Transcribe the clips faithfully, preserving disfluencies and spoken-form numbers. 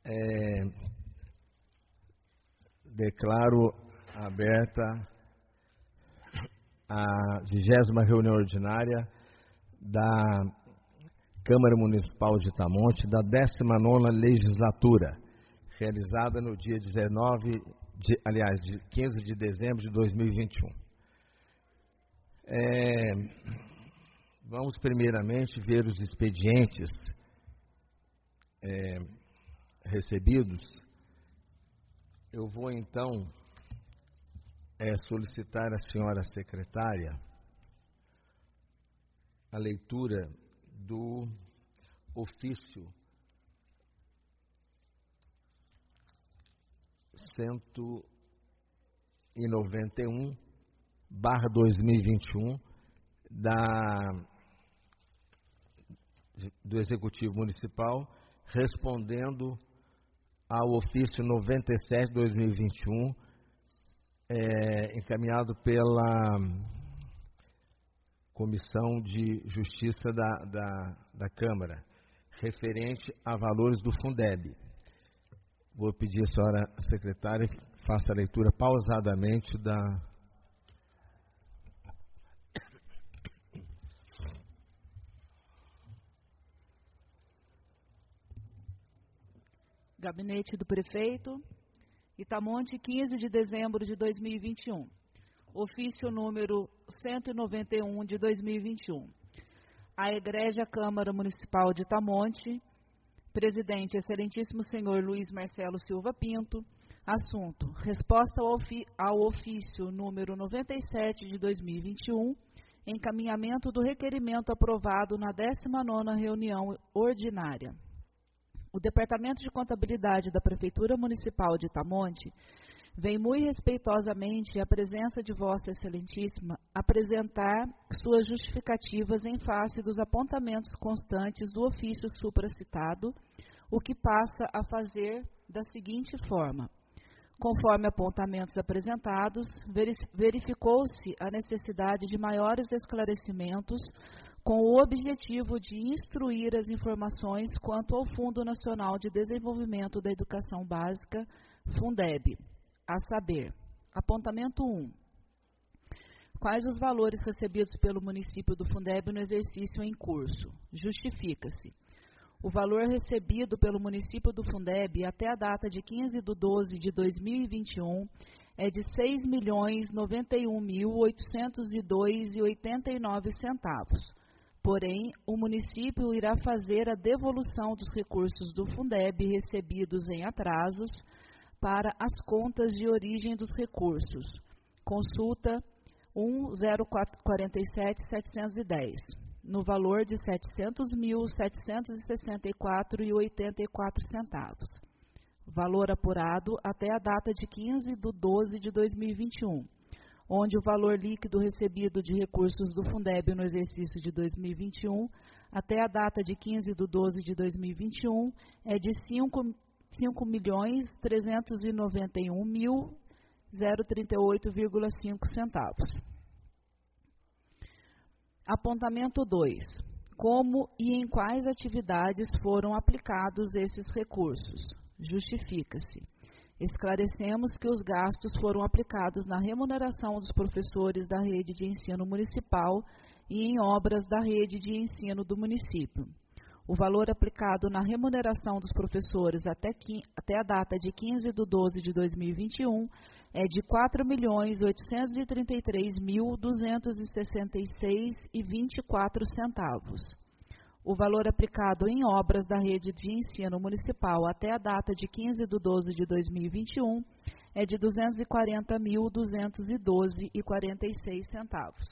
É, declaro aberta a vigésima reunião ordinária da Câmara Municipal de Itamonte, da décima nona legislatura, realizada no dia dezenove, de, aliás, de quinze de dezembro de dois mil e vinte e um. É, vamos primeiramente ver os expedientes é, recebidos. Eu vou então é, solicitar à senhora secretária a leitura do ofício cento e noventa e um barra dois mil e vinte e um da do Executivo Municipal, respondendo ao ofício noventa e sete barra dois mil e vinte e um, é, encaminhado pela Comissão de Justiça da, da, da Câmara, referente a valores do Fundeb. Vou pedir à senhora secretária que faça a leitura pausadamente da... Gabinete do Prefeito, Itamonte, quinze de dezembro de dois mil e vinte e um. Ofício número cento e noventa e um de dois mil e vinte e um. A Egrégia Câmara Municipal de Itamonte, Presidente, Excelentíssimo Senhor Luiz Marcelo Silva Pinto. Assunto: resposta ao, ofi ao ofício número noventa e sete de dois mil e vinte e um, encaminhamento do requerimento aprovado na décima nona reunião ordinária. O Departamento de Contabilidade da Prefeitura Municipal de Itamonte vem muito respeitosamente à presença de Vossa Excelentíssima apresentar suas justificativas em face dos apontamentos constantes do ofício supracitado, o que passa a fazer da seguinte forma. Conforme apontamentos apresentados, verificou-se a necessidade de maiores esclarecimentos com o objetivo de instruir as informações quanto ao Fundo Nacional de Desenvolvimento da Educação Básica, Fundeb, a saber, apontamento um. Quais os valores recebidos pelo município do Fundeb no exercício em curso? Justifica-se. O valor recebido pelo município do Fundeb até a data de quinze de doze de dois mil e vinte e um é de seis milhões noventa e um mil oitocentos e dois reais e oitenta e nove centavos. Porém, o município irá fazer a devolução dos recursos do Fundeb recebidos em atrasos para as contas de origem dos recursos. Consulta um zero quatro sete sete um zero, no valor de setecentos mil setecentos e sessenta e quatro reais e oitenta e quatro centavos. Valor apurado até a data de quinze de doze de dois mil e vinte e um, onde o valor líquido recebido de recursos do Fundeb no exercício de dois mil e vinte e um até a data de quinze de doze de dois mil e vinte e um é de cinco milhões trezentos e noventa e um mil trinta e oito vírgula cinco centavos. Apontamento dois. Como e em quais atividades foram aplicados esses recursos? Justifica-se. Esclarecemos que os gastos foram aplicados na remuneração dos professores da rede de ensino municipal e em obras da rede de ensino do município. O valor aplicado na remuneração dos professores até, até a data de quinze de doze de dois mil e vinte e um é de quatro milhões oitocentos e trinta e três mil duzentos e sessenta e seis reais e vinte e quatro centavos. O valor aplicado em obras da rede de ensino municipal até a data de quinze de doze de dois mil e vinte e um é de duzentos e quarenta mil duzentos e doze reais e quarenta e seis centavos.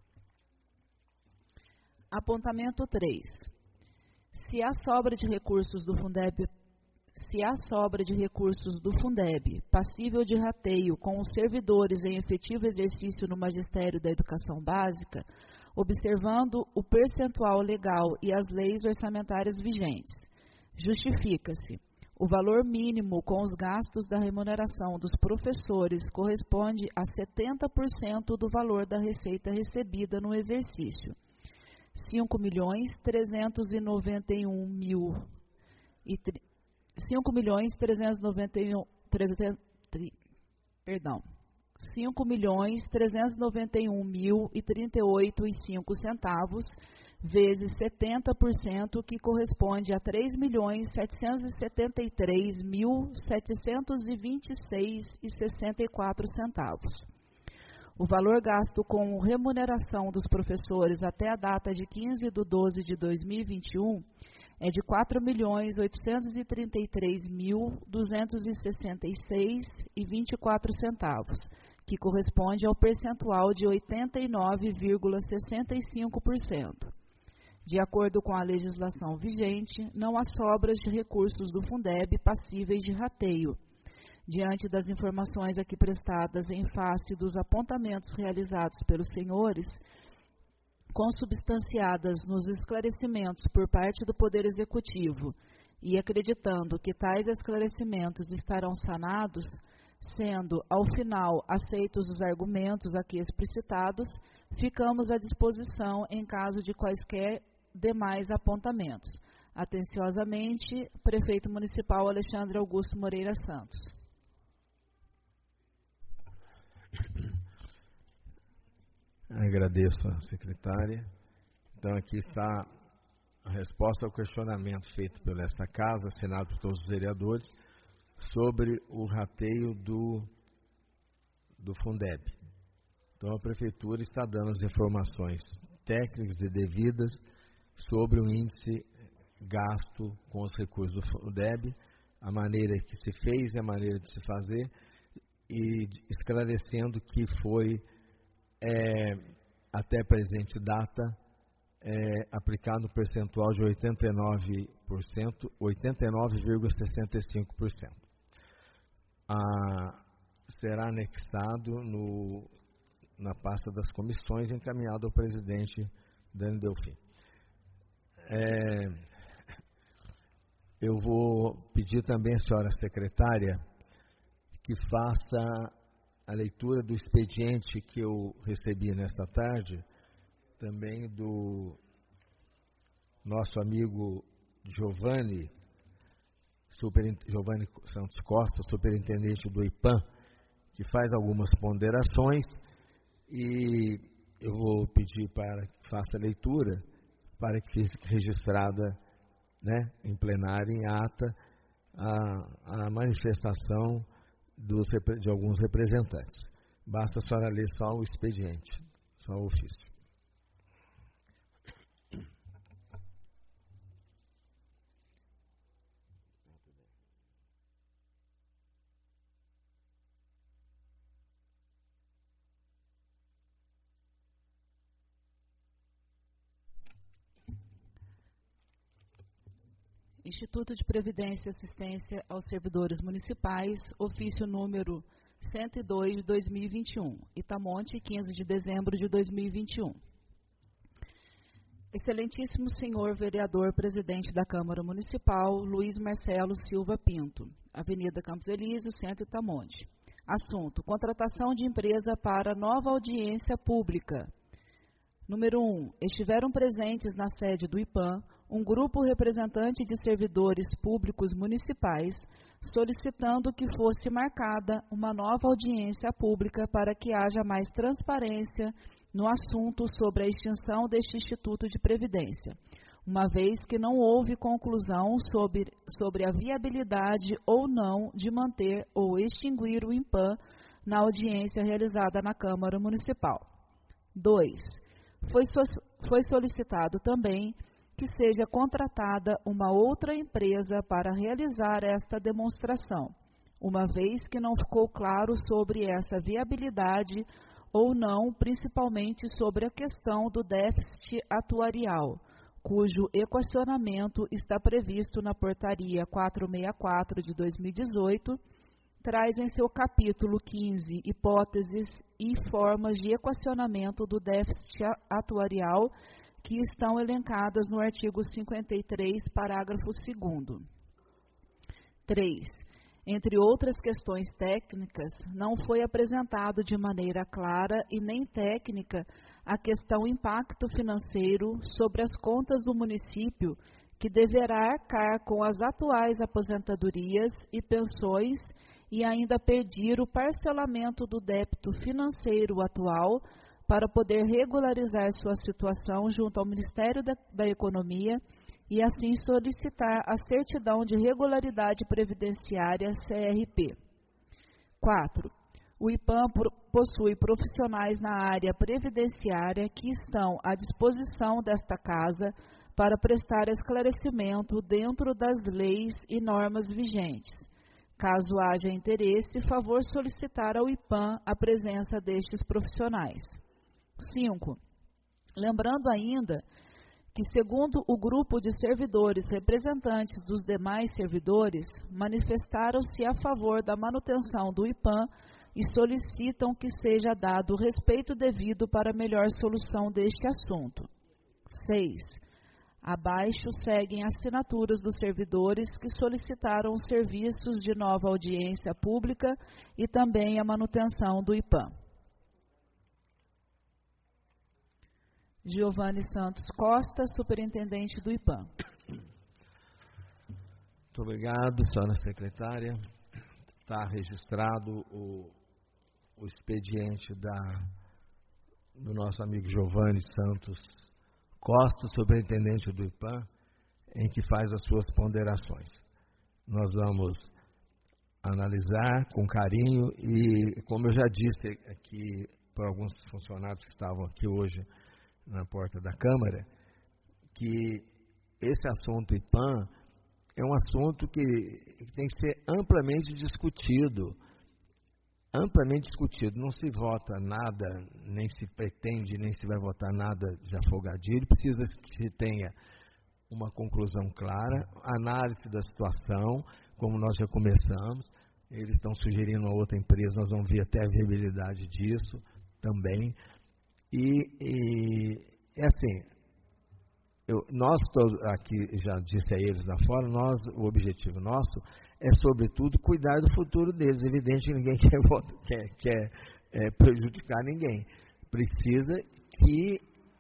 Apontamento três. Se há sobra de recursos do Fundeb, se há sobra de recursos do Fundeb passível de rateio com os servidores em efetivo exercício no Magistério da Educação Básica, observando o percentual legal e as leis orçamentárias vigentes, justifica-se. O valor mínimo com os gastos da remuneração dos professores corresponde a setenta por cento do valor da receita recebida no exercício. cinco milhões trezentos e noventa e um mil cinco milhões trezentos e noventa e um, trezentos, perdão, cinco milhões trezentos e noventa e um mil e trinta e oito e cinco centavos vezes setenta por cento, que corresponde a três milhões setecentos e setenta e três mil setecentos e vinte e seis e sessenta e quatro centavos. O valor gasto com remuneração dos professores até a data de quinze de doze de dois mil e vinte e um é de quatro milhões oitocentos e trinta e três mil duzentos e sessenta e seis e vinte e quatro centavos, que corresponde ao percentual de oitenta e nove vírgula sessenta e cinco por cento. De acordo com a legislação vigente, não há sobras de recursos do Fundeb passíveis de rateio. Diante das informações aqui prestadas em face dos apontamentos realizados pelos senhores, consubstanciadas nos esclarecimentos por parte do Poder Executivo e acreditando que tais esclarecimentos estarão sanados, sendo, ao final, aceitos os argumentos aqui explicitados, ficamos à disposição em caso de quaisquer demais apontamentos. Atenciosamente, Prefeito Municipal Alexandre Augusto Moreira Santos. Agradeço a secretária. Então, aqui está a resposta ao questionamento feito por esta casa, assinado por todos os vereadores, sobre o rateio do, do Fundeb. Então, a Prefeitura está dando as informações técnicas e devidas sobre o índice gasto com os recursos do Fundeb, a maneira que se fez e a maneira de se fazer, e esclarecendo que foi, é, até presente data, é, aplicado um percentual de oitenta e nove por cento, oitenta e nove vírgula sessenta e cinco por cento. Ah, será anexado no, na pasta das comissões, encaminhado ao presidente Dani Delfim. É, eu vou pedir também à senhora secretária que faça a leitura do expediente que eu recebi nesta tarde, também do nosso amigo Giovanni, Giovanni Santos Costa, superintendente do I P A M, que faz algumas ponderações, e eu vou pedir para que faça a leitura, para que fique registrada, né, em plenário, em ata, a, a manifestação dos, de alguns representantes. Basta a senhora ler só o expediente, só o ofício. Instituto de Previdência e Assistência aos Servidores Municipais, ofício número cento e dois de dois mil e vinte e um, Itamonte, quinze de dezembro de dois mil e vinte e um. Excelentíssimo senhor vereador presidente da Câmara Municipal, Luiz Marcelo Silva Pinto, Avenida Campos Elíseos, Centro Itamonte. Assunto: contratação de empresa para nova audiência pública. Número um. Estiveram presentes na sede do I P A M um grupo representante de servidores públicos municipais solicitando que fosse marcada uma nova audiência pública para que haja mais transparência no assunto sobre a extinção deste Instituto de Previdência, uma vez que não houve conclusão sobre, sobre a viabilidade ou não de manter ou extinguir o I P A M na audiência realizada na Câmara Municipal. dois. Foi, so, foi solicitado também que seja contratada uma outra empresa para realizar esta demonstração, uma vez que não ficou claro sobre essa viabilidade ou não, principalmente sobre a questão do déficit atuarial, cujo equacionamento está previsto na Portaria quatrocentos e sessenta e quatro de dois mil e dezoito, traz em seu capítulo quinze hipóteses e formas de equacionamento do déficit atuarial que estão elencadas no artigo cinquenta e três, parágrafo segundo. três. Entre outras questões técnicas, não foi apresentado de maneira clara e nem técnica a questão impacto financeiro sobre as contas do município que deverá arcar com as atuais aposentadorias e pensões e ainda pedir o parcelamento do débito financeiro atual para poder regularizar sua situação junto ao Ministério da, da Economia e assim solicitar a certidão de regularidade previdenciária C R P. quatro. O IPAM possui profissionais na área previdenciária que estão à disposição desta Casa para prestar esclarecimento dentro das leis e normas vigentes. Caso haja interesse, favor solicitar ao IPAM a presença destes profissionais. cinco. Lembrando ainda que, segundo o grupo de servidores representantes dos demais servidores, manifestaram-se a favor da manutenção do IPAM e solicitam que seja dado o respeito devido para melhor solução deste assunto. seis. Abaixo seguem assinaturas dos servidores que solicitaram os serviços de nova audiência pública e também a manutenção do IPAM. Giovanni Santos Costa, superintendente do IPAM. Muito obrigado, senhora secretária. Está registrado o, o expediente da, do nosso amigo Giovanni Santos Costa, superintendente do IPAM, em que faz as suas ponderações. Nós vamos analisar com carinho e, como eu já disse aqui para alguns funcionários que estavam aqui hoje na porta da Câmara, que esse assunto IPAM é um assunto que tem que ser amplamente discutido, amplamente discutido. Não se vota nada, nem se pretende, nem se vai votar nada de afogadilho. Precisa que se tenha uma conclusão clara, análise da situação, como nós já começamos. Eles estão sugerindo uma outra empresa, nós vamos ver até a viabilidade disso também. E, e é assim, eu, nós todos aqui, já disse a eles lá fora, nós, o objetivo nosso é, sobretudo, cuidar do futuro deles. É evidente que ninguém quer, quer, quer é, prejudicar ninguém. Precisa que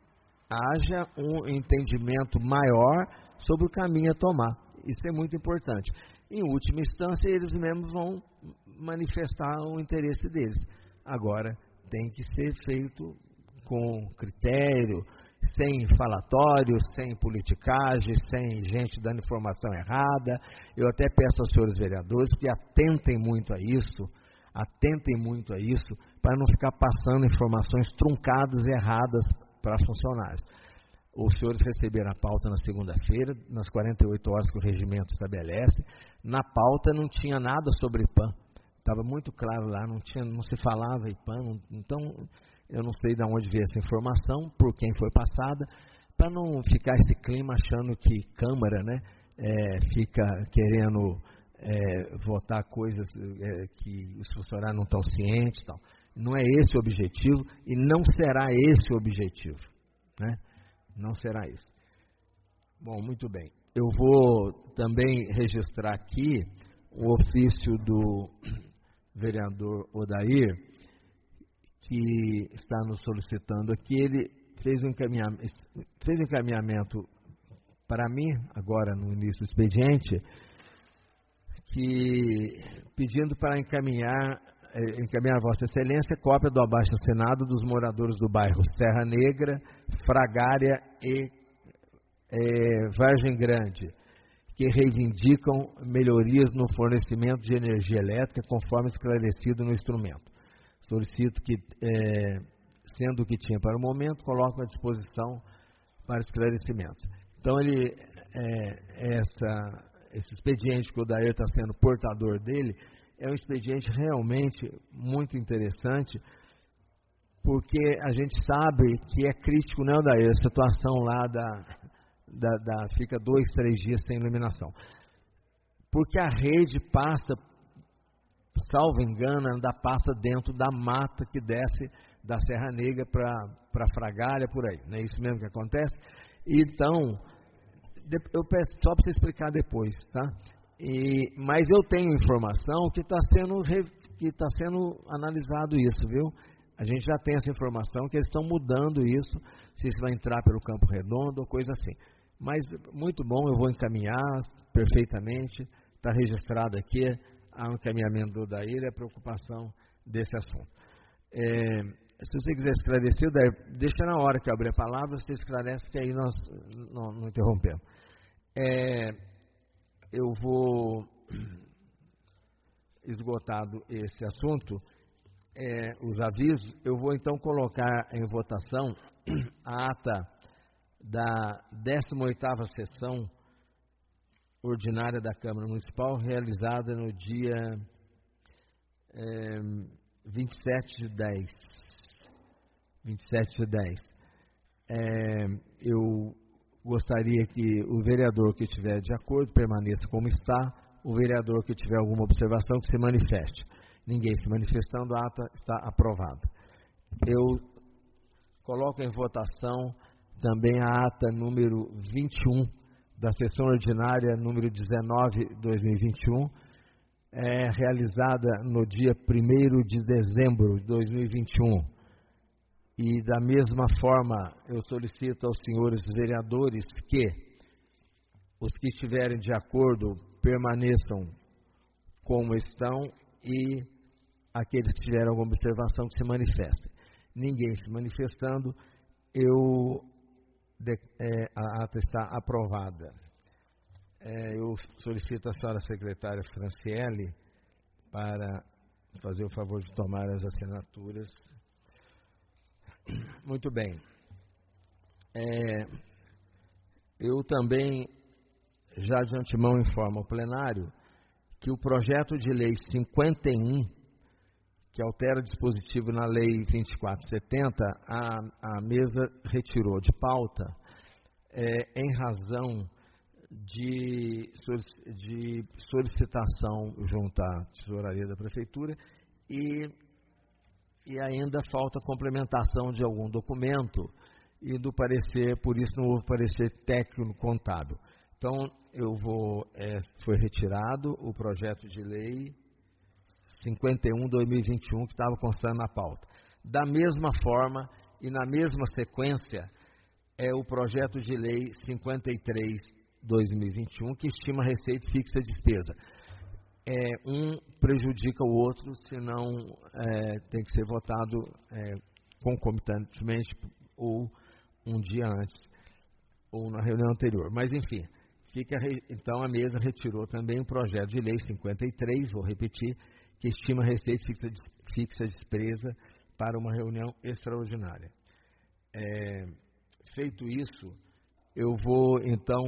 haja um entendimento maior sobre o caminho a tomar. Isso é muito importante. Em última instância, eles mesmos vão manifestar o interesse deles. Agora, tem que ser feito com critério, sem falatório, sem politicagem, sem gente dando informação errada. Eu até peço aos senhores vereadores que atentem muito a isso, atentem muito a isso, para não ficar passando informações truncadas e erradas para funcionários. Os senhores receberam a pauta na segunda-feira, nas quarenta e oito horas que o regimento estabelece. Na pauta não tinha nada sobre IPAM. Estava muito claro lá, não, tinha, não se falava IPAM. Não, então, eu não sei de onde veio essa informação, por quem foi passada, para não ficar esse clima achando que Câmara, né, é, fica querendo é, votar coisas é, que os funcionários não estão cientes. Tal. Não é esse o objetivo e não será esse o objetivo, né? Não será isso. Bom, muito bem. Eu vou também registrar aqui o ofício do vereador Odair, que está nos solicitando aqui. Ele fez um encaminhamento, fez um encaminhamento para mim, agora no início do expediente, que, pedindo para encaminhar, encaminhar a Vossa Excelência cópia do abaixo-assinado dos moradores do bairro Serra Negra, Fragária e é, Vargem Grande, que reivindicam melhorias no fornecimento de energia elétrica, conforme esclarecido no instrumento. Solicito que, é, sendo o que tinha para o momento, coloque à disposição para esclarecimento. Então, ele, é, essa, esse expediente que o Odair está sendo portador dele, é um expediente realmente muito interessante, porque a gente sabe que é crítico, né, Odair, a situação lá da, da, da fica dois, três dias sem iluminação. Porque a rede passa, salvo engano, ainda passa dentro da mata que desce da Serra Negra para Fragária, por aí. Não é isso mesmo que acontece? Então, eu peço só para você explicar depois, tá? E, mas eu tenho informação que está sendo, que está sendo analisado isso, viu? A gente já tem essa informação que eles estão mudando isso, se isso vai entrar pelo Campo Redondo ou coisa assim. Mas, muito bom, eu vou encaminhar perfeitamente, está registrado aqui o encaminhamento do Odair e a preocupação desse assunto. É, se você quiser esclarecer, Odair, deixa na hora que eu abrir a palavra, você esclarece, que aí nós não, não interrompemos. É, eu vou, esgotado esse assunto, é, os avisos, eu vou então colocar em votação a ata da décima oitava sessão ordinária da Câmara Municipal, realizada no dia é, vinte e sete de dez. vinte e sete de dez. É, eu gostaria que o vereador que estiver de acordo permaneça como está, o vereador que tiver alguma observação que se manifeste. Ninguém se manifestando, a ata está aprovada. Eu coloco em votação também a ata número vinte e um da sessão ordinária número dezenove de dois mil e vinte e um, é, realizada no dia primeiro de dezembro de dois mil e vinte e um. E da mesma forma, eu solicito aos senhores vereadores que os que estiverem de acordo permaneçam como estão e aqueles que tiverem alguma observação que se manifestem. Ninguém se manifestando, eu, de, é, a ata está aprovada. É, eu solicito a senhora secretária Franciele para fazer o favor de tomar as assinaturas. Muito bem. É, eu também, já de antemão, informo ao plenário que o projeto de lei cinquenta e um, que altera o dispositivo na lei vinte e quatro setenta, a, a mesa retirou de pauta é, em razão de, de solicitação junto à tesouraria da Prefeitura e e ainda falta complementação de algum documento e do parecer, por isso não houve parecer técnico contábil. Então, eu vou, é, foi retirado o projeto de lei cinquenta e um, dois mil e vinte e um, que estava constando na pauta. Da mesma forma e na mesma sequência, é o projeto de lei cinquenta e três, dois mil e vinte e um, que estima receita fixa e despesa. É, um prejudica o outro, senão é, tem que ser votado é, concomitantemente ou um dia antes, ou na reunião anterior. Mas, enfim, fica, então a mesa retirou também o projeto de lei cinquenta e três, vou repetir, que estima receita fixa, fixa despesa para uma reunião extraordinária. É, feito isso, eu vou, então,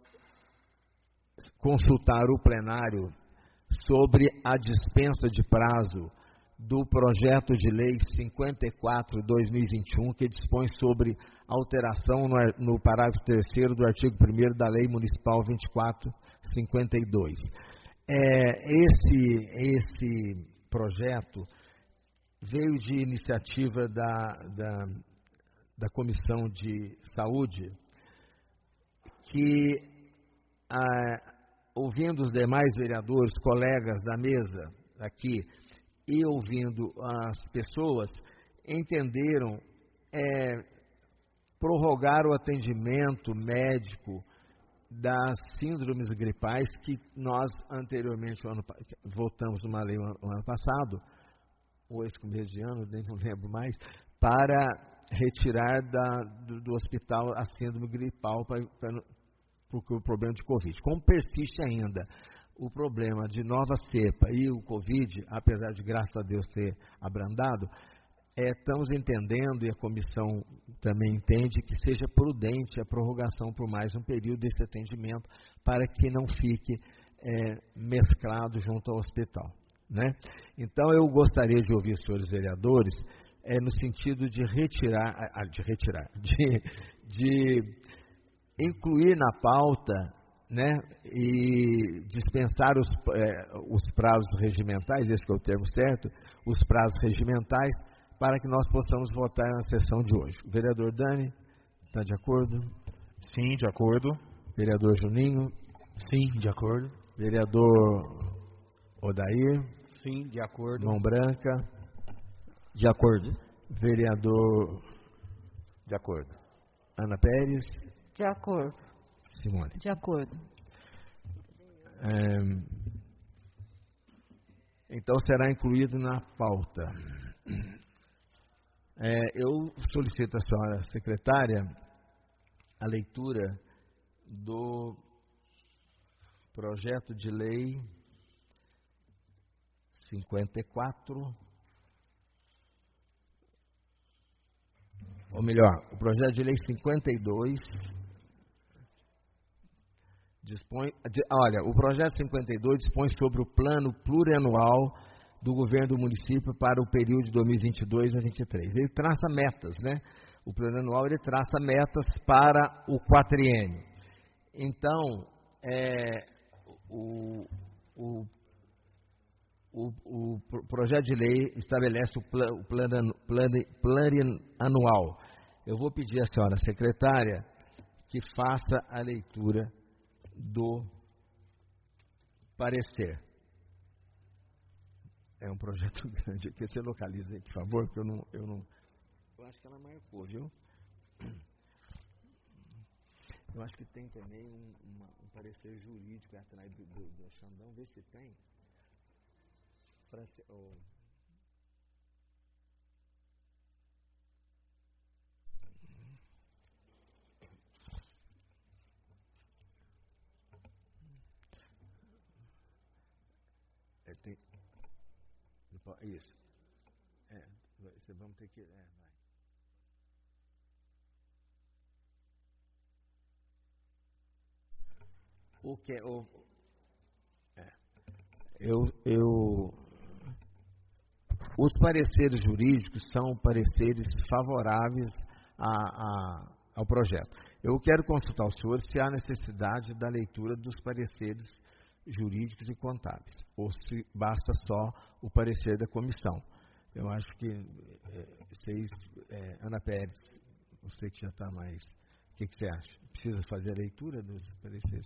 consultar o plenário sobre a dispensa de prazo do projeto de lei cinquenta e quatro, dois mil e vinte e um, que dispõe sobre alteração no, no parágrafo terceiro do artigo primeiro da Lei Municipal vinte e quatro, cinquenta e dois. É, esse, esse projeto veio de iniciativa da, da, da Comissão de Saúde, que a ouvindo os demais vereadores, colegas da mesa aqui, e ouvindo as pessoas, entenderam é, prorrogar o atendimento médico das síndromes gripais que nós anteriormente, ano, votamos numa lei no ano passado, ou esse começo de ano, nem não lembro mais, para retirar da, do, do hospital a síndrome gripal para, para porque o problema de Covid. Como persiste ainda o problema de nova cepa e o Covid, apesar de, graças a Deus, ter abrandado, é, estamos entendendo, e a comissão também entende, que seja prudente a prorrogação por mais um período desse atendimento, para que não fique é, mesclado junto ao hospital, né? Então, eu gostaria de ouvir os senhores vereadores, é, no sentido de retirar, de retirar, de... de incluir na pauta, né, e dispensar os, é, os prazos regimentais, esse que é o termo certo, os prazos regimentais, para que nós possamos votar na sessão de hoje. O vereador Dani, está de acordo? Sim, de acordo. Vereador Juninho? Sim, de acordo. Vereador Odair? Sim, de acordo. Mão Branca? De acordo. Vereador? De acordo. Ana Pérez? De acordo. Simone. De acordo. É, então será incluído na pauta. É, eu solicito à senhora secretária a leitura do projeto de lei cinquenta e quatro, ou melhor, o projeto de lei cinquenta e dois dispõe, de, olha, o projeto cinquenta e dois dispõe sobre o plano plurianual do governo do município para o período de dois mil e vinte e dois a vinte e três. Ele traça metas, né? O plurianual ele traça metas para o quatriênio. Então, é, o, o, o, o projeto de lei estabelece o plano, o plano, plano, plano anual. Eu vou pedir à senhora secretária que faça a leitura do parecer. É um projeto grande aqui. Você localiza aí, por favor, porque eu não... Eu, não, eu acho que ela marcou, viu? Eu acho que tem também um, uma, um parecer jurídico atrás do, do, do Xandão. Vê se tem. Pra, oh. É, tem, isso. É, você vamos ter que... É, vai. O que o, é, eu, eu, os pareceres jurídicos são pareceres favoráveis a, a, ao projeto. Eu quero consultar o senhor se há necessidade da leitura dos pareceres jurídicos e contábeis, ou se basta só o parecer da comissão. Eu acho que é, vocês, é, Ana Pérez, você que já está mais... O que, que você acha? Precisa fazer a leitura dos pareceres?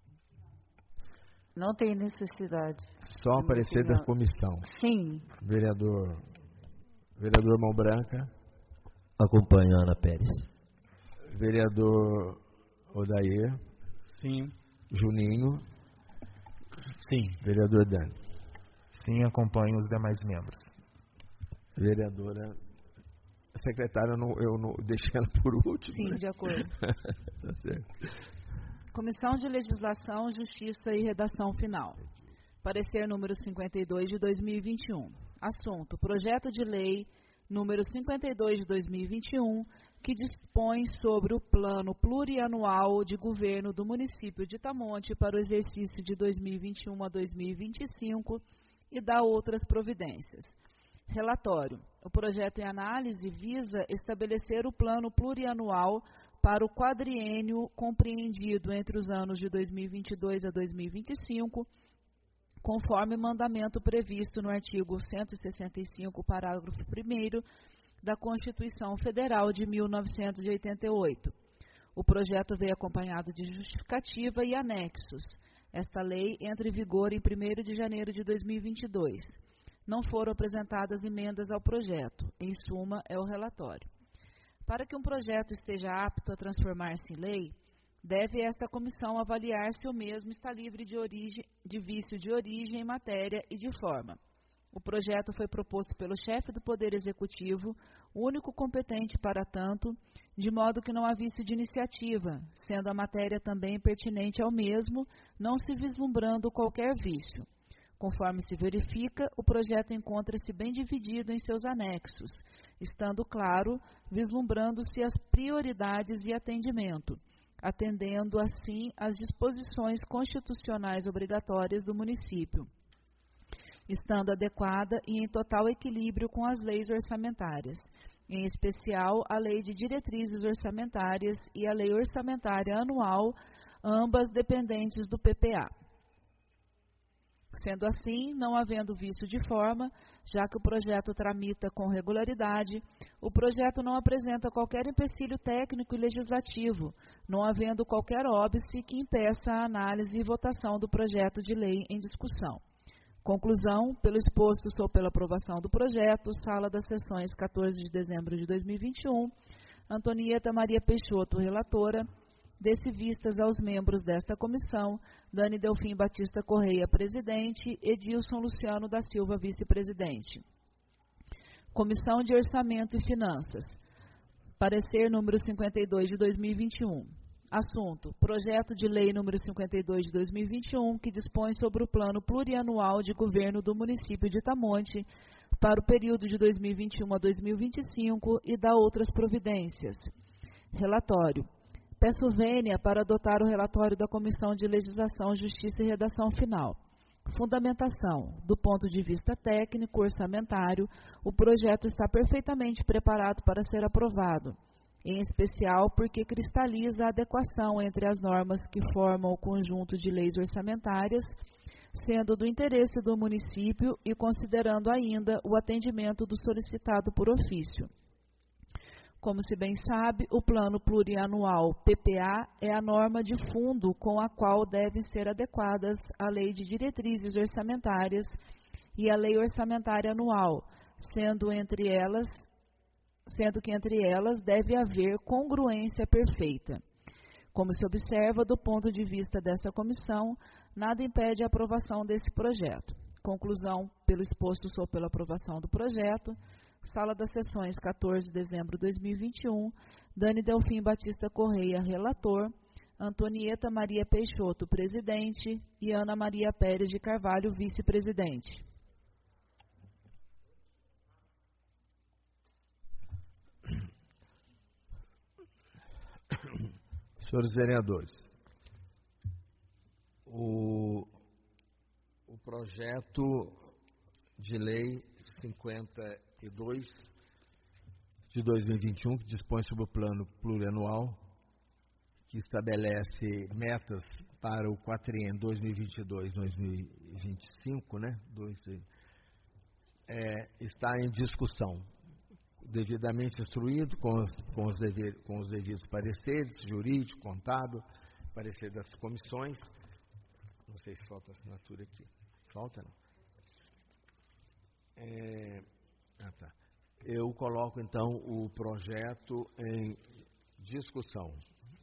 Não tem necessidade. Só o parecer da comissão. Sim. Vereador, vereador Mão Branca. Acompanho a Ana Pérez. Vereador Odair. Sim. Juninho. Sim. Vereador Dani. Sim, acompanho os demais membros. Vereadora... Secretária, eu não, eu não deixei ela por último. Sim, né? de acordo. Tá certo. Comissão de Legislação, Justiça e Redação Final. Parecer número cinquenta e dois de dois mil e vinte e um. Assunto: Projeto de Lei número cinquenta e dois de dois mil e vinte e um, que dispõe sobre o Plano Plurianual de Governo do Município de Itamonte para o exercício de dois mil e vinte e um a dois mil e vinte e cinco e dá outras providências. Relatório. O projeto em análise visa estabelecer o plano plurianual para o quadriênio compreendido entre os anos de dois mil e vinte e dois a dois mil e vinte e cinco, conforme mandamento previsto no artigo cento e sessenta e cinco, parágrafo primeiro da Constituição Federal de mil novecentos e oitenta e oito. O projeto veio acompanhado de justificativa e anexos. Esta lei entra em vigor em primeiro de janeiro de dois mil e vinte e dois. Não foram apresentadas emendas ao projeto. Em suma, é o relatório. Para que um projeto esteja apto a transformar-se em lei, deve esta comissão avaliar se o mesmo está livre de, origem, de vício de origem, matéria e de forma. O projeto foi proposto pelo chefe do Poder Executivo, único competente para tanto, de modo que não há vício de iniciativa, sendo a matéria também pertinente ao mesmo, não se vislumbrando qualquer vício. Conforme se verifica, o projeto encontra-se bem dividido em seus anexos, estando claro, vislumbrando-se as prioridades e atendimento, atendendo assim às disposições constitucionais obrigatórias do município, estando adequada e em total equilíbrio com as leis orçamentárias, em especial a Lei de Diretrizes Orçamentárias e a Lei Orçamentária Anual, ambas dependentes do P P A. Sendo assim, não havendo vício de forma, já que o projeto tramita com regularidade, o projeto não apresenta qualquer empecilho técnico e legislativo, não havendo qualquer óbice que impeça a análise e votação do projeto de lei em discussão. Conclusão: pelo exposto, sou pela aprovação do projeto, Sala das Sessões, quatorze de dezembro de dois mil e vinte e um, Antonieta Maria Peixoto, relatora, desse vistas aos membros desta comissão: Dani Delfim Batista Correia, presidente, Edilson Luciano da Silva, vice-presidente. Comissão de Orçamento e Finanças. Parecer número cinquenta e dois de dois mil e vinte e um. Assunto: projeto de lei número cinquenta e dois de dois mil e vinte e um, que dispõe sobre o plano plurianual de governo do município de Itamonte para o período de dois mil e vinte e um a dois mil e vinte e cinco e dá outras providências. Relatório. Peço vênia para adotar o relatório da Comissão de Legislação, Justiça e Redação Final. Fundamentação. Do ponto de vista técnico, orçamentário, o projeto está perfeitamente preparado para ser aprovado, em especial porque cristaliza a adequação entre as normas que formam o conjunto de leis orçamentárias, sendo do interesse do município e considerando ainda o atendimento do solicitado por ofício. Como se bem sabe, o Plano Plurianual P P A é a norma de fundo com a qual devem ser adequadas a Lei de Diretrizes Orçamentárias e a Lei Orçamentária Anual, sendo entre elas, sendo que entre elas deve haver congruência perfeita. Como se observa, do ponto de vista dessa comissão, nada impede a aprovação desse projeto. Conclusão: pelo exposto, sou pela aprovação do projeto. Sala das Sessões, quatorze de dezembro de dois mil e vinte e um, Dani Delfim Batista Correia, relator, Antonieta Maria Peixoto, presidente, e Ana Maria Pérez de Carvalho, vice-presidente. Senhores vereadores, o, o projeto de lei cinquenta e dois de dois mil e vinte e um, que dispõe sobre o plano plurianual, que estabelece metas para o quatriênio dois mil e vinte e dois a dois mil e vinte e cinco, né? Dois, é, está em discussão, devidamente instruído, com os, com os, dever, com os devidos pareceres, jurídico, contábil, parecer das comissões. Não sei se falta assinatura aqui. Falta, não? É, ah, tá. Eu coloco, então, o projeto em discussão.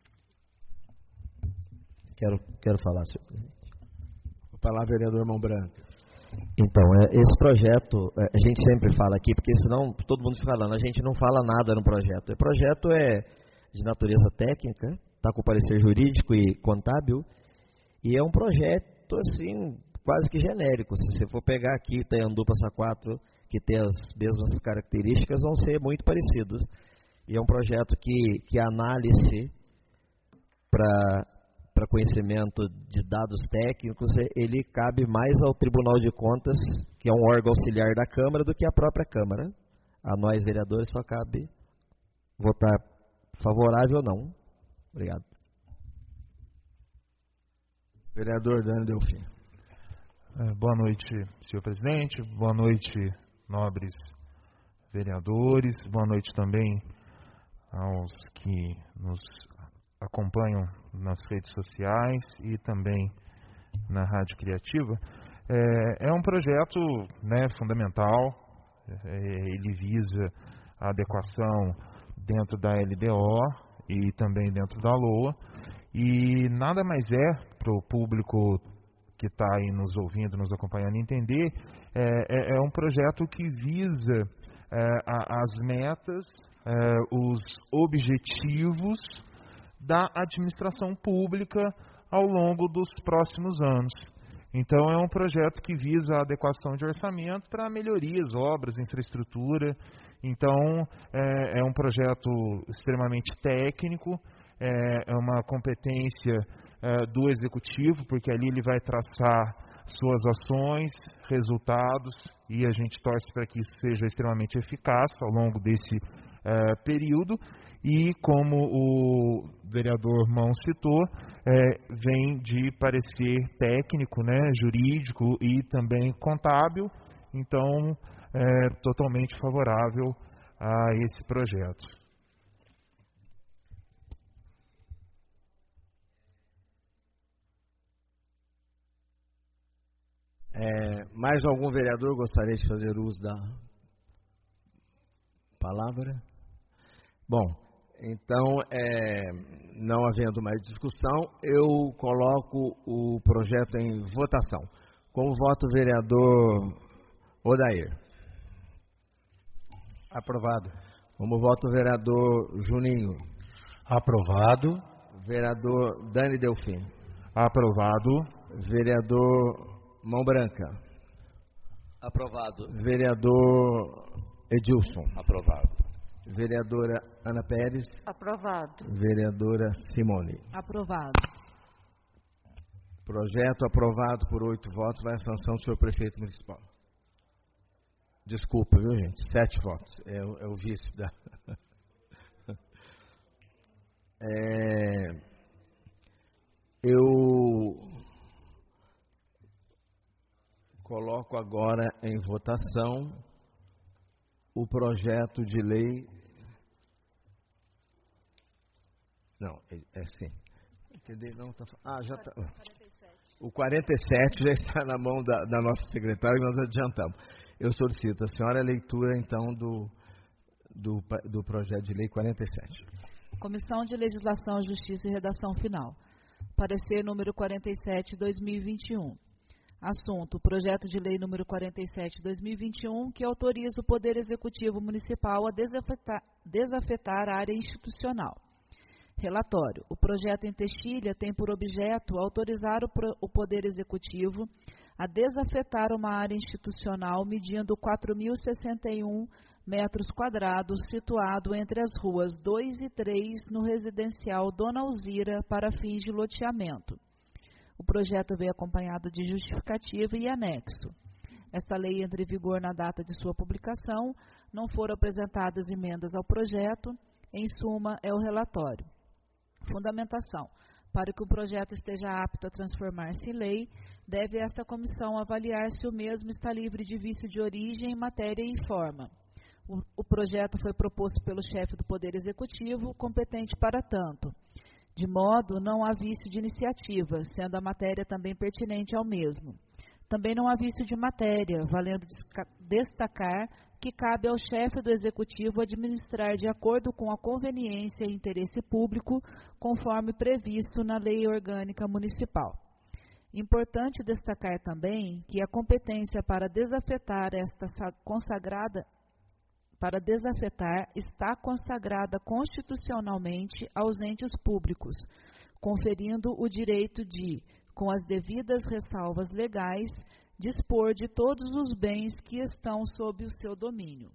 Quero, quero falar, senhor presidente. A palavra, vereador Mão Branca. Então, esse projeto, a gente sempre fala aqui, porque senão todo mundo fica falando, a gente não fala nada no projeto. O projeto é de natureza técnica, está com parecer jurídico e contábil, e é um projeto, assim, quase que genérico. Se você for pegar aqui Itaiandu, Passa Quatro, que tem as mesmas características, vão ser muito parecidos. E é um projeto que, que a análise para para conhecimento de dados técnicos, ele cabe mais ao Tribunal de Contas, que é um órgão auxiliar da Câmara, do que à própria Câmara. A nós, vereadores, só cabe votar favorável ou não. Obrigado. Vereador Dani Delfim. É, boa noite, senhor presidente. Boa noite, nobres vereadores. Boa noite também aos que nos acompanham nas redes sociais e também na Rádio Criativa. É, é um projeto, né, fundamental. É, ele visa a adequação dentro da L D O e também dentro da LOA. E nada mais é, para o público que está aí nos ouvindo, nos acompanhando, entender, é, é, é um projeto que visa é, a, as metas, é, os objetivos da administração pública ao longo dos próximos anos. Então, é um projeto que visa a adequação de orçamento para melhorias, obras, infraestrutura. Então, é, é um projeto extremamente técnico, é, é uma competência é, do Executivo, porque ali ele vai traçar suas ações, resultados, e a gente torce para que isso seja extremamente eficaz ao longo desse é, período. E, como o vereador Mão citou, é, vem de parecer técnico, né, jurídico e também contábil, então é totalmente favorável a esse projeto. É, mais algum vereador gostaria de fazer uso da palavra? Bom, Então, é, não havendo mais discussão, eu coloco o projeto em votação. Com o voto, vereador Odair. Aprovado. Como voto, vereador Juninho. Aprovado. Vereador Dani Delfim. Aprovado. Vereador Mão Branca. Aprovado. Vereador Edilson. Aprovado. Vereadora Ana Pérez. Aprovado. Vereadora Simone. Aprovado. Projeto aprovado por oito votos. Vai à sanção do senhor prefeito municipal. Desculpa, viu, gente? Sete votos. É, o- é o vice da... É, eu coloco agora em votação o projeto de lei. Não, é, é sim. Entendeu? Não, tá, ah, já está. O quarenta e sete já está na mão da, da nossa secretária e nós adiantamos. Eu solicito a senhora a leitura, então, do, do, do projeto de lei quarenta e sete. Comissão de Legislação, Justiça e Redação Final. Parecer número quarenta e sete, dois mil e vinte e um. Assunto: projeto de lei número quarenta e sete, dois mil e vinte e um, que autoriza o Poder Executivo Municipal a desafetar, desafetar a área institucional. Relatório: o projeto em Textilha tem por objeto autorizar o, pro, o Poder Executivo a desafetar uma área institucional medindo quatro mil e sessenta e um metros quadrados, situado entre as ruas dois e três, no residencial Dona Alzira, para fins de loteamento. O projeto veio acompanhado de justificativa e anexo. Esta lei entra em vigor na data de sua publicação, não foram apresentadas emendas ao projeto, em suma, é o relatório. Fundamentação: para que o projeto esteja apto a transformar-se em lei, deve esta comissão avaliar se o mesmo está livre de vício de origem, matéria e forma. O, o projeto foi proposto pelo chefe do Poder Executivo, competente para tanto. De modo, não há vício de iniciativa, sendo a matéria também pertinente ao mesmo. Também não há vício de matéria, valendo destacar que cabe ao chefe do Executivo administrar de acordo com a conveniência e interesse público, conforme previsto na Lei Orgânica Municipal. Importante destacar também que a competência para desafetar esta consagrada para desafetar está consagrada constitucionalmente aos entes públicos, conferindo o direito de, com as devidas ressalvas legais, dispor de todos os bens que estão sob o seu domínio.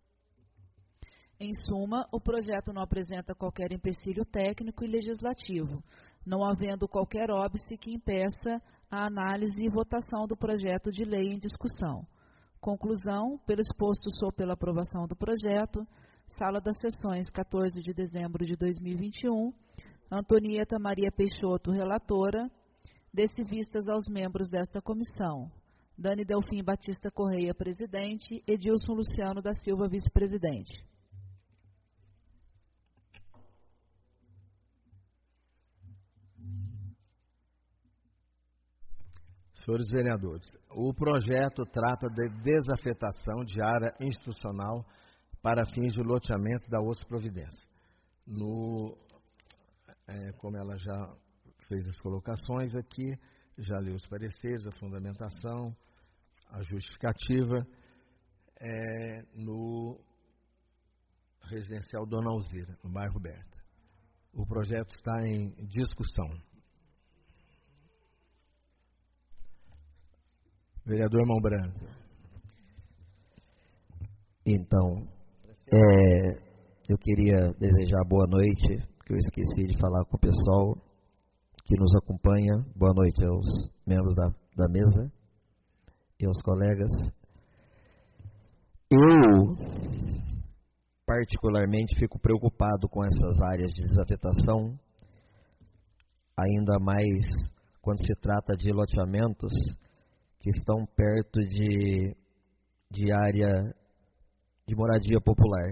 Em suma, o projeto não apresenta qualquer empecilho técnico e legislativo, não havendo qualquer óbice que impeça a análise e votação do projeto de lei em discussão. Conclusão: pelo exposto, sou pela aprovação do projeto. Sala das Sessões, quatorze de dezembro de dois mil e vinte e um. Antonieta Maria Peixoto, relatora. Desse vistas aos membros desta comissão: Dani Delfim Batista Correia, presidente. Edilson Luciano da Silva, vice-presidente. Senhores vereadores, o projeto trata de desafetação de área institucional para fins de loteamento da outra providência. No, é, como ela já fez as colocações aqui, já leu os pareceres, a fundamentação, a justificativa, é, no residencial Dona Alzira, no bairro Berta. O projeto está em discussão. Vereador Mão Branca. Então, é, eu queria desejar boa noite, que eu esqueci de falar com o pessoal que nos acompanha. Boa noite aos membros da, da mesa e aos colegas. Eu, particularmente, fico preocupado com essas áreas de desafetação, ainda mais quando se trata de loteamentos que estão perto de, de área de moradia popular.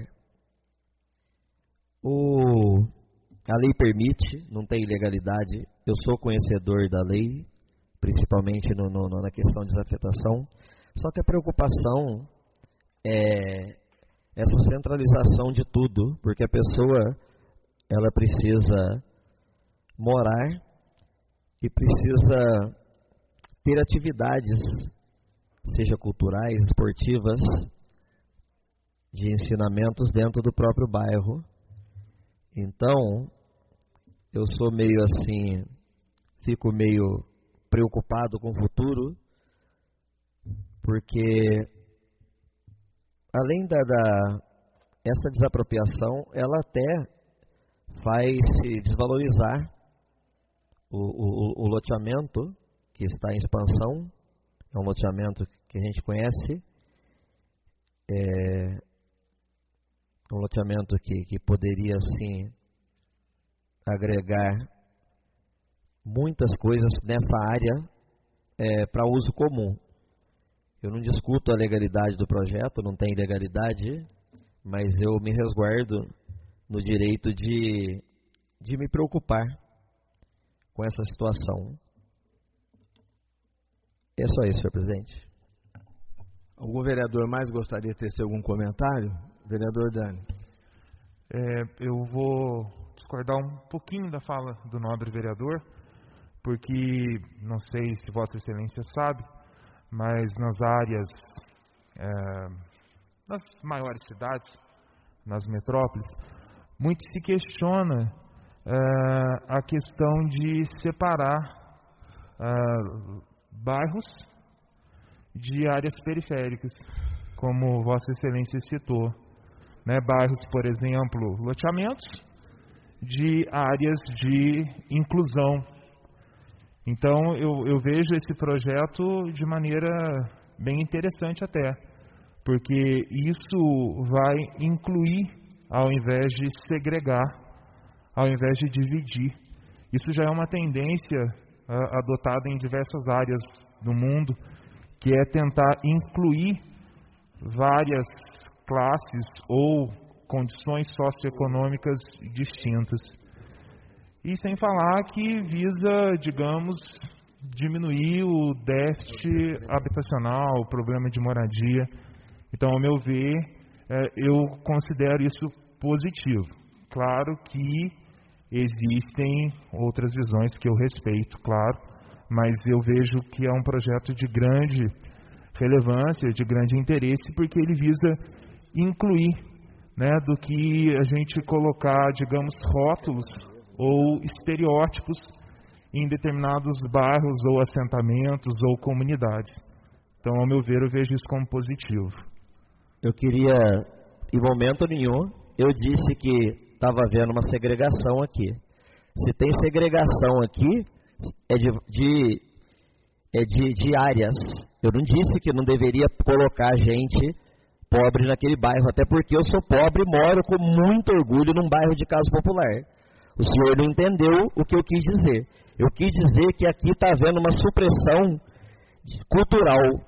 O, a lei permite, não tem ilegalidade, eu sou conhecedor da lei, principalmente no, no, na questão de desafetação, só que a preocupação é essa centralização de tudo, porque a pessoa ela precisa morar e precisa ter atividades, seja culturais, esportivas, de ensinamentos dentro do próprio bairro. Então, eu sou meio assim, fico meio preocupado com o futuro, porque além da, da essa desapropriação, ela até faz se desvalorizar o, o, o loteamento que está em expansão. É um loteamento que a gente conhece, é um loteamento que, que poderia, assim, agregar muitas coisas nessa área é, para uso comum. Eu não discuto a legalidade do projeto, não tem legalidade, mas eu me resguardo no direito de, de me preocupar com essa situação. É só isso, senhor presidente. Algum vereador mais gostaria de ter algum comentário? Vereador Dani. É, eu vou discordar um pouquinho da fala do nobre vereador, porque não sei se Vossa Excelência sabe, mas nas áreas, é, nas maiores cidades, nas metrópoles, muito se questiona é, a questão de separar é, bairros de áreas periféricas, como Vossa Excelência citou, né? Bairros, por exemplo, loteamentos, de áreas de inclusão. Então, eu, eu vejo esse projeto de maneira bem interessante até, porque isso vai incluir, ao invés de segregar, ao invés de dividir. Isso já é uma tendência uh, adotada em diversas áreas do mundo, que é tentar incluir várias classes ou condições socioeconômicas distintas. E sem falar que visa, digamos, diminuir o déficit habitacional, o problema de moradia. Então, ao meu ver, eu considero isso positivo. Claro que existem outras visões que eu respeito, claro, mas eu vejo que é um projeto de grande relevância, de grande interesse, porque ele visa incluir, né, do que a gente colocar, digamos, rótulos ou estereótipos em determinados bairros ou assentamentos ou comunidades. Então, ao meu ver, eu vejo isso como positivo. Eu queria, em momento nenhum, eu disse que estava havendo uma segregação aqui. Se tem segregação aqui, é de, de, é de, de áreas. Eu não disse que não deveria colocar gente pobre naquele bairro, até porque eu sou pobre e moro com muito orgulho num bairro de casa popular. O senhor não entendeu o que eu quis dizer. Eu quis dizer que aqui está havendo uma supressão cultural.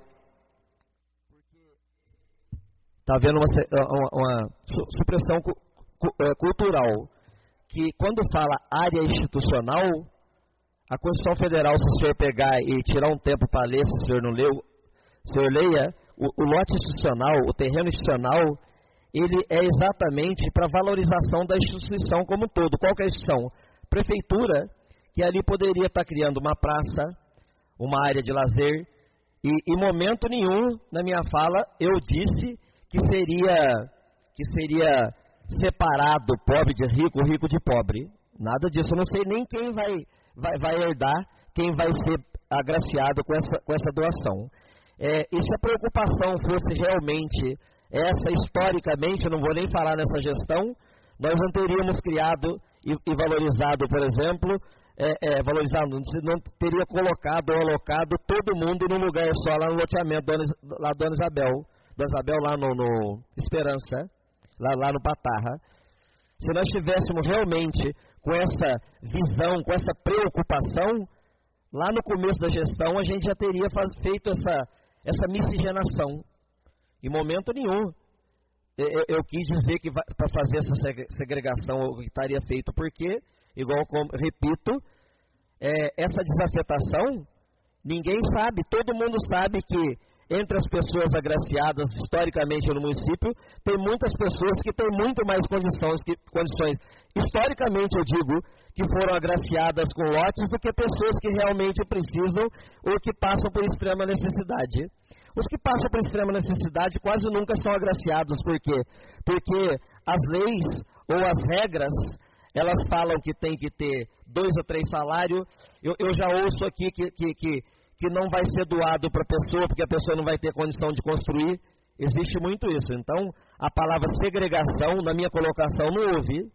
Está havendo uma, uma, uma supressão cu, cu, é, cultural. Que quando fala área institucional, a Constituição Federal, se o senhor pegar e tirar um tempo para ler, se o senhor não leu, o senhor leia, o, o lote institucional, o terreno institucional, ele é exatamente para valorização da instituição como um todo. Qual que é a instituição? Prefeitura, que ali poderia estar criando uma praça, uma área de lazer, e em momento nenhum, na minha fala, eu disse que seria, que seria separado pobre de rico, rico de pobre. Nada disso. Eu não sei nem quem vai, vai, vai herdar, quem vai ser agraciado com essa, com essa doação. É, e se a preocupação fosse realmente essa, historicamente, eu não vou nem falar nessa gestão, nós não teríamos criado e, e valorizado, por exemplo, é, é, valorizado, não teria colocado ou alocado todo mundo num lugar só lá no loteamento, lá Dona Isabel, Dona Isabel lá no, no Esperança, lá, lá no Patarra. Se nós tivéssemos realmente com essa visão, com essa preocupação, lá no começo da gestão a gente já teria faz, feito essa, essa miscigenação. Em momento nenhum. Eu, eu quis dizer que para fazer essa segregação o que estaria feito, porque, igual como repito, é, essa desafetação, ninguém sabe, todo mundo sabe que entre as pessoas agraciadas historicamente no município, tem muitas pessoas que têm muito mais condições, que, condições, historicamente eu digo, que foram agraciadas com lotes do que pessoas que realmente precisam ou que passam por extrema necessidade. Os que passam por extrema necessidade quase nunca são agraciados. Por quê? Porque as leis ou as regras, elas falam que tem que ter dois ou três salários. Eu, eu já ouço aqui que, que, que, que não vai ser doado para a pessoa, porque a pessoa não vai ter condição de construir. Existe muito isso. Então, a palavra segregação, na minha colocação, não houve.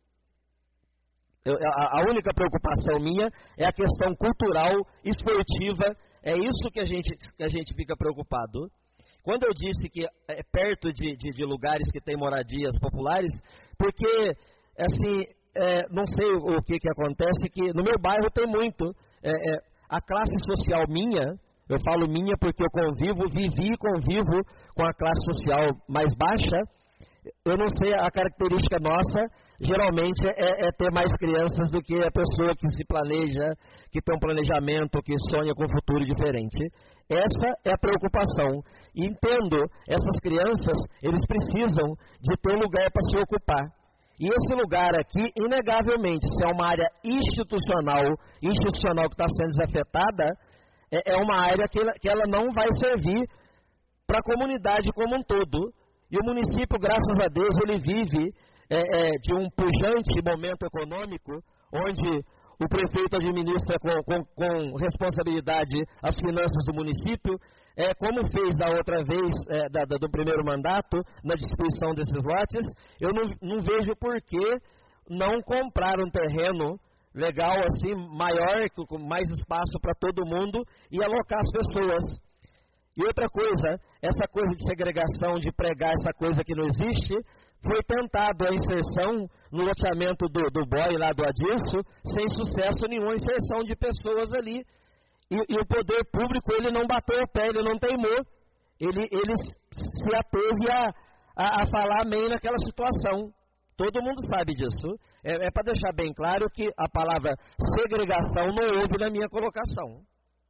Eu, a, a única preocupação minha é a questão cultural, esportiva. É isso que a gente, que a gente fica preocupado. Quando eu disse que é perto de, de, de lugares que tem moradias populares, porque, assim, é, não sei o que, que acontece, que no meu bairro tem muito. É, é, a classe social minha, eu falo minha porque eu convivo, vivi e convivo com a classe social mais baixa. Eu não sei, a característica nossa, geralmente, é, é ter mais crianças do que a pessoa que se planeja, que tem um planejamento, que sonha com um futuro diferente. Essa é a preocupação. E entendo, essas crianças, eles precisam de ter lugar para se ocupar. E esse lugar aqui, inegavelmente, se é uma área institucional, institucional que está sendo desafetada, é, é uma área que ela, que ela não vai servir para a comunidade como um todo. E o município, graças a Deus, ele vive é, é, de um pujante momento econômico, onde o prefeito administra com, com, com responsabilidade as finanças do município, é, como fez da outra vez, é, da, da, do primeiro mandato, na distribuição desses lotes. Eu não, não vejo por que não comprar um terreno legal, assim, maior, com mais espaço para todo mundo e alocar as pessoas. E outra coisa, essa coisa de segregação, de pregar essa coisa que não existe, foi tentado a inserção no loteamento do, do boy lá do Adilson, sem sucesso nenhum, a inserção de pessoas ali. E, e o poder público, ele não bateu o pé, ele não teimou. Ele, ele se ateve a, a, a falar amém naquela situação. Todo mundo sabe disso. É, é para deixar bem claro que a palavra segregação não houve na minha colocação.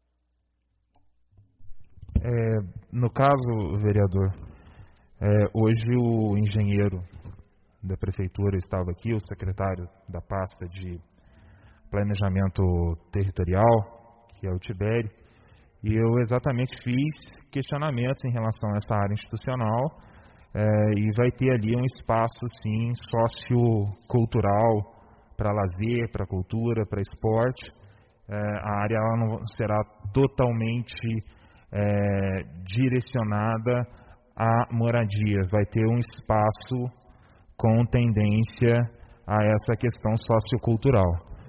É, no caso, vereador, é, hoje o engenheiro da prefeitura estava aqui, o secretário da pasta de planejamento territorial, que é o Tibério, e eu exatamente fiz questionamentos em relação a essa área institucional, é, e vai ter ali um espaço, sim, sociocultural para lazer, para cultura, para esporte. É, a área ela não será totalmente É, direcionada à moradia, vai ter um espaço com tendência a essa questão sociocultural.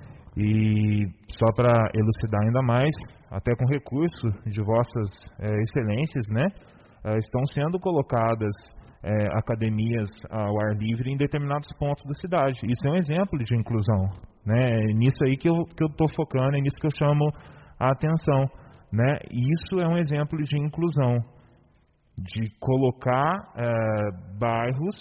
E só para elucidar ainda mais, até com recurso de vossas é, excelências, né, é, estão sendo colocadas é, academias ao ar livre em determinados pontos da cidade. Isso é um exemplo de inclusão, né? É nisso aí que eu que eu estou focando, é nisso que eu chamo a atenção. Né? Isso é um exemplo de inclusão, de colocar é, bairros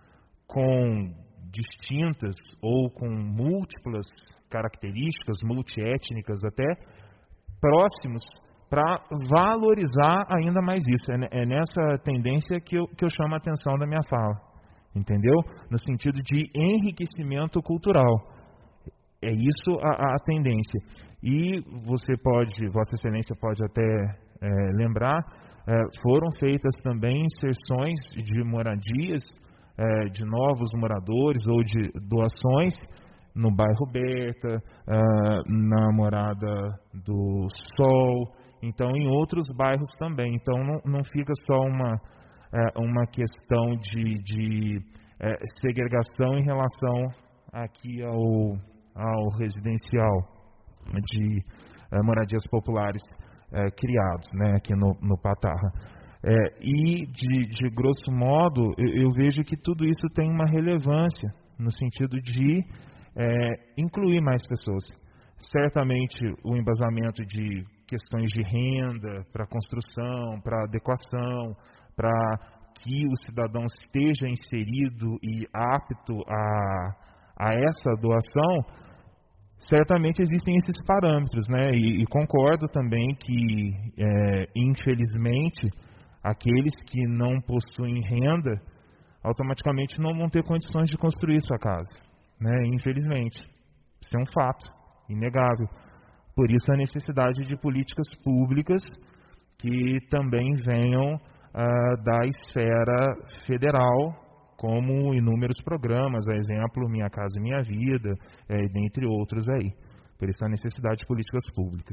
com distintas ou com múltiplas características, multiétnicas até, próximos, para valorizar ainda mais isso. É, é nessa tendência que eu, que eu chamo a atenção da minha fala, entendeu? No sentido de enriquecimento cultural. É isso a, a tendência. E você pode, Vossa Excelência pode até é, lembrar, é, foram feitas também inserções de moradias, é, de novos moradores ou de doações no bairro Berta, é, na Morada do Sol, então em outros bairros também. Então não, não fica só uma, é, uma questão de, de é, segregação em relação aqui ao, ao residencial de eh, moradias populares eh, criados, né, aqui no, no Patarra. É, e, de, de grosso modo, eu, eu vejo que tudo isso tem uma relevância no sentido de é, incluir mais pessoas. Certamente, o embasamento de questões de renda para construção, para adequação, para que o cidadão esteja inserido e apto a, a essa doação, certamente existem esses parâmetros, né? E, e concordo também que, é, infelizmente, aqueles que não possuem renda, automaticamente não vão ter condições de construir sua casa, né? Infelizmente. Isso é um fato, inegável. Por isso a necessidade de políticas públicas que também venham ah, da esfera federal, como inúmeros programas, a exemplo Minha Casa Minha Vida, é, dentre outros aí. Por isso a necessidade de políticas públicas.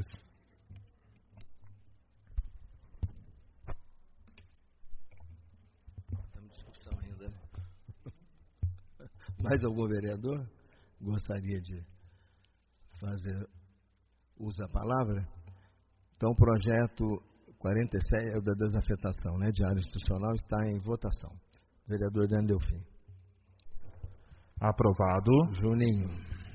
Estamos em discussão ainda. Mais algum vereador gostaria de fazer uso da palavra? Então, o projeto quarenta e sete, é o da desafetação, né, de área institucional, está em votação. Vereador Dan Delfim. Aprovado. Juninho.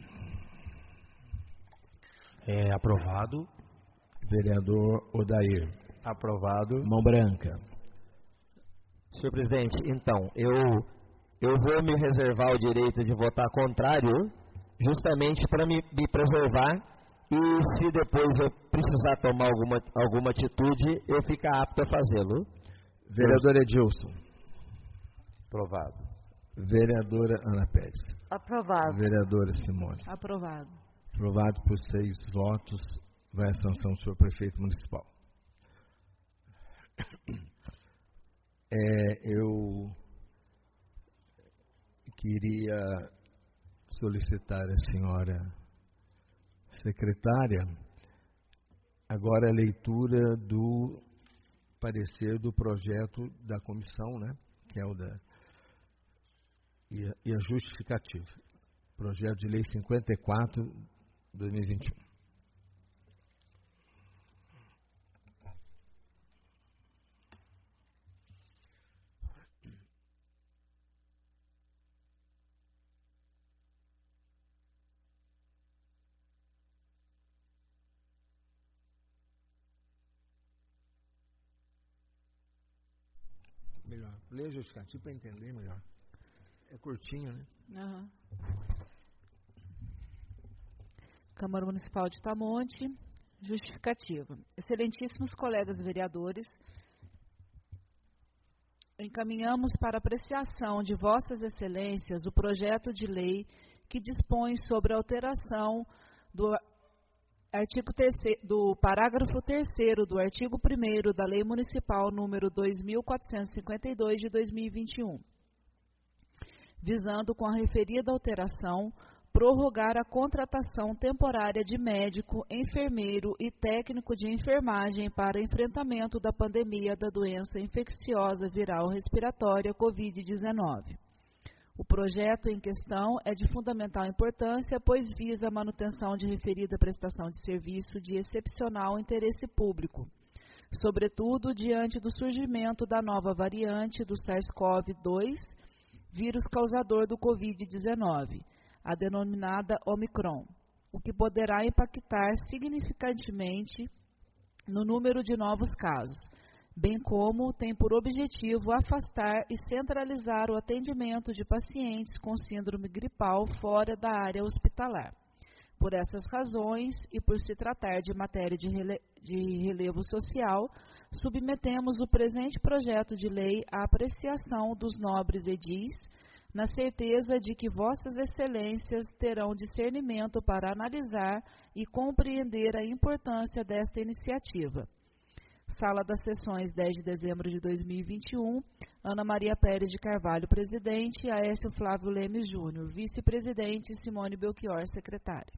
É aprovado. Vereador Odair. Aprovado. Mão branca. Senhor presidente, então, eu, eu vou me reservar o direito de votar contrário, justamente para me, me preservar, e se depois eu precisar tomar alguma, alguma atitude, eu ficar apto a fazê-lo. Vereador Edilson. Aprovado. Vereadora Ana Pérez. Aprovado. Vereadora Simone. Aprovado. Aprovado por seis votos. Vai a sanção do senhor prefeito municipal. É, eu queria solicitar à senhora secretária agora a leitura do parecer do projeto da comissão, né, que é o da e a, e a justificativa. Projeto de Lei cinquenta e quatro, dois mil e vinte e um. Melhor. Lê a justificativa para entender melhor. É curtinho, né? Uhum. Câmara Municipal de Tamonte, justificativa. Excelentíssimos colegas vereadores, encaminhamos para apreciação de vossas excelências o projeto de lei que dispõe sobre a alteração do artigo terceiro, do parágrafo terceiro do artigo primeiro da Lei Municipal número dois mil quatrocentos e cinquenta e dois de dois mil e vinte e um, visando com a referida alteração prorrogar a contratação temporária de médico, enfermeiro e técnico de enfermagem para enfrentamento da pandemia da doença infecciosa viral respiratória covid dezenove. O projeto em questão é de fundamental importância, pois visa a manutenção de referida prestação de serviço de excepcional interesse público, sobretudo diante do surgimento da nova variante do SARS-CoV dois, vírus causador do covid dezenove, a denominada Omicron, o que poderá impactar significativamente no número de novos casos, bem como tem por objetivo afastar e centralizar o atendimento de pacientes com síndrome gripal fora da área hospitalar. Por essas razões, e por se tratar de matéria de, rele de relevo social, submetemos o presente projeto de lei à apreciação dos nobres edis, na certeza de que vossas excelências terão discernimento para analisar e compreender a importância desta iniciativa. Sala das Sessões, dez de dezembro de dois mil e vinte e um, Ana Maria Pérez de Carvalho, presidente, Aécio Flávio Lemes Júnior, vice-presidente, Simone Belchior, secretária.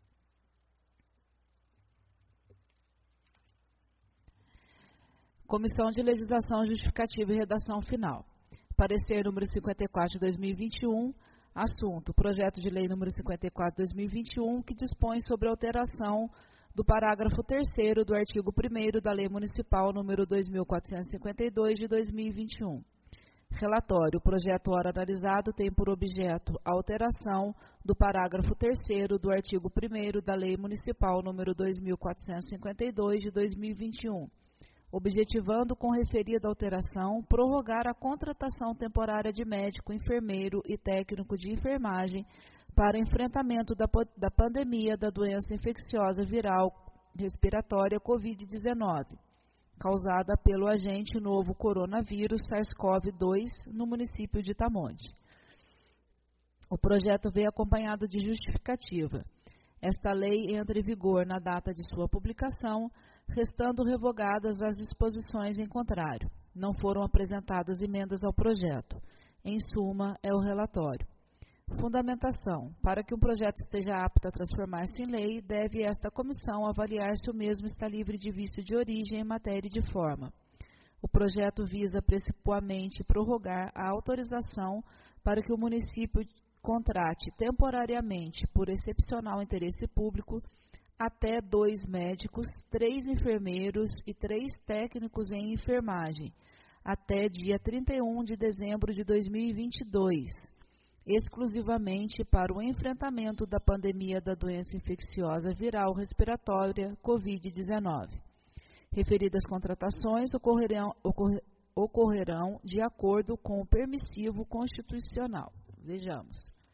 Comissão de Legislação Justificativa e Redação Final. Parecer número cinquenta e quatro de dois mil e vinte e um, assunto, projeto de lei número cinquenta e quatro de dois mil e vinte e um, que dispõe sobre alteração do parágrafo terceiro do artigo primeiro da Lei Municipal número dois mil quatrocentos e cinquenta e dois de dois mil e vinte e um. Relatório, o projeto ora analisado tem por objeto a alteração do parágrafo terceiro do artigo primeiro da Lei Municipal número dois mil quatrocentos e cinquenta e dois de dois mil e vinte e um, objetivando com referida alteração prorrogar a contratação temporária de médico, enfermeiro e técnico de enfermagem para o enfrentamento da, da pandemia da doença infecciosa viral respiratória covid dezenove, causada pelo agente novo coronavírus SARS-CoV dois no município de Itamonte. O projeto veio acompanhado de justificativa. Esta lei entra em vigor na data de sua publicação, restando revogadas as disposições em contrário. Não foram apresentadas emendas ao projeto. Em suma, é o relatório. Fundamentação. Para que um projeto esteja apto a transformar-se em lei, deve esta comissão avaliar se o mesmo está livre de vício de origem em matéria e de forma. O projeto visa principalmente prorrogar a autorização para que o município contrate temporariamente, por excepcional interesse público, até dois médicos, três enfermeiros e três técnicos em enfermagem, até dia trinta e um de dezembro de dois mil e vinte e dois, exclusivamente para o enfrentamento da pandemia da doença infecciosa viral respiratória covid dezenove. Referidas contratações ocorrerão, ocorre, ocorrerão de acordo com o permissivo constitucional. Vejamos.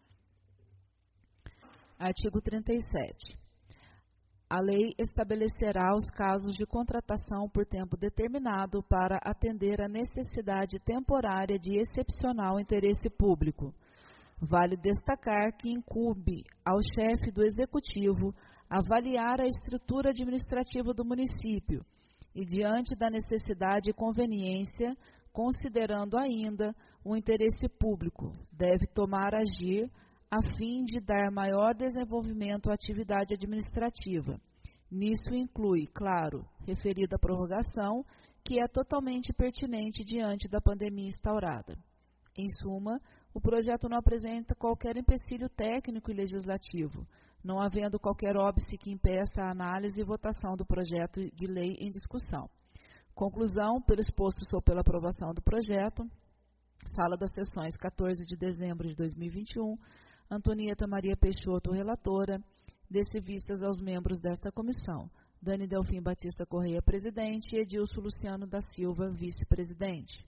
Artigo trinta e sete. A lei estabelecerá os casos de contratação por tempo determinado para atender à necessidade temporária de excepcional interesse público. Vale destacar que incumbe ao chefe do Executivo avaliar a estrutura administrativa do município e, diante da necessidade e conveniência, considerando ainda o interesse público, deve tomar agir a fim de dar maior desenvolvimento à atividade administrativa. Nisso inclui, claro, referida prorrogação, que é totalmente pertinente diante da pandemia instaurada. Em suma, o projeto não apresenta qualquer empecilho técnico e legislativo, não havendo qualquer óbice que impeça a análise e votação do projeto de lei em discussão. Conclusão, pelo exposto, sou pela aprovação do projeto. Sala das Sessões, quatorze de dezembro de dois mil e vinte e um, Antonieta Maria Peixoto, relatora, desse vistas aos membros desta comissão. Dani Delfim Batista Correia, presidente, e Edilson Luciano da Silva, vice-presidente.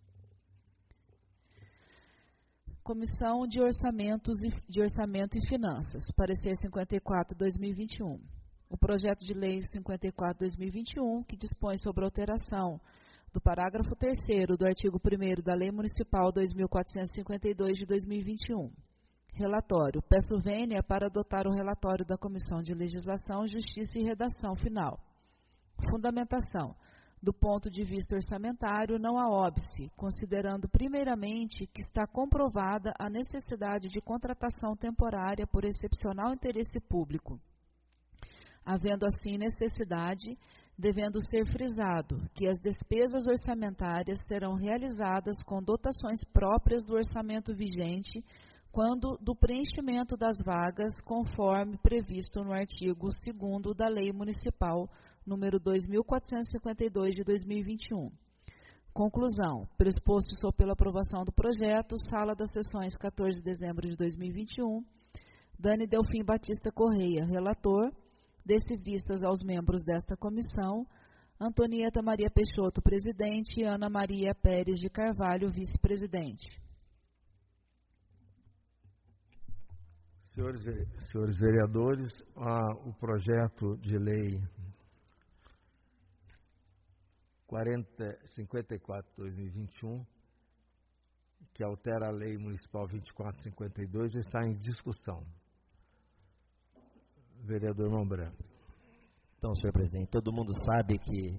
Comissão de Orçamentos e, de Orçamento e Finanças, parecer cinquenta e quatro, dois mil e vinte e um. O projeto de lei cinquenta e quatro, dois mil e vinte e um, que dispõe sobre a alteração do parágrafo terceiro do artigo primeiro da Lei Municipal dois mil quatrocentos e cinquenta e dois de dois mil e vinte e um. Relatório. Peço vênia para adotar o relatório da Comissão de Legislação, Justiça e Redação final. Fundamentação. Do ponto de vista orçamentário, não há óbice, considerando primeiramente que está comprovada a necessidade de contratação temporária por excepcional interesse público. Havendo assim necessidade, devendo ser frisado que as despesas orçamentárias serão realizadas com dotações próprias do orçamento vigente, quando do preenchimento das vagas, conforme previsto no artigo segundo da Lei Municipal número dois mil quatrocentos e cinquenta e dois de dois mil e vinte e um. Conclusão. Presposto sou pela aprovação do projeto, Sala das Sessões, quatorze de dezembro de dois mil e vinte e um. Dani Delfim Batista Correia, relator. Desse vistas aos membros desta comissão, Antonieta Maria Peixoto, presidente, e Ana Maria Pérez de Carvalho, vice-presidente. Senhores, senhores vereadores, ah, o projeto de lei quarenta, cinquenta e quatro, dois mil e vinte e um, que altera a Lei Municipal vinte e quatro, cinquenta e dois, está em discussão. Vereador Mão Branco. Então, senhor presidente, todo mundo sabe que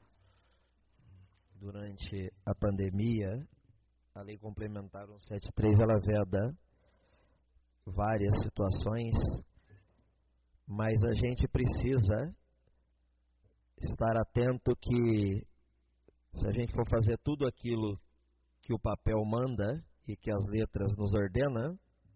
durante a pandemia, a Lei Complementar cento e setenta e três, ela veda várias situações, mas a gente precisa estar atento que, se a gente for fazer tudo aquilo que o papel manda e que as letras nos ordenam,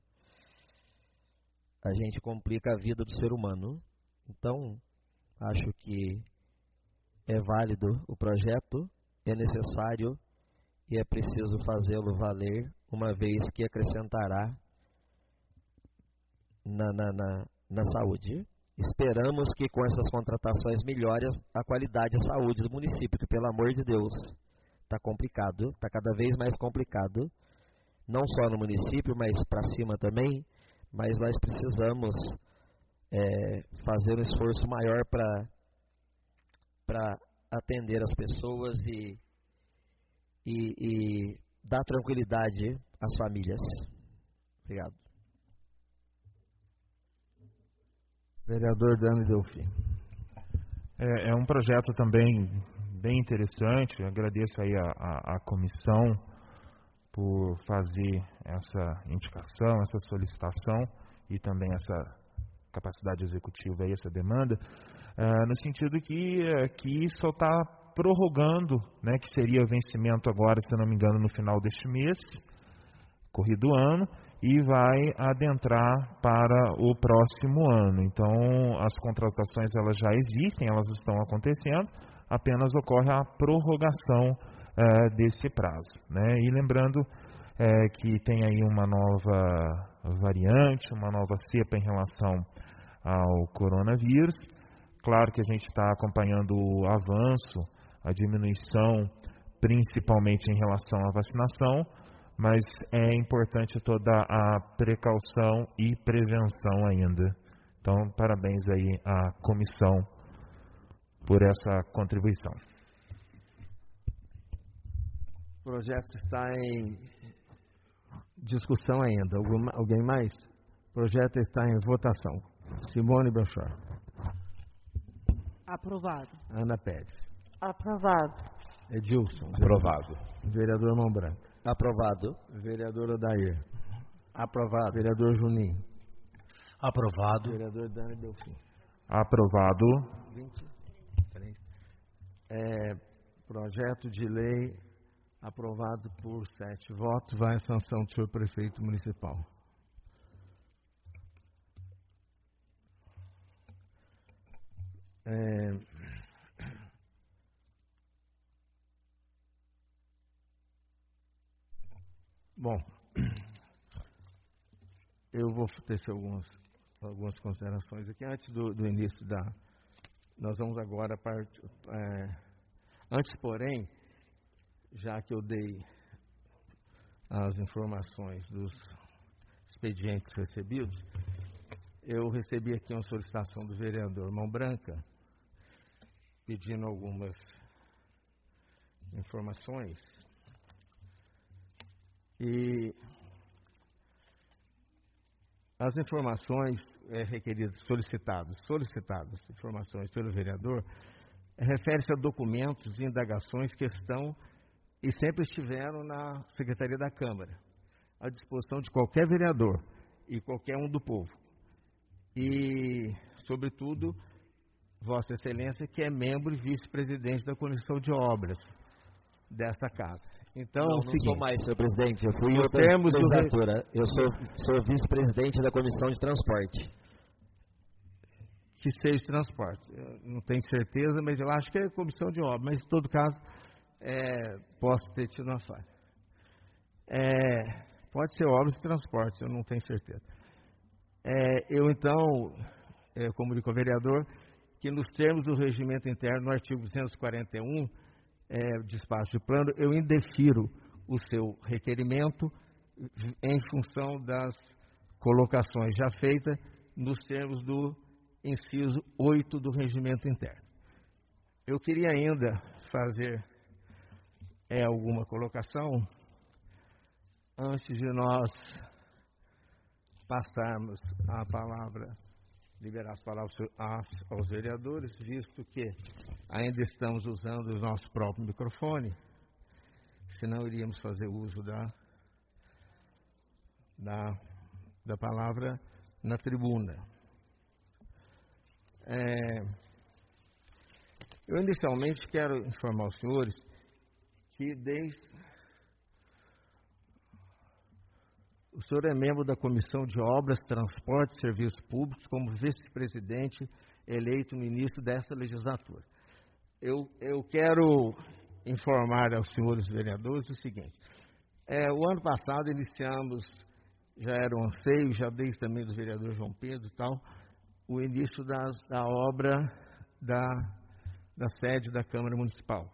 a gente complica a vida do ser humano. Então, acho que é válido o projeto, é necessário e é preciso fazê-lo valer, uma vez que acrescentará na, na, na, na saúde. esperamos que com essas contratações melhore a qualidade de saúde do município, que pelo amor de Deus está complicado, está cada vez mais complicado, não só no município, mas para cima também, mas nós precisamos é, fazer um esforço maior para para atender as pessoas e, e, e dar tranquilidade às famílias. Obrigado. Vereador Dani Delfim. É, é um projeto também bem interessante. Eu agradeço aí a, a, a comissão por fazer essa indicação, essa solicitação e também essa capacidade executiva e essa demanda, uh, no sentido que aqui só está prorrogando, né, que seria o vencimento agora, se não me engano, no final deste mês, corrido ano, e vai adentrar para o próximo ano. Então, as contratações elas já existem, elas estão acontecendo, apenas ocorre a prorrogação uh, desse prazo, né? E lembrando uh, que tem aí uma nova variante, uma nova cepa em relação ao coronavírus. Claro que a gente está acompanhando o avanço, a diminuição, principalmente em relação à vacinação, mas é importante toda a precaução e prevenção ainda. Então, parabéns aí à comissão por essa contribuição. O projeto está em discussão ainda. Algum, alguém mais? O projeto está em votação. Simone Belchor. Aprovado. Ana Pérez. Aprovado. Edilson. Aprovado. Vereador Mão Branca. Aprovado. Vereador Odair. Aprovado. Vereador Juninho. Aprovado. Vereador Dani Delfim. Aprovado. vinte e três. É, projeto de lei aprovado por sete votos. Vai à sanção do senhor prefeito municipal. É, bom, eu vou tecer algumas, algumas considerações aqui antes do, do início da. Nós vamos agora part, é, antes, porém, já que eu dei as informações dos expedientes recebidos, eu recebi aqui uma solicitação do vereador Mão Branca, pedindo algumas informações. E as informações é, requeridas, solicitadas, solicitadas, informações pelo vereador, é, refere-se a documentos e indagações que estão e sempre estiveram na Secretaria da Câmara, à disposição de qualquer vereador e qualquer um do povo. E, sobretudo, Vossa Excelência, que é membro e vice-presidente da Comissão de Obras dessa casa. Então, não, é o não seguinte, sou mais, senhor presidente. Eu fui Nos outra termos do re- legislatura. Eu sou, sou vice-presidente da Comissão de Transporte. que seja transporte. Eu não tenho certeza, mas eu acho que é Comissão de Obras. Mas, em todo caso, é, posso ter tido uma falha. É, pode ser obras e transporte, eu não tenho certeza. É, eu, então, é, comunico ao vereador que, nos termos do regimento interno, no artigo duzentos e quarenta e um, é, despacho de plano, eu indefiro o seu requerimento em função das colocações já feitas nos termos do inciso oito do regimento interno. Eu queria ainda fazer é, alguma colocação antes de nós passarmos a palavra, liberar as palavras aos vereadores, visto que ainda estamos usando o nosso próprio microfone, senão iríamos fazer uso da, da, da palavra na tribuna. É, eu inicialmente quero informar os senhores que desde o senhor é membro da Comissão de Obras, Transportes e Serviços Públicos como vice-presidente eleito no início dessa legislatura. Eu, eu quero informar aos senhores vereadores o seguinte. É, o ano passado iniciamos, já era um anseio, já desde também do vereador João Pedro e tal, o início das, da obra da, da sede da Câmara Municipal.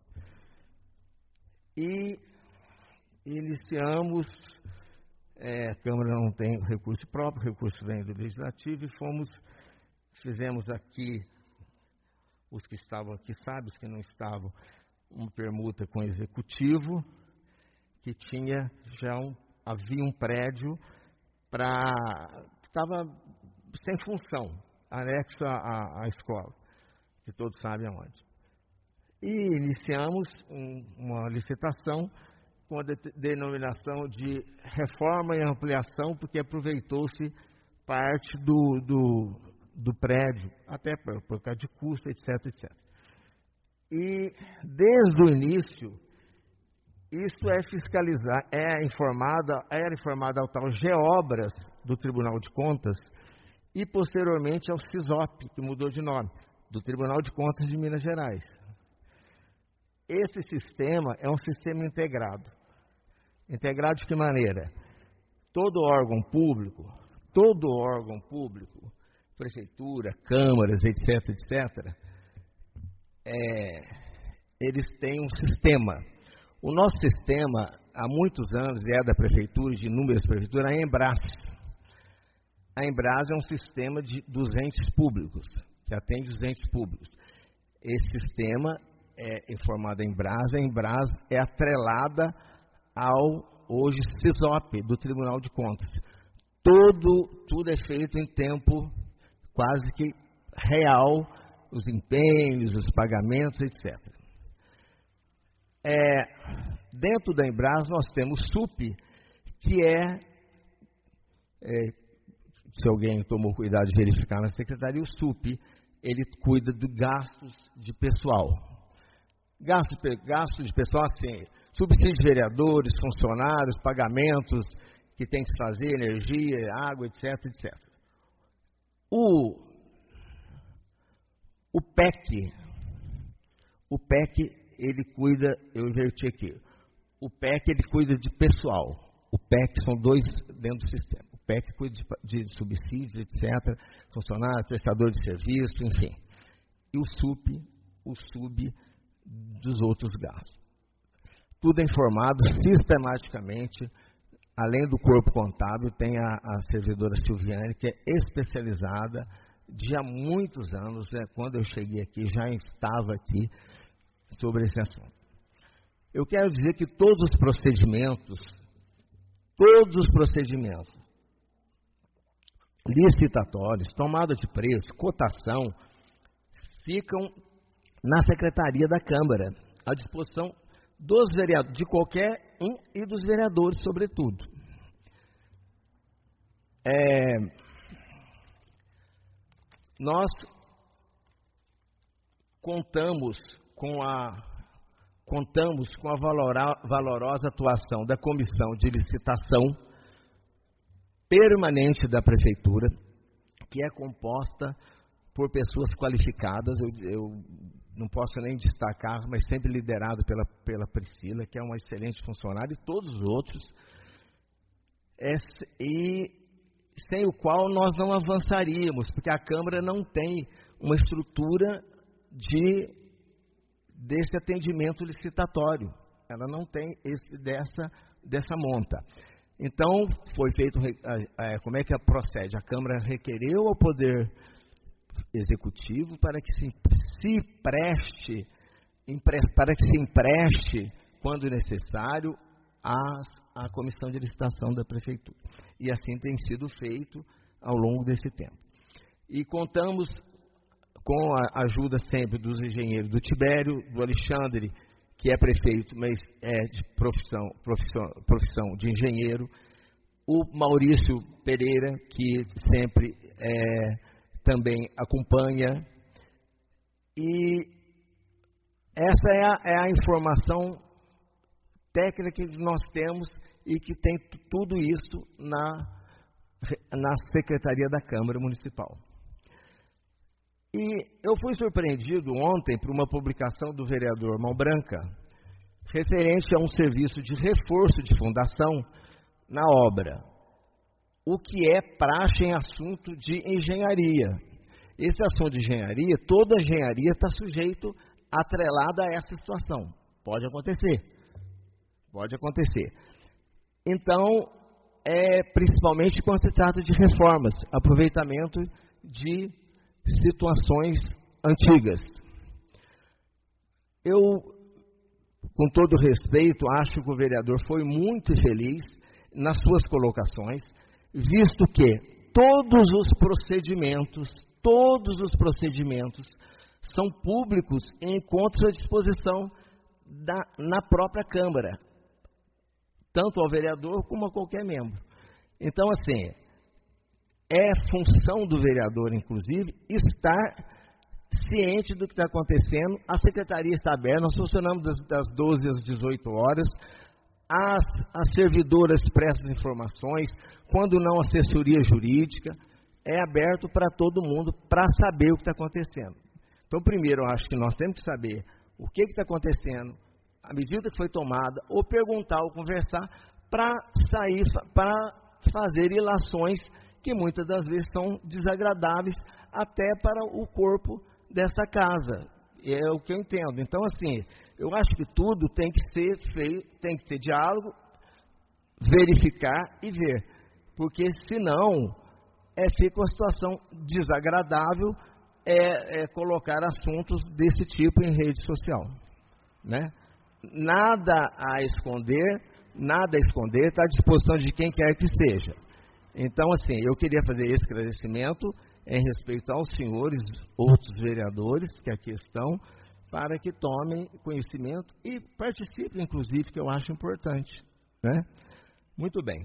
E iniciamos, é, a Câmara não tem recurso próprio, o recurso vem do Legislativo, e fomos, fizemos aqui, os que estavam aqui sabem, os que não estavam, uma permuta com o Executivo, que tinha já um, havia um prédio para, estava sem função, anexo à, à escola, que todos sabem aonde. E iniciamos um, uma licitação com a de, denominação de reforma e ampliação, porque aproveitou-se parte do, do, do prédio, até por, por causa de custo, etc, etcétera. E desde o início, isso é fiscalizar, é informada, era informada ao tal Geobras do Tribunal de Contas e posteriormente ao CISOP, que mudou de nome, do Tribunal de Contas de Minas Gerais. Esse sistema é um sistema integrado. Integrado de que maneira? Todo órgão público, todo órgão público, prefeitura, câmaras, etc, etcétera, é, eles têm um sistema. O nosso sistema, há muitos anos, é da prefeitura, de inúmeras prefeituras, a Embras. A Embras é um sistema de, dos entes públicos, que atende os entes públicos. Esse sistema é informado em Embras, a Embras é atrelada ao, hoje, CISOP, do Tribunal de Contas. Todo, tudo é feito em tempo quase que real, os empenhos, os pagamentos, etcétera. É, dentro da Embras nós temos S U P, que é, é, se alguém tomou cuidado de verificar na secretaria, o S U P, ele cuida de gastos de pessoal. Gastos, gastos de pessoal, assim, subsídio de vereadores, funcionários, pagamentos que tem que se fazer, energia, água, etc, etcétera. O, o P E C, o P E C, ele cuida, eu inverti aqui, o P E C ele cuida de pessoal, o P E C são dois dentro do sistema, o P E C cuida de, de subsídios, etcétera, funcionário, prestador de serviço, enfim, e o S U P, o sub dos outros gastos. Tudo é informado sistematicamente, além do corpo contábil, tem a, a servidora Silviane, que é especializada de há muitos anos, né, quando eu cheguei aqui, já estava aqui, sobre esse assunto. Eu quero dizer que todos os procedimentos, todos os procedimentos licitatórios, tomada de preço, cotação, ficam na Secretaria da Câmara, à disposição dos vereadores, de qualquer um e dos vereadores, sobretudo. É, nós contamos com a, contamos com a valora, valorosa atuação da Comissão de Licitação Permanente da Prefeitura, que é composta por pessoas qualificadas, eu, eu não posso nem destacar, mas sempre liderado pela, pela Priscila, que é uma excelente funcionária, e todos os outros, é, e sem o qual nós não avançaríamos, porque a Câmara não tem uma estrutura de, desse atendimento licitatório, ela não tem esse, dessa, dessa monta. Então, foi feito, como é que procede? A Câmara requereu ao Poder Executivo para que se, se preste, empre, para que se empreste, quando necessário, à, à Comissão de Licitação da Prefeitura. E assim tem sido feito ao longo desse tempo. E contamos com a ajuda sempre dos engenheiros do Tibério, do Alexandre, que é prefeito, mas é de profissão, profissão, profissão de engenheiro, o Maurício Pereira, que sempre é, também acompanha, e essa é a, é a informação técnica que nós temos e que tem tudo isso na, na Secretaria da Câmara Municipal. E eu fui surpreendido ontem por uma publicação do vereador Mão Branca, referente a um serviço de reforço de fundação na obra. o que é praxe em assunto de engenharia. Esse assunto de engenharia, toda engenharia está sujeito, atrelada a essa situação. Pode acontecer. Pode acontecer. Então, é principalmente quando se trata de reformas, aproveitamento de situações antigas. Eu, com todo respeito, acho que o vereador foi muito feliz nas suas colocações, visto que todos os procedimentos, todos os procedimentos são públicos e encontram à disposição da, na própria Câmara, tanto ao vereador como a qualquer membro. Então, assim, é função do vereador, inclusive, estar ciente do que está acontecendo. A secretaria está aberta, nós funcionamos das, das doze às dezoito horas, as, as servidoras prestam informações, quando não assessoria jurídica, é aberto para todo mundo para saber o que está acontecendo. Então, primeiro, eu acho que nós temos que saber o que está acontecendo, a medida que foi tomada, ou perguntar ou conversar, para sair, para fazer ilações que muitas das vezes são desagradáveis até para o corpo dessa casa. É o que eu entendo. Então, assim, eu acho que tudo tem que ser feito, tem que ter diálogo, verificar e ver. Porque, senão, é, fica uma situação desagradável é, é colocar assuntos desse tipo em rede social. Né? Nada a esconder, nada a esconder, está à disposição de quem quer que seja. Então, assim, eu queria fazer esse esclarecimento em respeito aos senhores, outros vereadores que aqui estão, para que tomem conhecimento e participem, inclusive, que eu acho importante. Né? Muito bem.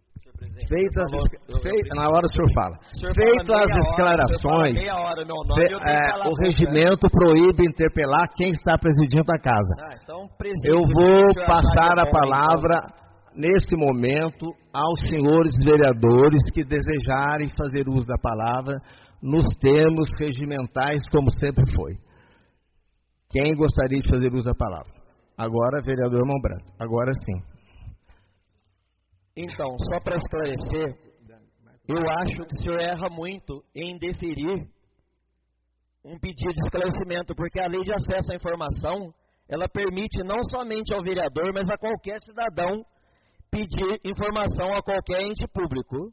Feito as, falou, feito, na hora o senhor fala. O senhor Feito fala as esclarações, hora, hora, meu nome, fe, é, o regimento proíbe interpelar quem está presidindo a casa. Ah, então, eu vou passar a palavra, então, neste momento, aos senhores vereadores que desejarem fazer uso da palavra nos termos regimentais, como sempre foi. Quem gostaria de fazer uso da palavra? Agora, vereador Mão Branca. Agora sim. Então, só para esclarecer, eu acho que o senhor erra muito em deferir um pedido de esclarecimento, porque a lei de acesso à informação, ela permite não somente ao vereador, mas a qualquer cidadão pedir informação a qualquer ente público.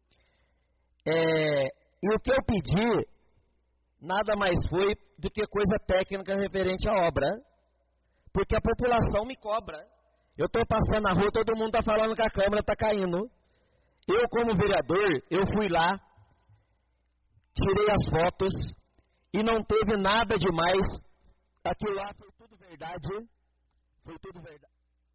É, e o que eu pedi, nada mais foi do que coisa técnica referente à obra, porque a população me cobra. Eu estou passando na rua, todo mundo está falando que a Câmara está caindo. Eu, como vereador, eu fui lá, tirei as fotos e não teve nada demais. Aquilo lá foi tudo verdade. Foi tudo verdade.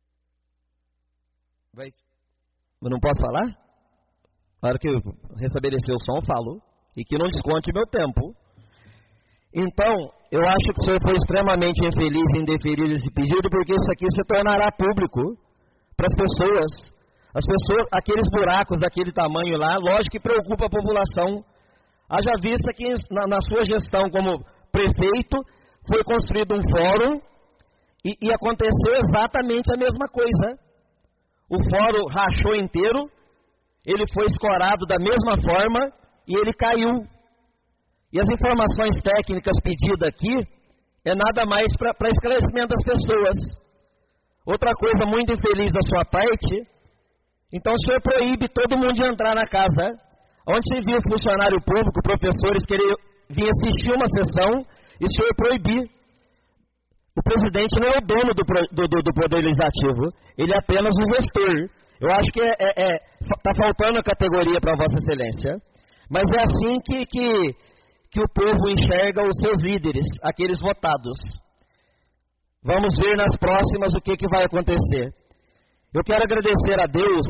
Vai. Eu não posso falar? Na hora que eu restabelecer o som, eu falo. E que não desconte meu tempo. Então, eu acho que o senhor foi extremamente infeliz em deferir esse pedido, porque isso aqui se tornará público para as pessoas. As pessoas, aqueles buracos daquele tamanho lá, lógico que preocupa a população. Haja vista que na, na sua gestão como prefeito, foi construído um fórum e, e aconteceu exatamente a mesma coisa. O fórum rachou inteiro, ele foi escorado da mesma forma e ele caiu. E as informações técnicas pedidas aqui é nada mais para esclarecimento das pessoas. Outra coisa muito infeliz da sua parte, então o senhor proíbe todo mundo de entrar na casa. Onde se viu funcionário público, professores, querer vir assistir uma sessão, e o senhor proibir. O presidente não é o dono do, do, do Poder Legislativo, ele é apenas o gestor. Eu acho que está é, é, é, faltando a categoria para Vossa Excelência. Mas é assim que... que que o povo enxerga os seus líderes, aqueles votados. Vamos ver nas próximas o que, que vai acontecer. Eu quero agradecer a Deus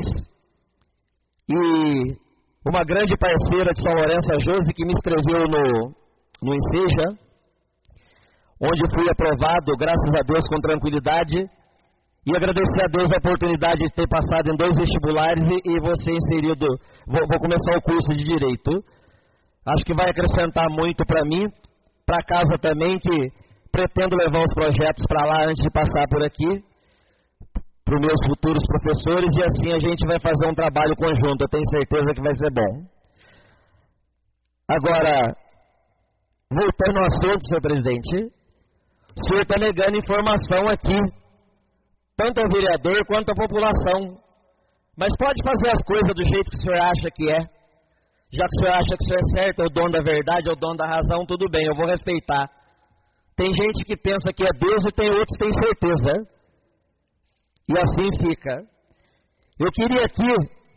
e uma grande parceira de São Lourenço, a Josi, que me inscreveu no, no Enseja, onde fui aprovado, graças a Deus, com tranquilidade, e agradecer a Deus a oportunidade de ter passado em dois vestibulares e, e você inserido, vou, vou começar o curso de Direito. Acho que vai acrescentar muito para mim, para casa também, que pretendo levar os projetos para lá antes de passar por aqui. para os meus futuros professores, e assim a gente vai fazer um trabalho conjunto, eu tenho certeza que vai ser bom. Agora, voltando ao assunto, senhor presidente, o senhor está negando informação aqui, tanto ao vereador quanto à população. Mas pode fazer as coisas do jeito que o senhor acha que é. Já que o senhor acha que o senhor é certo, é o dono da verdade, é o dono da razão, tudo bem, eu vou respeitar. Tem gente que pensa que é Deus e tem outros que têm certeza. E assim fica. Eu queria aqui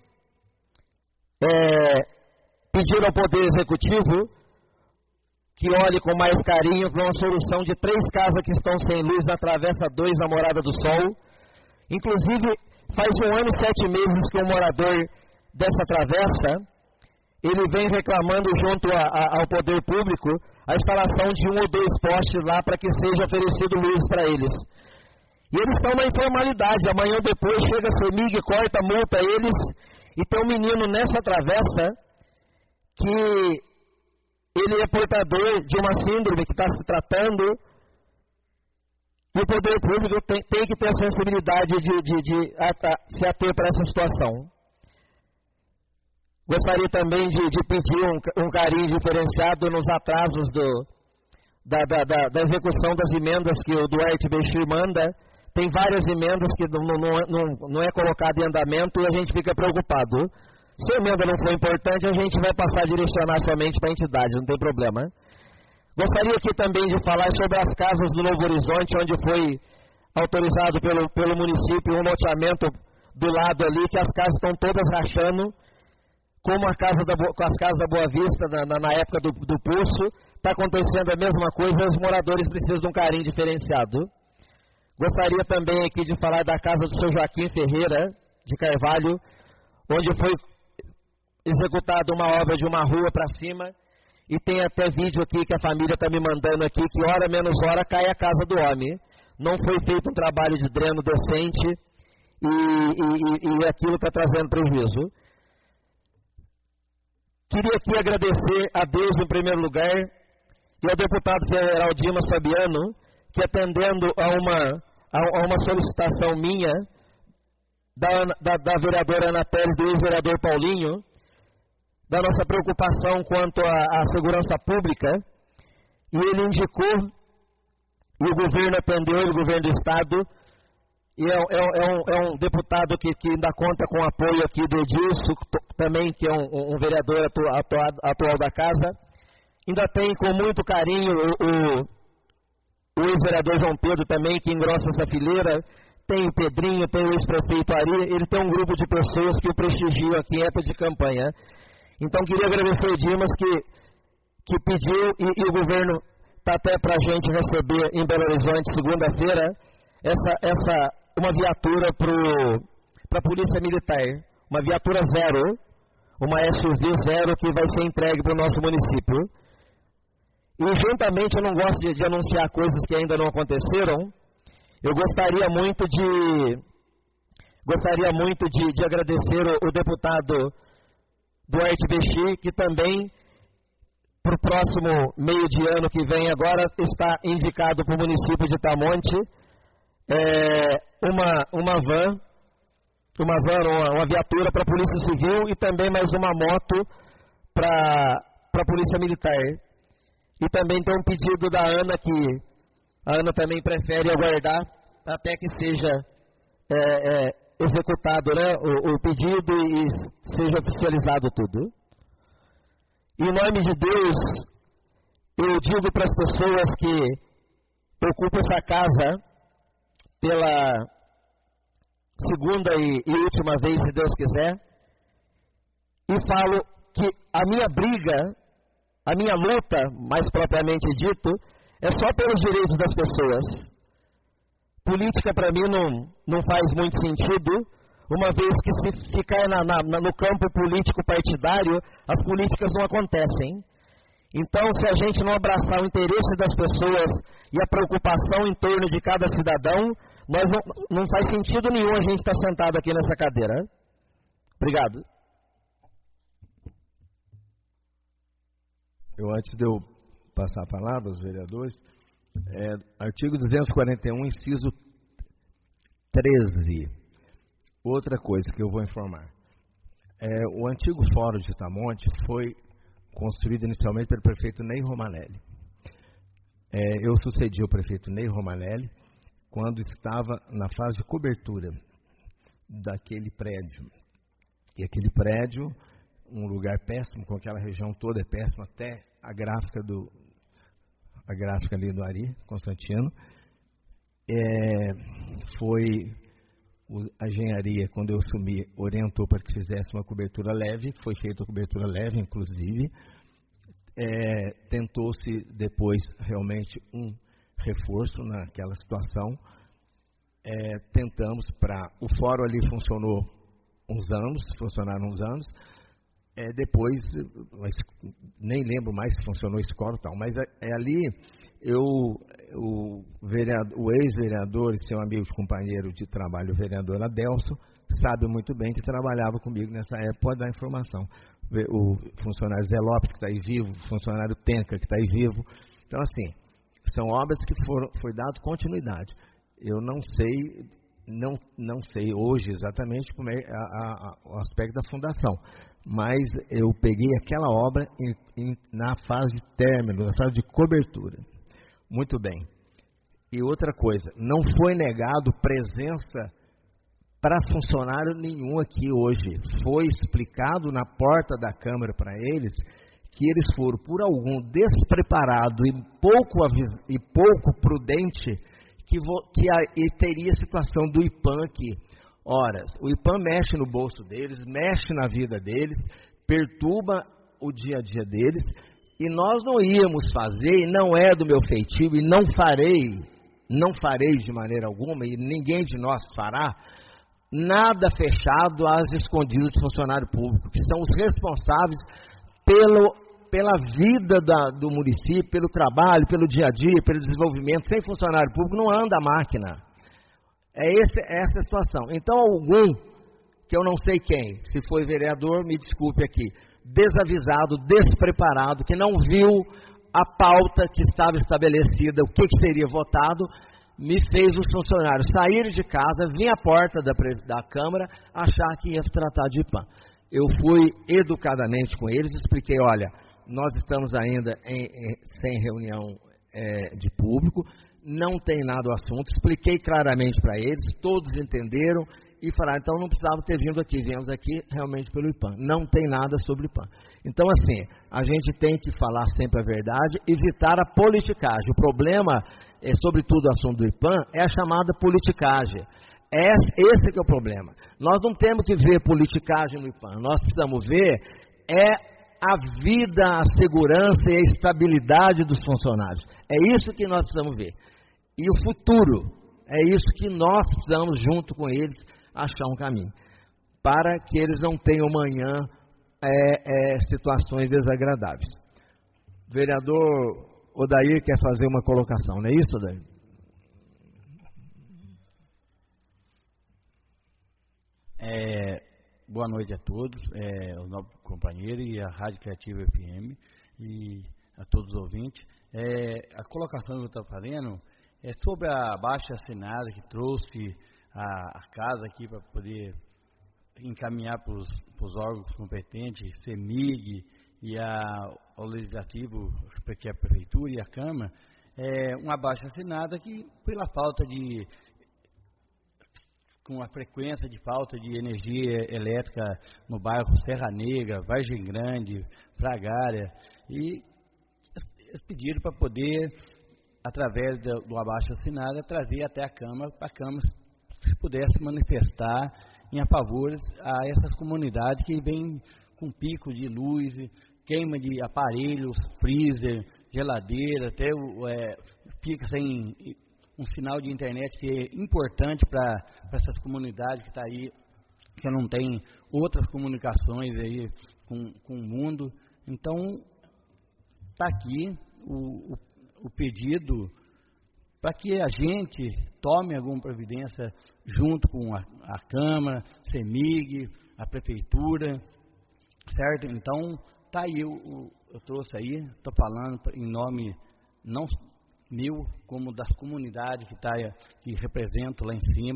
é, pedir ao Poder Executivo que olhe com mais carinho para uma solução de três casas que estão sem luz na Travessa dois, na Morada do Sol. Inclusive, faz um ano e sete meses que um morador dessa travessa, ele vem reclamando junto a, a, ao poder público a instalação de um ou dois postes lá para que seja oferecido luz para eles. E eles estão na informalidade. Amanhã ou depois chega a CEMIG, corta, multa eles, e tem um menino nessa travessa que ele é portador de uma síndrome que está se tratando, e o poder público tem, tem que ter a sensibilidade de, de, de a, a, se ater para essa situação. Gostaria também de, de pedir um, um carinho diferenciado nos atrasos do, da, da, da, da execução das emendas que o Duarte Bechir manda. Tem várias emendas que não, não, não, não é colocado em andamento e a gente fica preocupado. Se a emenda não for importante, a gente vai passar a direcionar somente para a entidade, não tem problema. Gostaria aqui também de falar sobre as casas do Novo Horizonte, onde foi autorizado pelo, pelo município um loteamento do lado ali, que as casas estão todas rachando, como a casa da, com as casas da Boa Vista, na, na, na época do, do pulso, está acontecendo a mesma coisa, os moradores precisam de um carinho diferenciado. Gostaria também aqui de falar da casa do seu Joaquim Ferreira, de Carvalho, onde foi executada uma obra de uma rua para cima, e tem até vídeo aqui que a família está me mandando aqui, que hora menos hora cai a casa do homem. Não foi feito um trabalho de dreno decente, e, e, e aquilo está trazendo prejuízo. Queria aqui agradecer a Deus em primeiro lugar, e ao deputado federal Dimas Fabiano, que atendendo a uma, a uma solicitação minha, da, da, da vereadora Ana Pérez, do ex-vereador Paulinho, da nossa preocupação quanto à segurança pública, e ele indicou, e o governo atendeu, o governo do Estado, e é, é, é, um, é um deputado que, que ainda conta com o apoio aqui do Edilson, também, que é um, um vereador atu, atual, atual da casa. Ainda tem com muito carinho o, o, o ex-vereador João Pedro também, que engrossa essa fileira. Tem o Pedrinho, tem o ex-prefeito Ari, ele tem um grupo de pessoas que o prestigiam aqui em época de campanha. Então, queria agradecer o Dimas, que, que pediu, e, e o governo está até para a gente receber em Belo Horizonte, segunda-feira, essa, essa, uma viatura para a Polícia Militar, uma viatura zero, uma S U V zero, que vai ser entregue para o nosso município. E, juntamente, eu não gosto de, de anunciar coisas que ainda não aconteceram, eu gostaria muito de, gostaria muito de, de agradecer o, o deputado Duarte Bechir, que também, para o próximo meio de ano que vem agora, está indicado para o município de Itamonte, é, uma, uma van, uma van, uma, uma viatura para a Polícia Civil e também mais uma moto para a Polícia Militar. E também tem um pedido da Ana, que a Ana também prefere aguardar até que seja é, é, executado, né, o, o pedido e seja oficializado tudo. E, em nome de Deus, eu digo para as pessoas que ocupam essa casa pela segunda e, e última vez, se Deus quiser, e falo que a minha briga, a minha luta, mais propriamente dito, é só pelos direitos das pessoas. Política, para mim, não, não faz muito sentido, uma vez que se ficar na, na, no campo político partidário, as políticas não acontecem. Então, se a gente não abraçar o interesse das pessoas e a preocupação em torno de cada cidadão, nós não, não faz sentido nenhum a gente estar sentado aqui nessa cadeira. Obrigado. Eu, antes de eu passar a palavra aos vereadores, é, artigo duzentos e quarenta e um, inciso treze. Outra coisa que eu vou informar. É, o antigo Fórum de Itamonte foi construído inicialmente pelo prefeito Ney Romanelli. É, eu sucedi o prefeito Ney Romanelli quando estava na fase de cobertura daquele prédio. E aquele prédio, um lugar péssimo, com aquela região toda é péssima, até a gráfica do a gráfica ali do Ari Constantino. É, foi o, a engenharia, quando eu assumi, orientou para que fizesse uma cobertura leve, foi feita a cobertura leve, inclusive. É, tentou-se depois realmente um reforço naquela situação. É, tentamos para... O fórum ali funcionou uns anos, funcionaram uns anos. É, depois, nem lembro mais se funcionou a escola e tal, mas é, é ali, eu, o, vereador, o ex-vereador e seu amigo e companheiro de trabalho, o vereador Adelso, sabe muito bem que trabalhava comigo nessa época, pode dar informação. O funcionário Zé Lopes, que está aí vivo, o funcionário Tenca, que está aí vivo. Então, assim, são obras que foram, foi dado continuidade. Eu não sei, não, não sei hoje exatamente como é a, a, a, o aspecto da fundação, mas eu peguei aquela obra em, em, na fase de término, na fase de cobertura. Muito bem. E outra coisa, não foi negado presença para funcionário nenhum aqui hoje. Foi explicado na porta da Câmara para eles que eles foram, por algum despreparado e pouco, avis- e pouco prudente, que, vo- que a- e teria a situação do I P A M aqui. Ora, o I P A M mexe no bolso deles, mexe na vida deles, perturba o dia a dia deles, e nós não íamos fazer, e não é do meu feitio, e não farei, não farei de maneira alguma, e ninguém de nós fará, nada fechado às escondidas do funcionário público, que são os responsáveis pelo, pela vida da, do município, pelo trabalho, pelo dia a dia, pelo desenvolvimento. Sem funcionário público não anda a máquina. É esse, essa a situação. Então, algum, que eu não sei quem, se foi vereador, me desculpe aqui, desavisado, despreparado, que não viu a pauta que estava estabelecida, o que, que seria votado, me fez os funcionários saírem de casa, vir à porta da, da Câmara, achar que ia se tratar de I P A M. Eu fui educadamente com eles, expliquei, olha, nós estamos ainda em, em, sem reunião é, de público, não tem nada o assunto, expliquei claramente para eles, todos entenderam e falaram, então não precisava ter vindo aqui, viemos aqui realmente pelo I P A M, não tem nada sobre o I P A M. Então assim, a gente tem que falar sempre a verdade, evitar a politicagem. O problema, é, sobretudo o assunto do I P A M, é a chamada politicagem. Esse que é o problema. Nós não temos que ver politicagem no I P A M, nós precisamos ver é a vida, a segurança e a estabilidade dos funcionários. É isso que nós precisamos ver. E o futuro, é isso que nós precisamos, junto com eles, achar um caminho, para que eles não tenham amanhã é, é, situações desagradáveis. O vereador Odair quer fazer uma colocação, não é isso, Odair? É, boa noite a todos, é, o nosso companheiro e a Rádio Criativa F M e a todos os ouvintes. É, a colocação que eu estou fazendo é sobre a baixa assinada que trouxe a, a casa aqui para poder encaminhar para os órgãos competentes, CEMIG e a, ao Legislativo, que é a Prefeitura e a Câmara, é uma baixa assinada que, pela falta de, com a frequência de falta de energia elétrica no bairro Serra Negra, Vargem Grande, Fragária, e eles pediram para poder, através do, do abaixo assinado, trazer até a Câmara, para a Câmara se pudesse manifestar em a favor a essas comunidades que vêm com pico de luz, queima de aparelhos, freezer, geladeira, até é, fica sem um sinal de internet que é importante para essas comunidades que estão tá aí, que não tem outras comunicações aí com, com o mundo. Então, está aqui o, o, o pedido para que a gente tome alguma providência junto com a, a Câmara, CEMIG, a Prefeitura, certo? Então, está aí, eu, eu trouxe aí, estou falando em nome não meu, como das comunidades que, tá, que represento lá em cima,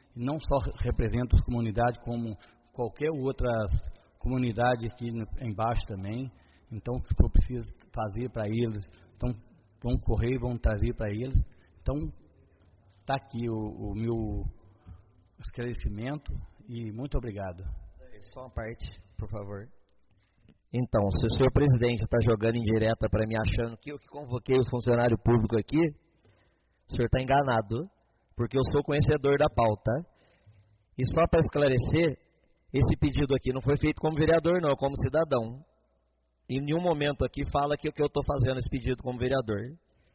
não só represento as comunidades, como qualquer outra comunidade aqui embaixo também. Então, o que for preciso fazer para eles, então, vão correr, vão trazer para eles. Então, está aqui o, o meu esclarecimento e muito obrigado. Só uma parte, por favor. Então, se o senhor presidente está jogando indireta para mim, achando que eu que convoquei o funcionário público aqui, o senhor está enganado, porque eu sou conhecedor da pauta. E só para esclarecer, esse pedido aqui não foi feito como vereador, não, como cidadão. Em nenhum momento aqui fala que, que eu estou fazendo esse pedido como vereador.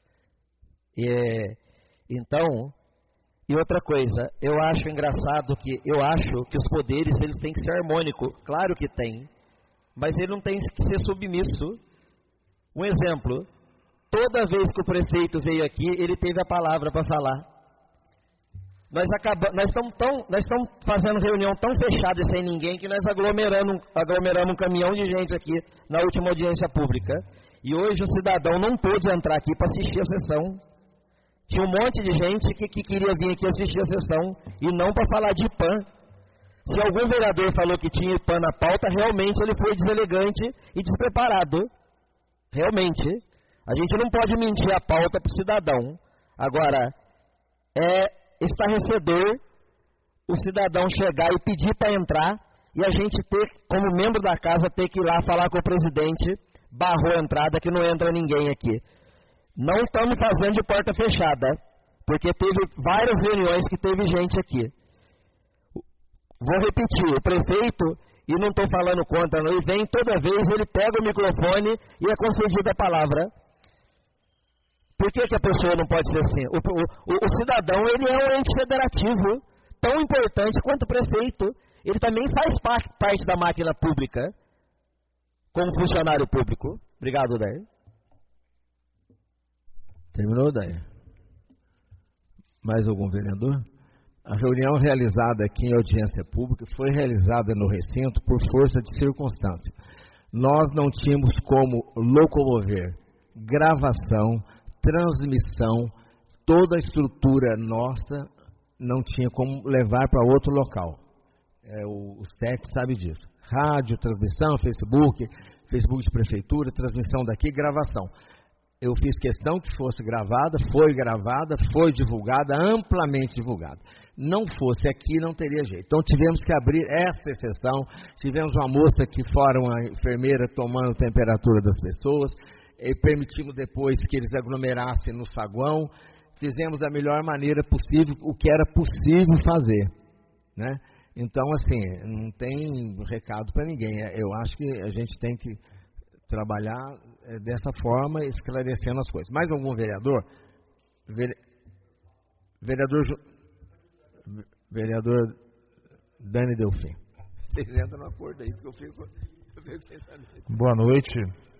E, então, e outra coisa, eu acho engraçado que, eu acho que os poderes, eles têm que ser harmônicos, claro que tem, mas ele não tem que ser submisso. Um exemplo, toda vez que o prefeito veio aqui, ele teve a palavra para falar. Nós, acaba, nós, estamos tão, nós estamos fazendo reunião tão fechada e sem ninguém que nós aglomeramos, aglomeramos um caminhão de gente aqui na última audiência pública. E hoje o cidadão não pôde entrar aqui para assistir a sessão. Tinha um monte de gente que, que queria vir aqui assistir a sessão e não para falar de I P A M. Se algum vereador falou que tinha I P A M na pauta, realmente ele foi deselegante e despreparado. Realmente. A gente não pode mentir a pauta para o cidadão. Agora, é estarrecedor o cidadão chegar e pedir para entrar e a gente ter, como membro da casa, ter que ir lá falar com o presidente, barrou a entrada que não entra ninguém aqui. Não estamos fazendo de porta fechada, porque teve várias reuniões que teve gente aqui. Vou repetir, o prefeito, e não estou falando contra, não, ele vem toda vez, ele pega o microfone e é concedida a palavra. Por que, que a pessoa não pode ser assim? O, o, o cidadão, ele é um ente federativo, tão importante quanto o prefeito. Ele também faz parte, parte da máquina pública, como funcionário público. Obrigado, Dair. Terminou, Dair? Mais algum vereador? A reunião realizada aqui em audiência pública foi realizada no recinto por força de circunstância. Nós não tínhamos como locomover gravação, transmissão, toda a estrutura nossa não tinha como levar para outro local. É, o, os técnicos sabem disso. Rádio, transmissão, Facebook, Facebook de prefeitura, transmissão daqui, gravação. Eu fiz questão que fosse gravada, foi gravada, foi divulgada, amplamente divulgada. Não fosse aqui, não teria jeito. Então tivemos que abrir essa exceção, tivemos uma moça aqui fora, uma enfermeira tomando a temperatura das pessoas, e permitimos depois que eles aglomerassem no saguão, fizemos da melhor maneira possível o que era possível fazer, né? Então, assim, não tem recado para ninguém. Eu acho que a gente tem que trabalhar dessa forma, esclarecendo as coisas. Mais algum vereador? Vere... Vereador Vereador Dani Delfim. Vocês entram no acordo aí, porque eu fico, eu fico sem saber. Boa noite,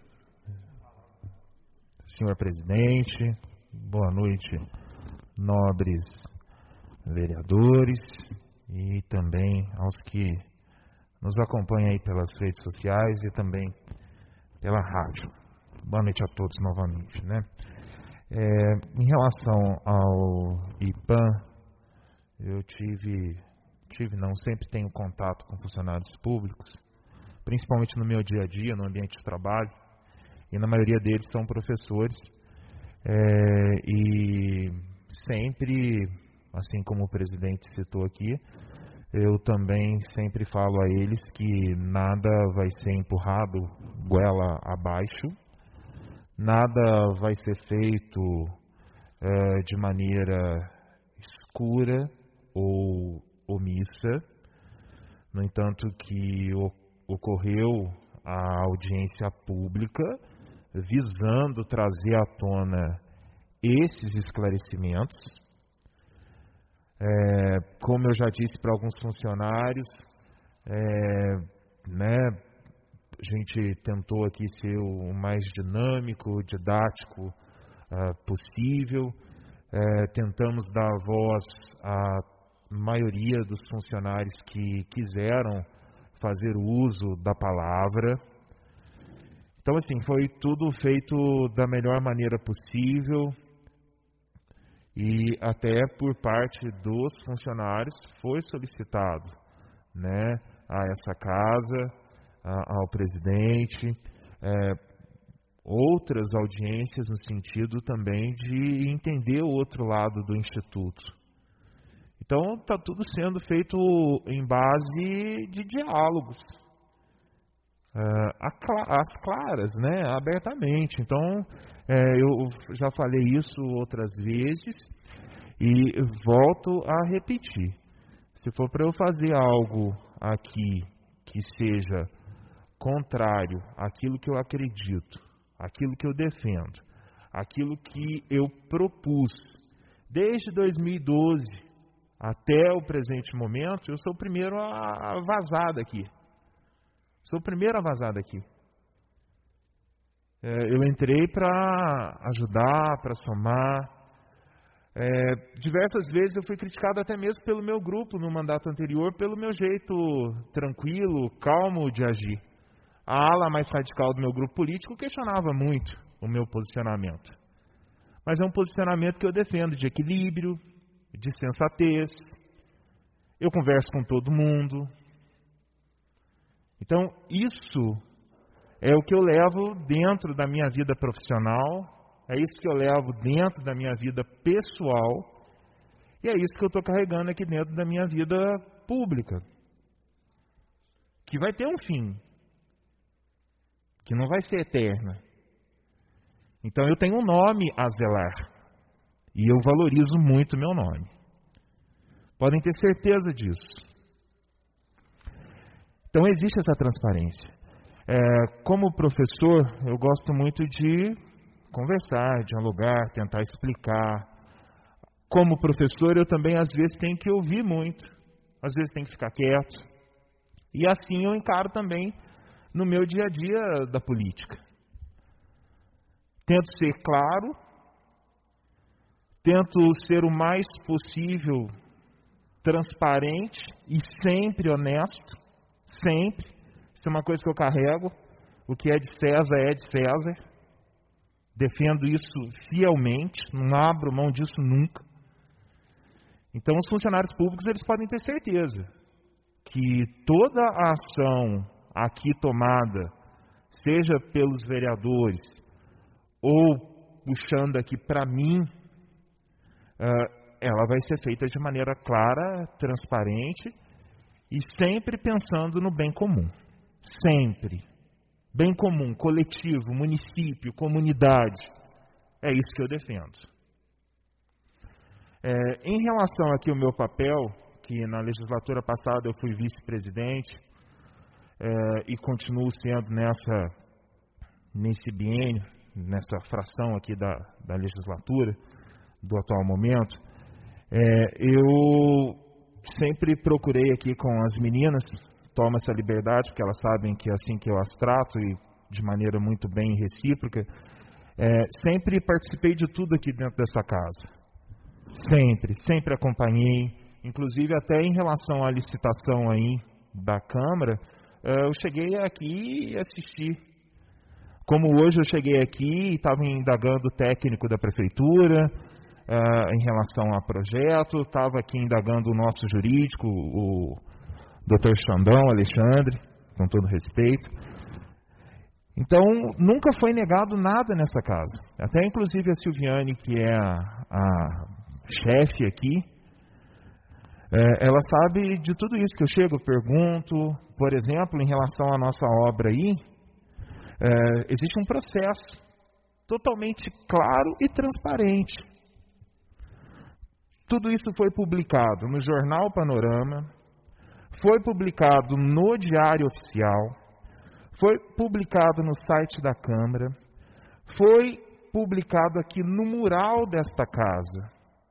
senhor presidente, boa noite, nobres vereadores e também aos que nos acompanham aí pelas redes sociais e também pela rádio. Boa noite a todos novamente, né? É, em relação ao I P A M, eu tive, tive não, sempre tenho contato com funcionários públicos, principalmente no meu dia a dia, no ambiente de trabalho, e na maioria deles são professores, é, e sempre, assim como o presidente citou aqui, eu também sempre falo a eles que nada vai ser empurrado goela abaixo, nada vai ser feito é, de maneira escura ou omissa. No entanto, que ocorreu a audiência pública visando trazer à tona esses esclarecimentos. É, como eu já disse para alguns funcionários, é, né, a gente tentou aqui ser o mais dinâmico, didático uh, possível, é, tentamos dar voz à maioria dos funcionários que quiseram fazer uso da palavra. Então, assim, foi tudo feito da melhor maneira possível E até por parte dos funcionários foi solicitado, né, a essa casa, a, ao presidente, é, outras audiências no sentido também de entender o outro lado do Instituto. Então, está tudo sendo feito em base de diálogos, uh, às claras, né, abertamente. Então, é, eu já falei isso outras vezes e volto a repetir. Se for para eu fazer algo aqui que seja contrário àquilo que eu acredito, aquilo que eu defendo, aquilo que eu propus desde dois mil e doze até o presente momento, eu sou o primeiro a vazar daqui. Sou o primeiro a vazar daqui. É, eu entrei para ajudar, para somar. É, diversas vezes eu fui criticado até mesmo pelo meu grupo no mandato anterior, pelo meu jeito tranquilo, calmo de agir. A ala mais radical do meu grupo político questionava muito o meu posicionamento. Mas é um posicionamento que eu defendo de equilíbrio, de sensatez. Eu converso com todo mundo. Então, isso é o que eu levo dentro da minha vida profissional, é isso que eu levo dentro da minha vida pessoal, e é isso que eu estou carregando aqui dentro da minha vida pública. Que vai ter um fim, que não vai ser eterna. Então eu tenho um nome a zelar, e eu valorizo muito meu nome. Podem ter certeza disso. Então existe essa transparência. É, como professor, eu gosto muito de conversar, dialogar, tentar explicar. Como professor, eu também às vezes tenho que ouvir muito, às vezes tenho que ficar quieto. E assim eu encaro também no meu dia a dia da política. Tento ser claro, tento ser o mais possível transparente e sempre honesto, sempre. Isso é uma coisa que eu carrego. O que é de César é de César. Defendo isso fielmente, não abro mão disso nunca. Então, os funcionários públicos, eles podem ter certeza que toda a ação aqui tomada, seja pelos vereadores ou puxando aqui para mim, ela vai ser feita de maneira clara, transparente e sempre pensando no bem comum. Sempre. Bem comum, coletivo, município, comunidade. É isso que eu defendo. É, em relação aqui ao meu papel, que na legislatura passada eu fui vice-presidente é, e continuo sendo nessa, nesse biênio, nessa fração aqui da, da legislatura, do atual momento, é, eu sempre procurei aqui com as meninas, tomo essa liberdade, porque elas sabem que é assim que eu as trato e de maneira muito bem recíproca, é, sempre participei de tudo aqui dentro dessa casa. Sempre, sempre acompanhei, inclusive até em relação à licitação aí da Câmara, eu cheguei aqui e assisti. Como hoje eu cheguei aqui e estava indagando o técnico da Prefeitura uh, em relação a projeto, estava aqui indagando o nosso jurídico, o doutor Xandão, Alexandre, com todo respeito. Então, nunca foi negado nada nessa casa. Até inclusive a Silviane, que é a, a chefe aqui, é, ela sabe de tudo isso que eu chego, eu pergunto. Por exemplo, em relação à nossa obra aí, é, existe um processo totalmente claro e transparente. Tudo isso foi publicado no Jornal Panorama, foi publicado no Diário Oficial, foi publicado no site da Câmara, foi publicado aqui no mural desta casa.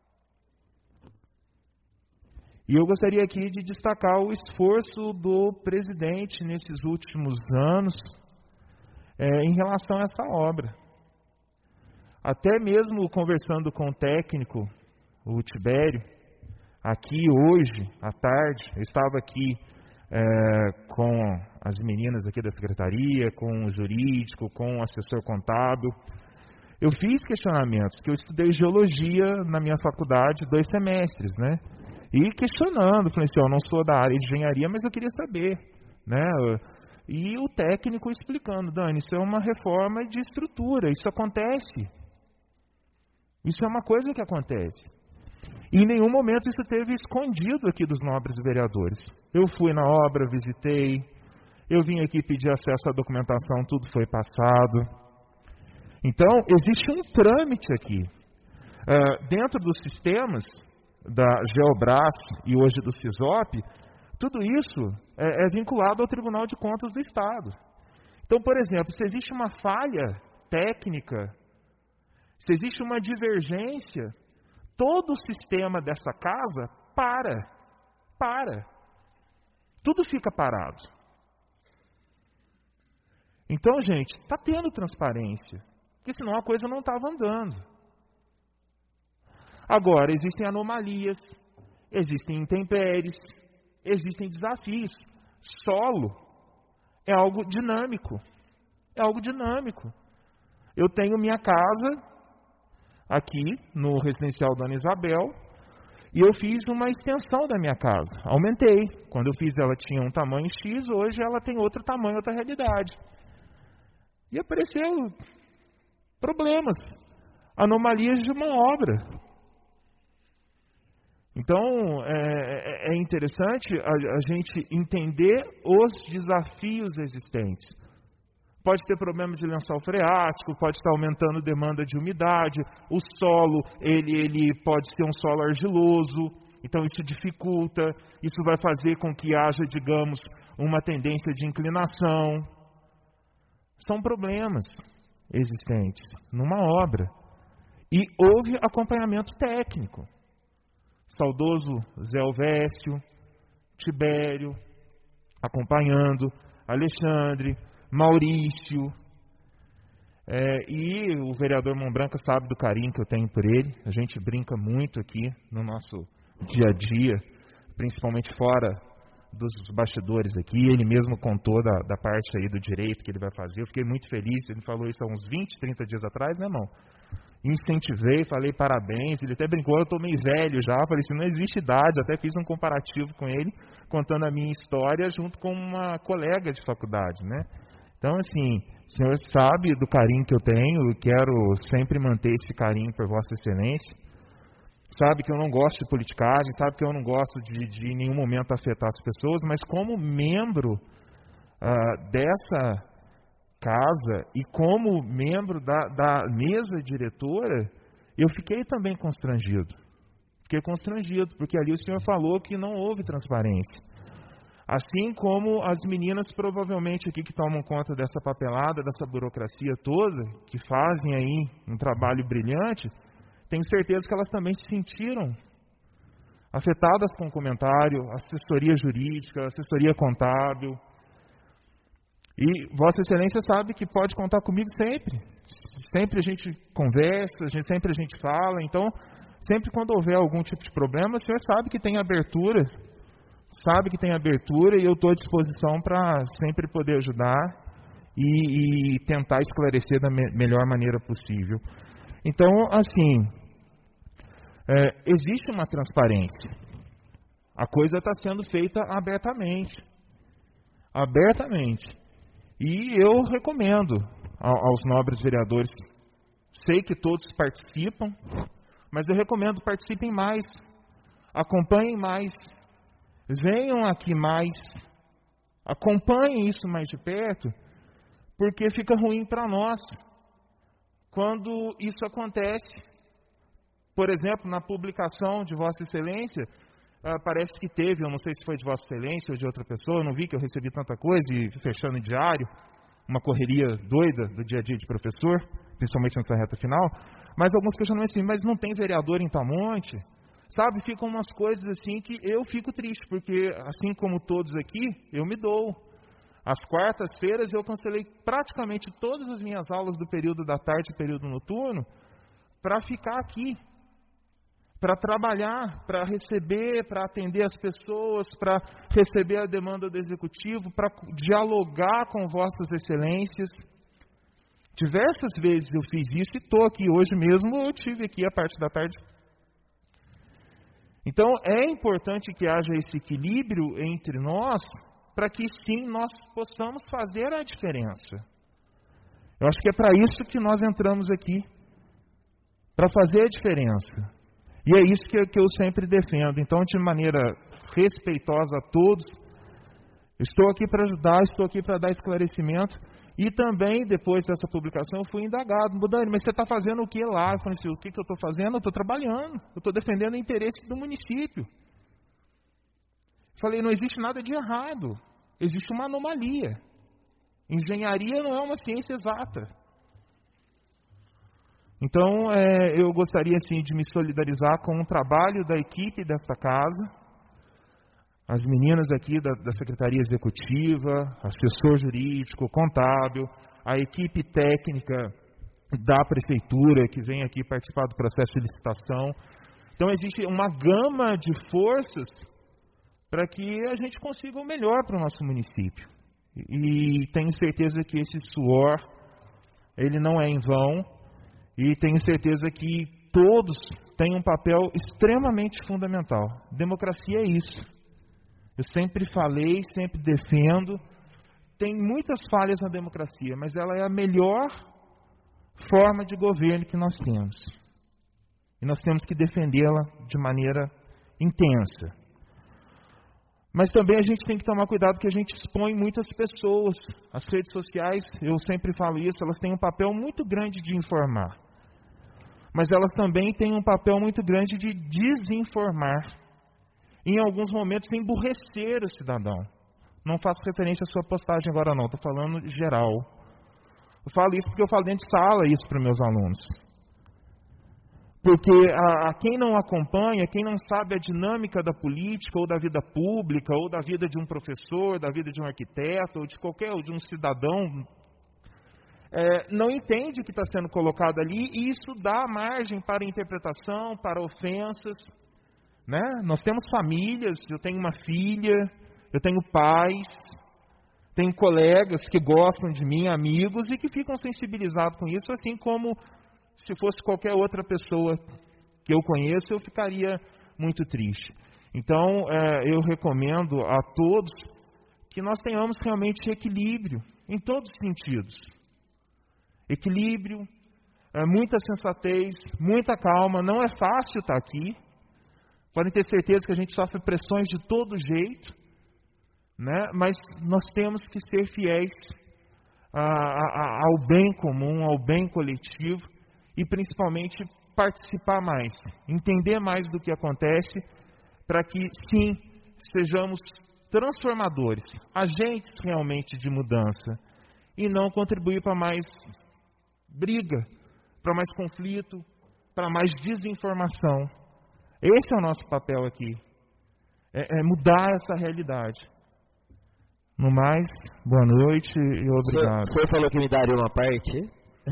E eu gostaria aqui de destacar o esforço do presidente nesses últimos anos é, em relação a essa obra. Até mesmo conversando com o técnico, o Tibério, aqui hoje, à tarde, eu estava aqui é, com as meninas aqui da secretaria, com o jurídico, com o assessor contábil. Eu fiz questionamentos, que eu estudei geologia na minha faculdade, dois semestres, né? E questionando, falei assim, eu não sou da área de engenharia, mas eu queria saber, né? E o técnico explicando, Dani, isso é uma reforma de estrutura, isso acontece. Isso é uma coisa que acontece. E em nenhum momento isso esteve escondido aqui dos nobres vereadores. Eu fui na obra, visitei, eu vim aqui pedir acesso à documentação, tudo foi passado. Então, existe um trâmite aqui. Uh, dentro dos sistemas da Geobras e hoje do CISOP, tudo isso é, é vinculado ao Tribunal de Contas do Estado. Então, por exemplo, se existe uma falha técnica, se existe uma divergência, todo o sistema dessa casa para, para. Tudo fica parado. Então, gente, está tendo transparência, porque senão a coisa não estava andando. Agora, existem anomalias, existem intempéries, existem desafios. Solo é algo dinâmico, é algo dinâmico. Eu tenho minha casa aqui no residencial Dona Isabel, e eu fiz uma extensão da minha casa. Aumentei. Quando eu fiz ela tinha um tamanho X, hoje ela tem outro tamanho, outra realidade. E apareceram problemas, anomalias de uma obra. Então, é, é interessante a, a gente entender os desafios existentes. Pode ter problema de lençol freático, pode estar aumentando demanda de umidade, o solo, ele, ele pode ser um solo argiloso, então isso dificulta, isso vai fazer com que haja, digamos, uma tendência de inclinação. São problemas existentes numa obra. E houve acompanhamento técnico. Saudoso Zé Elvésio, Tibério, acompanhando, Alexandre, Maurício, é, e o vereador Mão Branca sabe do carinho que eu tenho por ele. A gente brinca muito aqui no nosso dia a dia, principalmente fora dos bastidores aqui. Ele mesmo contou da, da parte aí do direito que ele vai fazer. Eu fiquei muito feliz, ele falou isso há uns vinte, trinta dias atrás, né, irmão? Incentivei, falei parabéns, ele até brincou, eu estou meio velho já, falei assim, não existe idade, até fiz um comparativo com ele, contando a minha história junto com uma colega de faculdade, né? Então, assim, o senhor sabe do carinho que eu tenho, eu quero sempre manter esse carinho por Vossa Excelência. Sabe que eu não gosto de politicagem, sabe que eu não gosto de, de em nenhum momento afetar as pessoas, mas como membro uh, dessa casa e como membro da, da mesa diretora, eu fiquei também constrangido. Fiquei constrangido, porque ali o senhor falou que não houve transparência. Assim como as meninas provavelmente aqui que tomam conta dessa papelada, dessa burocracia toda, que fazem aí um trabalho brilhante, tenho certeza que elas também se sentiram afetadas com o comentário, assessoria jurídica, assessoria contábil. E Vossa Excelência sabe que pode contar comigo sempre. Sempre a gente conversa, a gente, sempre a gente fala. Então, sempre quando houver algum tipo de problema, o senhor sabe que tem abertura, sabe que tem abertura e eu estou à disposição para sempre poder ajudar e, e tentar esclarecer da me, melhor maneira possível. Então, assim, é, existe uma transparência. A coisa está sendo feita abertamente. Abertamente. E eu recomendo aos nobres vereadores, sei que todos participam, mas eu recomendo que participem mais, acompanhem mais, venham aqui mais, acompanhem isso mais de perto, porque fica ruim para nós quando isso acontece. Por exemplo, na publicação de Vossa Excelência, Uh, parece que teve, eu não sei se foi de Vossa Excelência ou de outra pessoa, eu não vi que eu recebi tanta coisa e fechando em diário, uma correria doida do dia a dia de professor, principalmente nessa reta final, mas alguns questionam assim, mas não tem vereador em Tamonte? Sabe, ficam umas coisas assim que eu fico triste, porque assim como todos aqui, eu me dou. Às quartas-feiras eu cancelei praticamente todas as minhas aulas do período da tarde e período noturno para ficar aqui. Para trabalhar, para receber, para atender as pessoas, para receber a demanda do Executivo, para dialogar com Vossas Excelências. Diversas vezes eu fiz isso e estou aqui. Hoje mesmo eu tive aqui a parte da tarde. Então, é importante que haja esse equilíbrio entre nós, para que sim, nós possamos fazer a diferença. Eu acho que é para isso que nós entramos aqui, para fazer a diferença. E é isso que eu, que eu sempre defendo. Então, de maneira respeitosa a todos, estou aqui para ajudar, estou aqui para dar esclarecimento. E também, depois dessa publicação, eu fui indagado. Dani, mas você está fazendo o que lá? Eu falei assim, o que, que eu estou fazendo? Eu estou trabalhando. Eu estou defendendo o interesse do município. Falei, não existe nada de errado. Existe uma anomalia. Engenharia não é uma ciência exata. Então, é, eu gostaria, assim, de me solidarizar com o trabalho da equipe desta casa, as meninas aqui da, da Secretaria Executiva, assessor jurídico, contábil, a equipe técnica da Prefeitura, que vem aqui participar do processo de licitação. Então, existe uma gama de forças para que a gente consiga o melhor para o nosso município. E tenho certeza que esse suor, ele não é em vão, e tenho certeza que todos têm um papel extremamente fundamental. Democracia é isso. Eu sempre falei, sempre defendo. Tem muitas falhas na democracia, mas ela é a melhor forma de governo que nós temos. E nós temos que defendê-la de maneira intensa. Mas também a gente tem que tomar cuidado porque a gente expõe muitas pessoas. As redes sociais, eu sempre falo isso, elas têm um papel muito grande de informar. Mas elas também têm um papel muito grande de desinformar. Em alguns momentos, emburrecer o cidadão. Não faço referência à sua postagem agora não, estou falando geral. Eu falo isso porque eu falo dentro de sala isso para meus alunos. Porque a, a quem não acompanha, quem não sabe a dinâmica da política, ou da vida pública, ou da vida de um professor, da vida de um arquiteto, ou de qualquer, ou de um cidadão, é, não entende o que está sendo colocado ali, e isso dá margem para interpretação, para ofensas. Né? Nós temos famílias, eu tenho uma filha, eu tenho pais, tenho colegas que gostam de mim, amigos, e que ficam sensibilizados com isso, assim como se fosse qualquer outra pessoa que eu conheço, eu ficaria muito triste. Então, é, eu recomendo a todos que nós tenhamos realmente equilíbrio, em todos os sentidos. Equilíbrio, é, muita sensatez, muita calma, não é fácil estar aqui. Podem ter certeza que a gente sofre pressões de todo jeito, né? Mas nós temos que ser fiéis a, a, ao bem comum, ao bem coletivo e principalmente participar mais, entender mais do que acontece, para que sim, sejamos transformadores, agentes realmente de mudança e não contribuir para mais briga, para mais conflito, para mais desinformação. Esse é o nosso papel aqui, é, é mudar essa realidade. No mais, boa noite e obrigado. O senhor falou que me daria uma parte?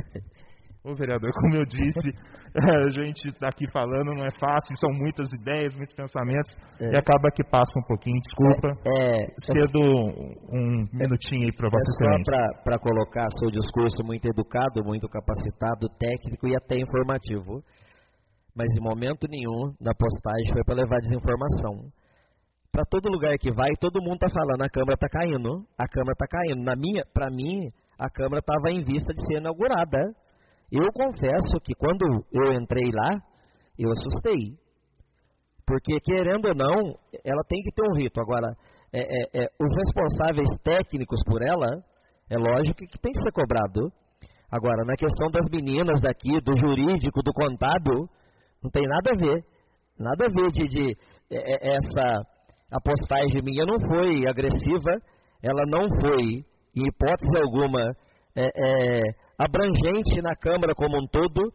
Ô vereador, como eu disse, a gente está aqui falando, não é fácil, são muitas ideias, muitos pensamentos, é. E acaba que passa um pouquinho, desculpa. É, é, Cedo um é, minutinho aí para Vossa Excelência. É só para colocar seu discurso muito educado, muito capacitado, técnico e até informativo. Mas em momento nenhum na postagem foi para levar desinformação. Para todo lugar que vai, todo mundo está falando, a Câmara está caindo, a Câmara está caindo. Na minha, para mim, a Câmara estava em vista de ser inaugurada. Eu confesso que quando eu entrei lá, eu assustei. Porque, querendo ou não, ela tem que ter um rito. Agora, é, é, é, os responsáveis técnicos por ela, é lógico que tem que ser cobrado. Agora, na questão das meninas daqui, do jurídico, do contábil, não tem nada a ver. Nada a ver de, de é, essa... A postagem minha não foi agressiva, ela não foi, em hipótese alguma, é, é, abrangente na Câmara como um todo.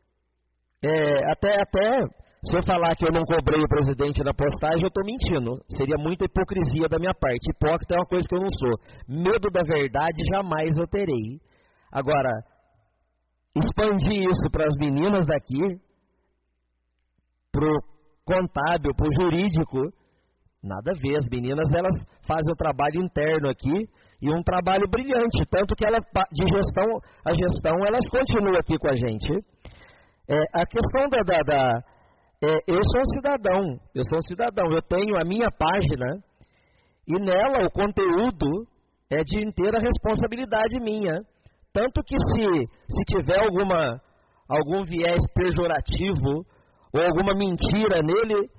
É, até, até, se eu falar que eu não cobrei o presidente na postagem, eu estou mentindo. Seria muita hipocrisia da minha parte. Hipócrita é uma coisa que eu não sou. Medo da verdade jamais eu terei. Agora, expandir isso para as meninas daqui, para o contábil, para o jurídico, Nada a ver, as meninas elas fazem o trabalho interno aqui e um trabalho brilhante, tanto que ela, de gestão, a gestão elas continuam aqui com a gente. É, a questão da... da, da é, eu sou um cidadão, eu sou um cidadão, eu tenho a minha página e nela o conteúdo é de inteira responsabilidade minha. Tanto que se, se tiver alguma, algum viés pejorativo ou alguma mentira nele,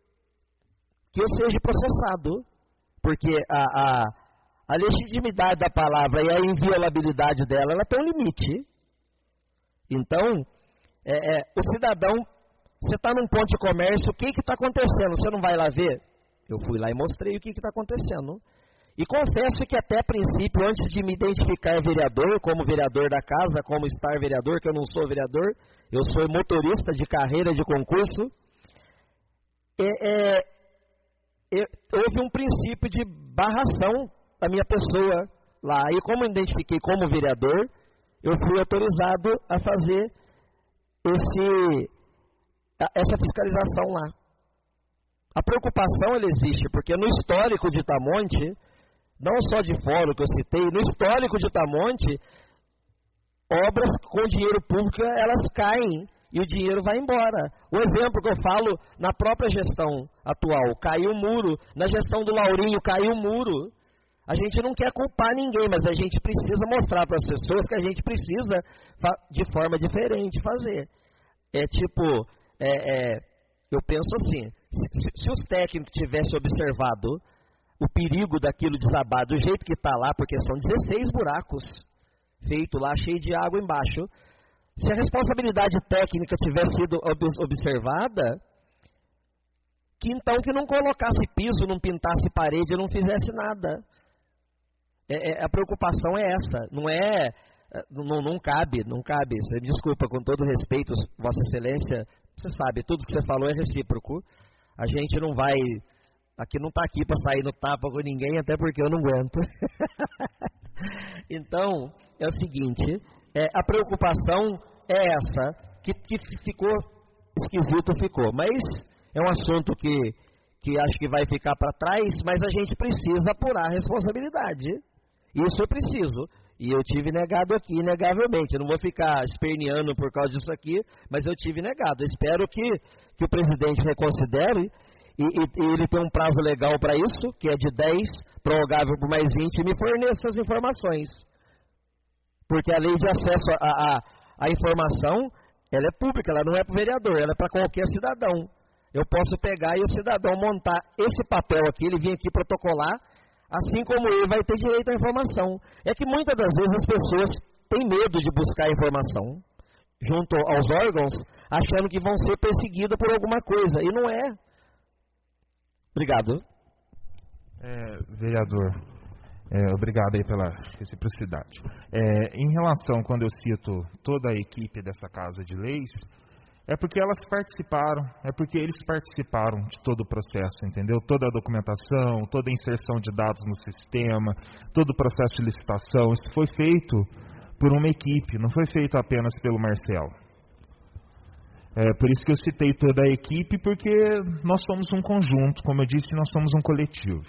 que eu seja processado, porque a, a, a legitimidade da palavra e a inviolabilidade dela, ela tem um limite. Então, é, é, o cidadão, você está num ponto de comércio, o que está acontecendo? Você não vai lá ver? Eu fui lá e mostrei o que está acontecendo. E confesso que até a princípio, antes de me identificar vereador, como vereador da casa, como estar vereador, que eu não sou vereador, eu sou motorista de carreira de concurso, é... é houve um princípio de barração da minha pessoa lá. E como eu identifiquei como vereador, eu fui autorizado a fazer esse, essa fiscalização lá. A preocupação ela existe, porque no histórico de Itamonte, não só de fora que eu citei, no histórico de Itamonte, obras com dinheiro público, elas caem e o dinheiro vai embora. O exemplo que eu falo, na própria gestão atual, caiu um muro. Na gestão do Laurinho, caiu um muro. A gente não quer culpar ninguém, mas a gente precisa mostrar para as pessoas que a gente precisa, de forma diferente, fazer. É tipo, é, é, eu penso assim, se, se os técnicos tivessem observado o perigo daquilo desabar do jeito que está lá, porque são dezesseis buracos feitos lá, cheio de água embaixo. Se a responsabilidade técnica tivesse sido observada, que então que não colocasse piso, não pintasse parede, não fizesse nada. É, é, a preocupação é essa, não é, não, não cabe, não cabe. Você me desculpa, com todo respeito, Vossa Excelência, você sabe, tudo que você falou é recíproco. A gente não vai, aqui não está aqui para sair no tapa com ninguém, até porque eu não aguento. Então, é o seguinte... É, a preocupação é essa, que, que ficou esquisito, ficou. Mas é um assunto que, que acho que vai ficar para trás, mas a gente precisa apurar a responsabilidade. Isso eu preciso. E eu tive negado aqui, inegavelmente. Eu não vou ficar esperneando por causa disso aqui, mas eu tive negado. Eu espero que, que o presidente reconsidere, e, e, e ele tem um prazo legal para isso, que é de dez, prorrogável por mais vinte, e me forneça as informações. Porque a lei de acesso à informação, ela é pública, ela não é para o vereador, ela é para qualquer cidadão. Eu posso pegar e o cidadão montar esse papel aqui, ele vir aqui protocolar, assim como ele vai ter direito à informação. É que muitas das vezes as pessoas têm medo de buscar informação junto aos órgãos, achando que vão ser perseguidas por alguma coisa, e não é. Obrigado. É, vereador, É, obrigado aí pela reciprocidade. É, em relação, quando eu cito toda a equipe dessa Casa de Leis, é porque elas participaram, é porque eles participaram de todo o processo, entendeu? Toda a documentação, toda a inserção de dados no sistema, todo o processo de licitação, isso foi feito por uma equipe, não foi feito apenas pelo Marcelo. É por isso que eu citei toda a equipe, porque nós somos um conjunto, como eu disse, nós somos um coletivo.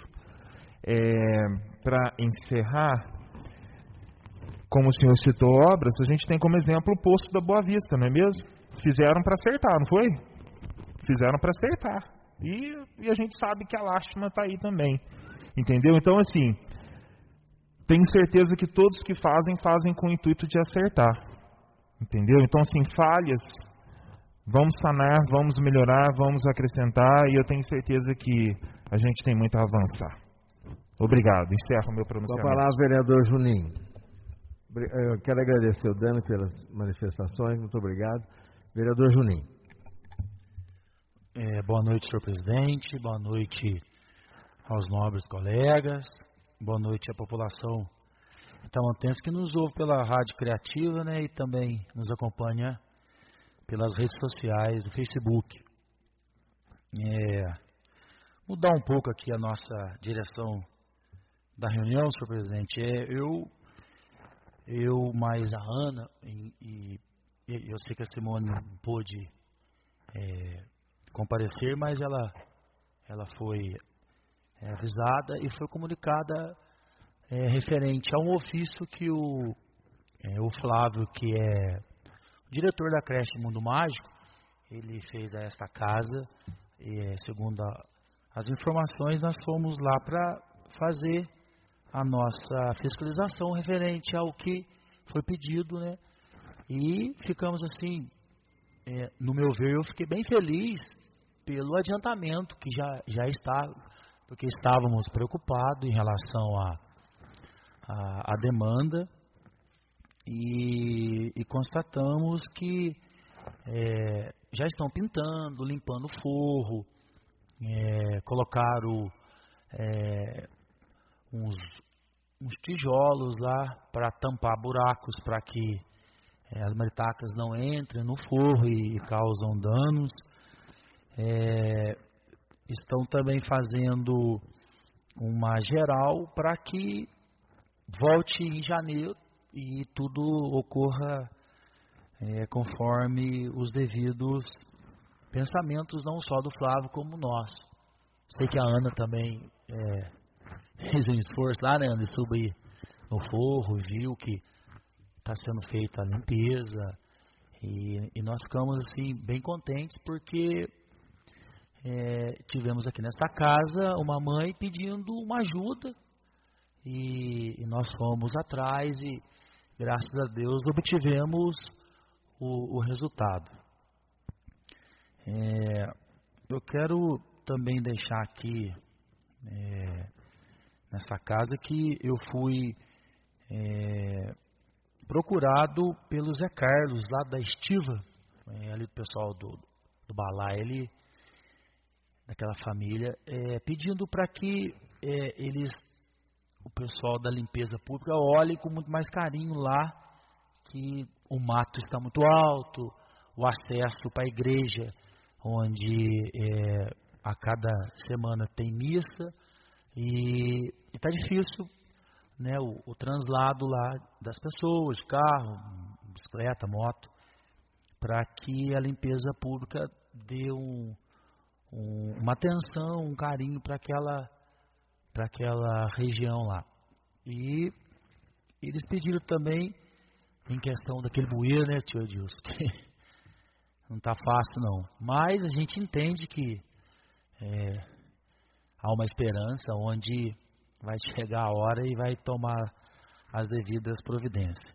É, para encerrar, como o senhor citou obras, a gente tem como exemplo o posto da Boa Vista, não é mesmo? Fizeram para acertar, não foi? Fizeram para acertar. E, e a gente sabe que a lástima está aí também. Entendeu? Então, assim, tenho certeza que todos que fazem, fazem com o intuito de acertar. Entendeu? Então, assim, falhas, vamos sanar, vamos melhorar, vamos acrescentar, e eu tenho certeza que a gente tem muito a avançar. Obrigado. Encerro o meu pronunciamento. Com a palavra, vereador Juninho. Eu quero agradecer o Dano pelas manifestações. Muito obrigado. Vereador Juninho. É, boa noite, senhor presidente. Boa noite aos nobres colegas. Boa noite à população itamontense que nos ouve pela Rádio Criativa, né, e também nos acompanha pelas redes sociais, do Facebook. É, mudar um pouco aqui a nossa direção da reunião, senhor presidente. É, eu, eu mais a Ana, e, e eu sei que a Simone não pôde é, comparecer, mas ela, ela foi é, avisada e foi comunicada é, referente a um ofício que o, é, o Flávio, que é o diretor da creche Mundo Mágico, ele fez a esta casa. E, segundo a, as informações, nós fomos lá para fazer a nossa fiscalização referente ao que foi pedido, né? E ficamos assim, é, no meu ver, eu fiquei bem feliz pelo adiantamento que já, já está, porque estávamos preocupados em relação à a, a, a demanda e, e constatamos que é, já estão pintando, limpando o forro, é, colocaram é, uns, uns tijolos lá para tampar buracos para que é, as maritacas não entrem no forro e, e causam danos. É, estão também fazendo uma geral para que volte em janeiro e tudo ocorra é, conforme os devidos pensamentos, não só do Flávio como nosso. Sei que a Ana também é, fez um esforço lá, né, de subir no forro, viu que está sendo feita a limpeza e, e nós ficamos assim bem contentes porque é, tivemos aqui nesta casa uma mãe pedindo uma ajuda e, e nós fomos atrás e graças a Deus obtivemos o, o resultado. É, eu quero também deixar aqui é, nessa casa que eu fui é, procurado pelo Zé Carlos lá da Estiva, é, ali do pessoal do, do Balá, ele daquela família, é, pedindo para que é, eles, o pessoal da limpeza pública, olhe com muito mais carinho lá, que o mato está muito alto, o acesso para a igreja, onde é, a cada semana tem missa, e está difícil, né, o, o translado lá das pessoas, carro, bicicleta, moto, para que a limpeza pública dê um Um, uma atenção, um carinho para aquela, para aquela região lá. E eles pediram também, em questão daquele bueiro, né, tio Edilson, que não está fácil não. Mas a gente entende que é, há uma esperança onde vai chegar a hora e vai tomar as devidas providências.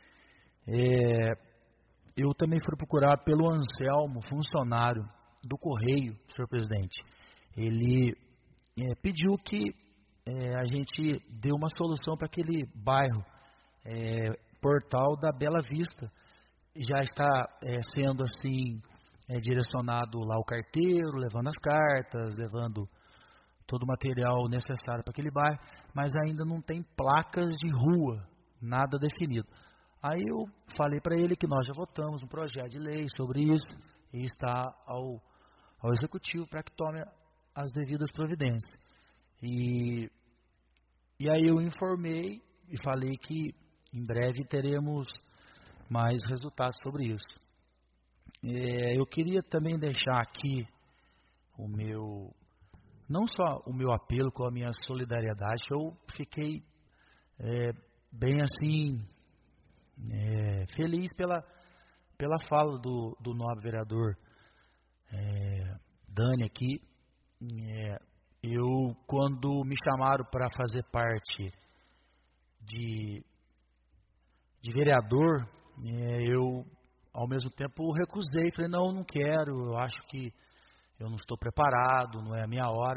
É, eu também fui procurado pelo Anselmo, funcionário do Correio, senhor presidente. Ele é, pediu que é, a gente dê uma solução para aquele bairro, é, Portal da Bela Vista. Já está é, sendo assim é, direcionado lá o carteiro, levando as cartas, levando todo o material necessário para aquele bairro, mas ainda não tem placas de rua, nada definido. Aí eu falei para ele que nós já votamos um projeto de lei sobre isso e está ao ao executivo para que tome as devidas providências. E, e aí eu informei e falei que em breve teremos mais resultados sobre isso. É, eu queria também deixar aqui o meu, não só o meu apelo, com a minha solidariedade. Eu fiquei é, bem assim, é, feliz pela, pela fala do, do nobre vereador É, Dani aqui. É, eu, quando me chamaram para fazer parte de, de vereador, é, eu ao mesmo tempo recusei, falei, não, não quero, eu acho que eu não estou preparado, não é a minha hora.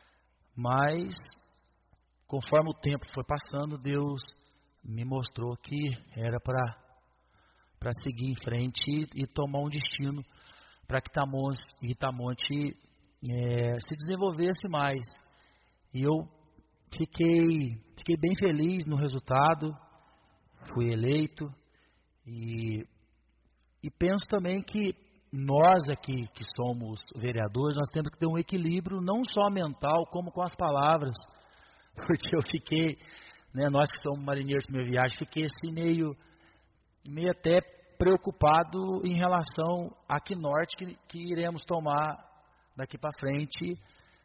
Mas conforme o tempo foi passando, Deus me mostrou que era para para seguir em frente e, e tomar um destino para que Itamonte é, se desenvolvesse mais. E eu fiquei, fiquei bem feliz no resultado, fui eleito, e, e penso também que nós aqui, que somos vereadores, nós temos que ter um equilíbrio, não só mental, como com as palavras, porque eu fiquei, né, nós que somos marinheiros de primeira viagem, fiquei assim meio, meio até preocupado em relação a que norte que, que iremos tomar daqui para frente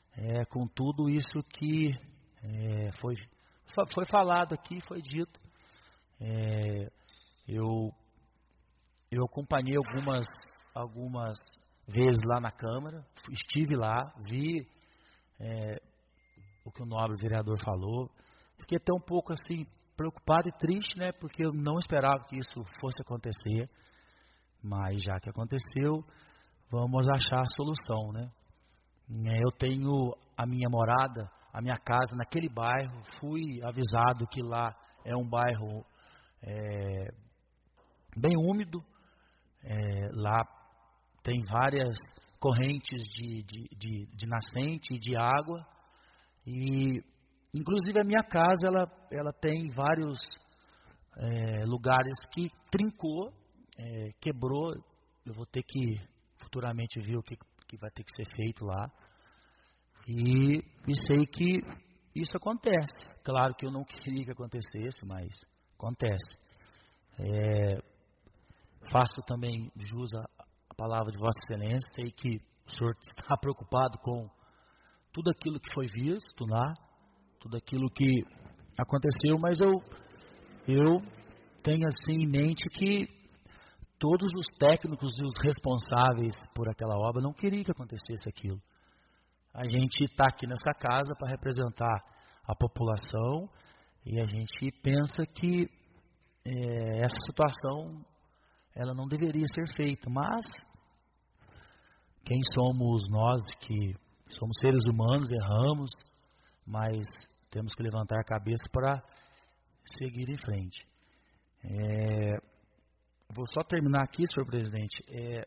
é, com tudo isso que é, foi, foi falado aqui, foi dito. É, eu, eu acompanhei algumas, algumas vezes lá na Câmara, estive lá, vi é, o que o nobre vereador falou. Fiquei até um pouco assim preocupado e triste, né, porque eu não esperava que isso fosse acontecer, mas já que aconteceu, vamos achar a solução, né? Eu tenho a minha morada, a minha casa naquele bairro, fui avisado que lá é um bairro é, bem úmido, é, lá tem várias correntes de, de, de, de nascente e de água, e inclusive a minha casa ela, ela tem vários é, lugares que trincou, é, quebrou. Eu vou ter que futuramente ver o que, que vai ter que ser feito lá. E, e sei que isso acontece. Claro que eu não queria que acontecesse, mas acontece. É, faço também jus à palavra de Vossa Excelência. Sei que o senhor está preocupado com tudo aquilo que foi visto lá, tudo aquilo que aconteceu, mas eu, eu tenho assim em mente que todos os técnicos e os responsáveis por aquela obra não queriam que acontecesse aquilo. A gente está aqui nessa casa para representar a população e a gente pensa que é, essa situação ela não deveria ser feita, mas quem somos nós que somos seres humanos, erramos, mas temos que levantar a cabeça para seguir em frente. É, vou só terminar aqui, senhor presidente. É,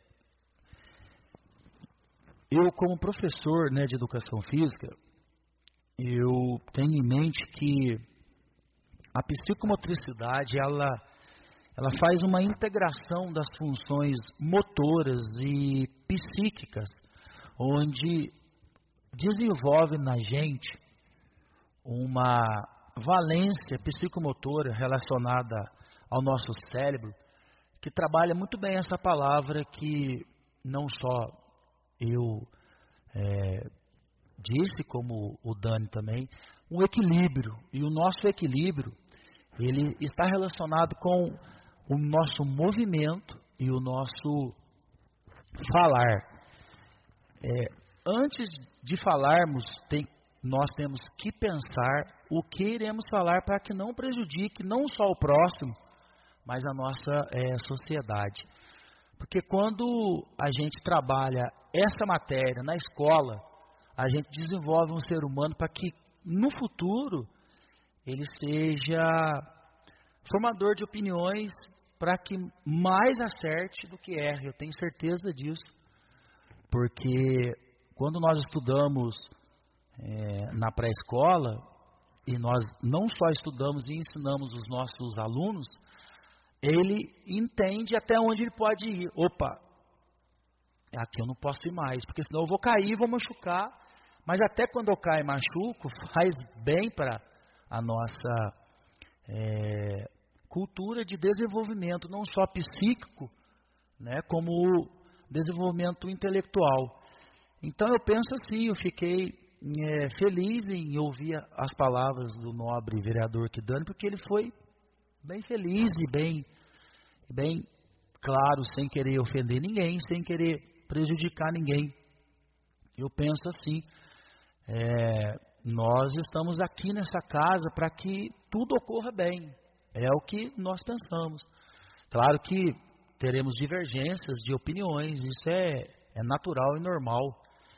eu, como professor, né, de educação física, eu tenho em mente que a psicomotricidade, ela, ela faz uma integração das funções motoras e psíquicas, onde desenvolve na gente uma valência psicomotora relacionada ao nosso cérebro, que trabalha muito bem essa palavra que não só eu é, disse, como o Dani também, um equilíbrio. E o nosso equilíbrio, ele está relacionado com o nosso movimento e o nosso falar. É, antes de falarmos, tem, nós temos que pensar o que iremos falar para que não prejudique não só o próximo, mas a nossa é, sociedade. Porque quando a gente trabalha essa matéria na escola, a gente desenvolve um ser humano para que no futuro ele seja formador de opiniões, para que mais acerte do que erre. Eu tenho certeza disso, porque quando nós estudamos é, na pré-escola, e nós não só estudamos e ensinamos os nossos alunos, ele entende até onde ele pode ir. Opa, aqui eu não posso ir mais, porque senão eu vou cair, vou machucar. Mas até quando eu caio e machuco, faz bem para a nossa é, cultura de desenvolvimento, não só psíquico, né, como desenvolvimento intelectual. Então eu penso assim, eu fiquei é, feliz em ouvir as palavras do nobre vereador Kidani, porque ele foi bem feliz e bem, bem claro, sem querer ofender ninguém, sem querer prejudicar ninguém. Eu penso assim, é, nós estamos aqui nessa casa para que tudo ocorra bem, é o que nós pensamos. Claro que teremos divergências de opiniões, isso é, é natural e normal,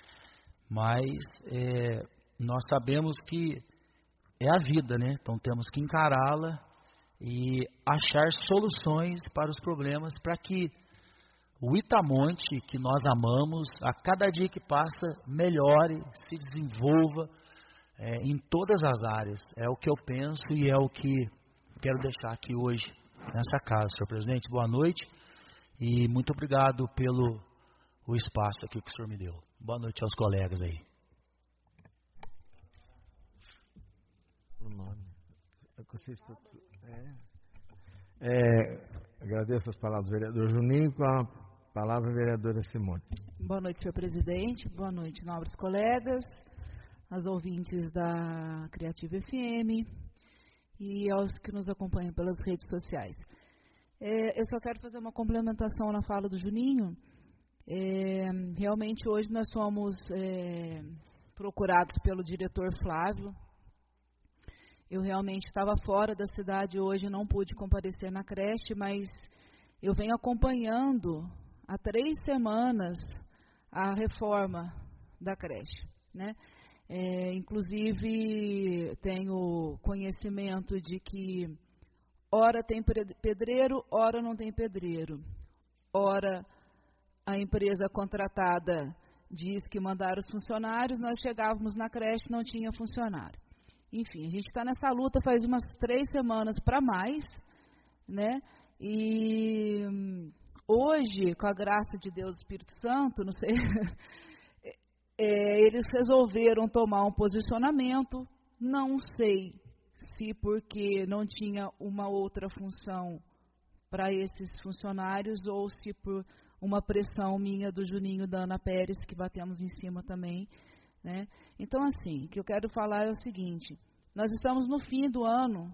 mas é, nós sabemos que é a vida, né? Então temos que encará-la e achar soluções para os problemas, para que o Itamonte, que nós amamos, a cada dia que passa, melhore, se desenvolva é, em todas as áreas. É o que eu penso e é o que quero deixar aqui hoje nessa casa. Senhor presidente, boa noite e muito obrigado pelo o espaço aqui que o senhor me deu. Boa noite aos colegas aí. É, é, agradeço as palavras do vereador Juninho, com a palavra a vereadora Simone. Boa noite, senhor presidente. Boa noite, nobres colegas. as ouvintes da Criativa F M e aos que nos acompanham pelas redes sociais. É, eu só quero fazer uma complementação na fala do Juninho. É, realmente hoje nós somos é, procurados pelo diretor Flávio. Eu realmente estava fora da cidade hoje, não pude comparecer na creche, mas eu venho acompanhando há três semanas a reforma da creche, né? É, inclusive tenho conhecimento de que ora tem pedreiro, ora não tem pedreiro, ora a empresa contratada diz que mandaram os funcionários, nós chegávamos na creche e não tinha funcionário. Enfim, a gente está nessa luta faz umas três semanas para mais, né? E hoje, com a graça de Deus, Espírito Santo, não sei, é, eles resolveram tomar um posicionamento, não sei se porque não tinha uma outra função para esses funcionários ou se por uma pressão minha do Juninho e da Ana Pérez, que batemos em cima também, né? Então, assim, o que eu quero falar é o seguinte, nós estamos no fim do ano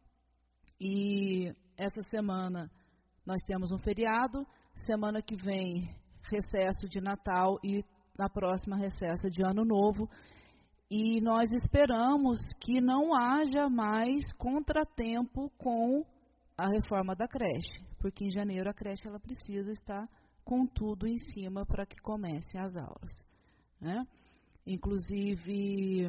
e essa semana nós temos um feriado, semana que vem recesso de Natal e na próxima recesso de Ano Novo, e nós esperamos que não haja mais contratempo com a reforma da creche, porque em janeiro a creche ela precisa estar com tudo em cima para que comecem as aulas, né? Inclusive,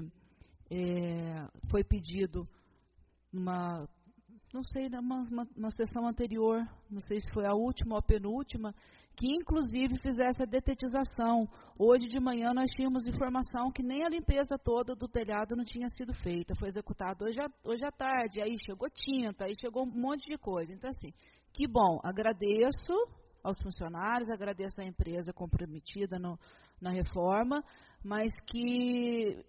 é, foi pedido uma, não sei, uma, uma, uma sessão anterior, não sei se foi a última ou a penúltima, que inclusive fizesse a detetização. Hoje de manhã nós tínhamos informação que nem a limpeza toda do telhado não tinha sido feita, foi executada hoje, hoje à tarde, aí chegou tinta, aí chegou um monte de coisa. Então, assim, que bom, agradeço aos funcionários, agradeço à empresa comprometida no, na reforma, mas que,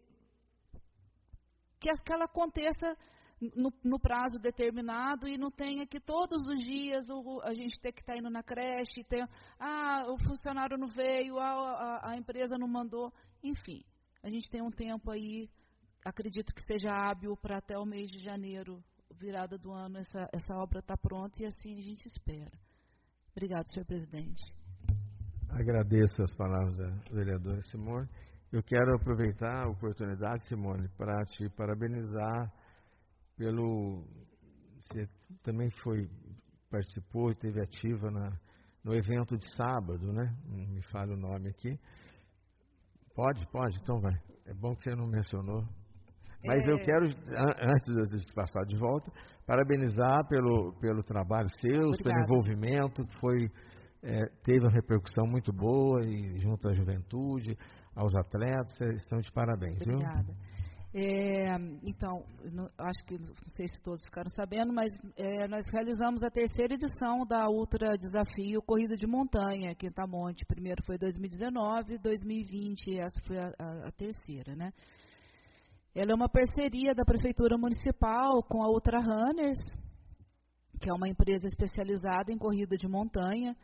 que ela aconteça no, no prazo determinado e não tenha que todos os dias o, a gente ter que estar indo na creche, ter, ah, o funcionário não veio, a, a, a empresa não mandou, enfim, a gente tem um tempo aí, acredito que seja hábil para até o mês de janeiro, virada do ano, essa, essa obra está pronta e assim a gente espera. Obrigado, senhor presidente. Agradeço as palavras da vereadora Simone. Eu quero aproveitar a oportunidade, Simone, para te parabenizar pelo... Você também foi, participou e esteve ativa na, no evento de sábado, né? Não me fale o nome aqui. Pode? Pode? Então vai. É bom que você não mencionou. Mas é... eu quero, antes de passar de volta, parabenizar pelo, pelo trabalho seu, Obrigada. Pelo envolvimento, que foi, é, teve uma repercussão muito boa e junto à juventude, aos atletas, estão de parabéns. Obrigada. É, então, não, acho que, não sei se todos ficaram sabendo, mas é, nós realizamos a terceira edição da Ultra Desafio Corrida de Montanha, aqui em Tamonte. Primeiro foi dois mil e dezenove, dois mil e vinte, e essa foi a, a, a terceira, né? Ela é uma parceria da Prefeitura Municipal com a Ultra Runners, que é uma empresa especializada em corrida de montanha,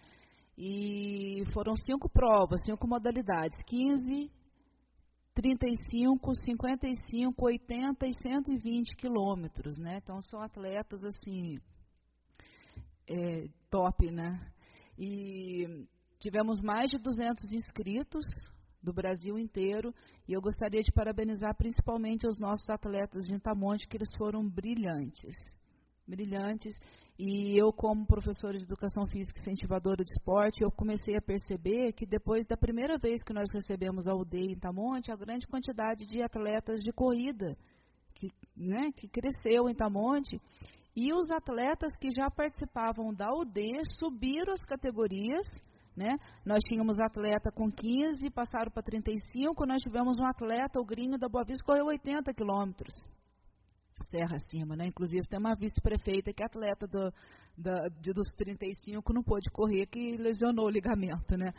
e foram cinco provas, cinco modalidades, quinze, trinta e cinco, cinquenta e cinco, oitenta e cento e vinte quilômetros, né? Então são atletas assim, é, top, né? E tivemos mais de duzentos inscritos do Brasil inteiro, e eu gostaria de parabenizar principalmente os nossos atletas de Tamonte, que eles foram brilhantes, brilhantes, e eu como professora de Educação Física e incentivadora de esporte, eu comecei a perceber que depois da primeira vez que nós recebemos a U D em Tamonte, a grande quantidade de atletas de corrida, que, né, que cresceu em Tamonte, e os atletas que já participavam da U D subiram as categorias, né? Nós tínhamos atleta com quinze, passaram para trinta e cinco, nós tivemos um atleta, o Grinho da Boa Vista, correu oitenta quilômetros, serra acima, né? Inclusive tem uma vice-prefeita que é atleta do, da, de, dos trinta e cinco, não pôde correr, que lesionou o ligamento, né?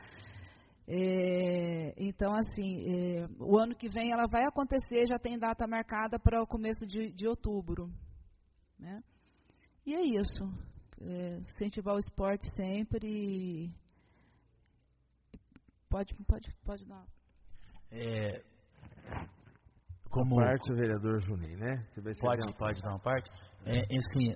É, então, assim, é, o ano que vem ela vai acontecer, já tem data marcada para o começo de, de outubro, né? E é isso, é, incentivar o esporte sempre e... Pode, pode, pode dar. É, como... Uma parte, o vereador Juninho, né? Você vai pode, uma... pode dar uma parte? É, assim,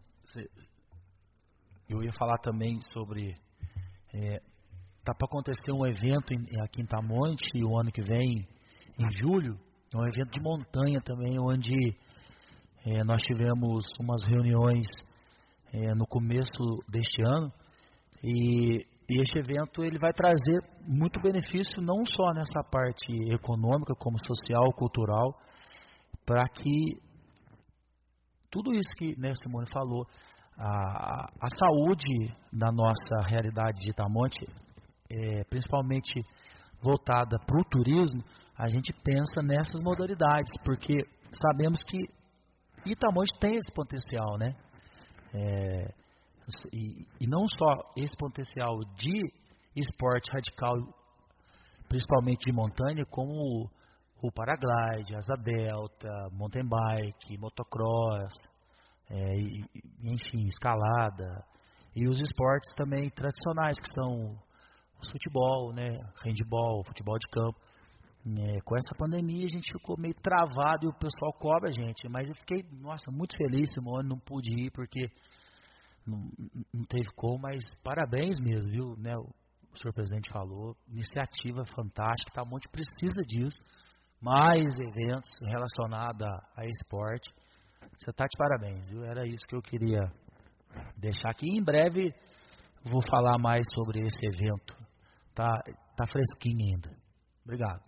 eu ia falar também sobre... É, tá para acontecer um evento em, aqui em Tamonte, o ano que vem, em julho, é um evento de montanha também, onde é, nós tivemos umas reuniões é, no começo deste ano, e, e este evento ele vai trazer muito benefício, não só nessa parte econômica, como social, cultural, para que tudo isso que, né, Simone falou, a, a saúde da nossa realidade de Itamonte, é, principalmente voltada para o turismo, a gente pensa nessas modalidades, porque sabemos que Itamonte tem esse potencial, né? É, e, e não só esse potencial de esporte radical, principalmente de montanha, como o paraglide, asa delta, mountain bike, motocross, é, e, enfim, escalada, e os esportes também tradicionais, que são o futebol, né, handball, futebol de campo. É, com essa pandemia a gente ficou meio travado e o pessoal cobra a gente, mas eu fiquei, nossa, muito feliz, Simone, não pude ir porque não, não teve como, mas parabéns mesmo, viu, né, o, o senhor presidente falou, iniciativa fantástica, tá, um monte precisa disso, mais eventos relacionados a, a esporte, você tá de parabéns, viu, era isso que eu queria deixar aqui, em breve vou falar mais sobre esse evento, tá, tá fresquinho ainda, obrigado.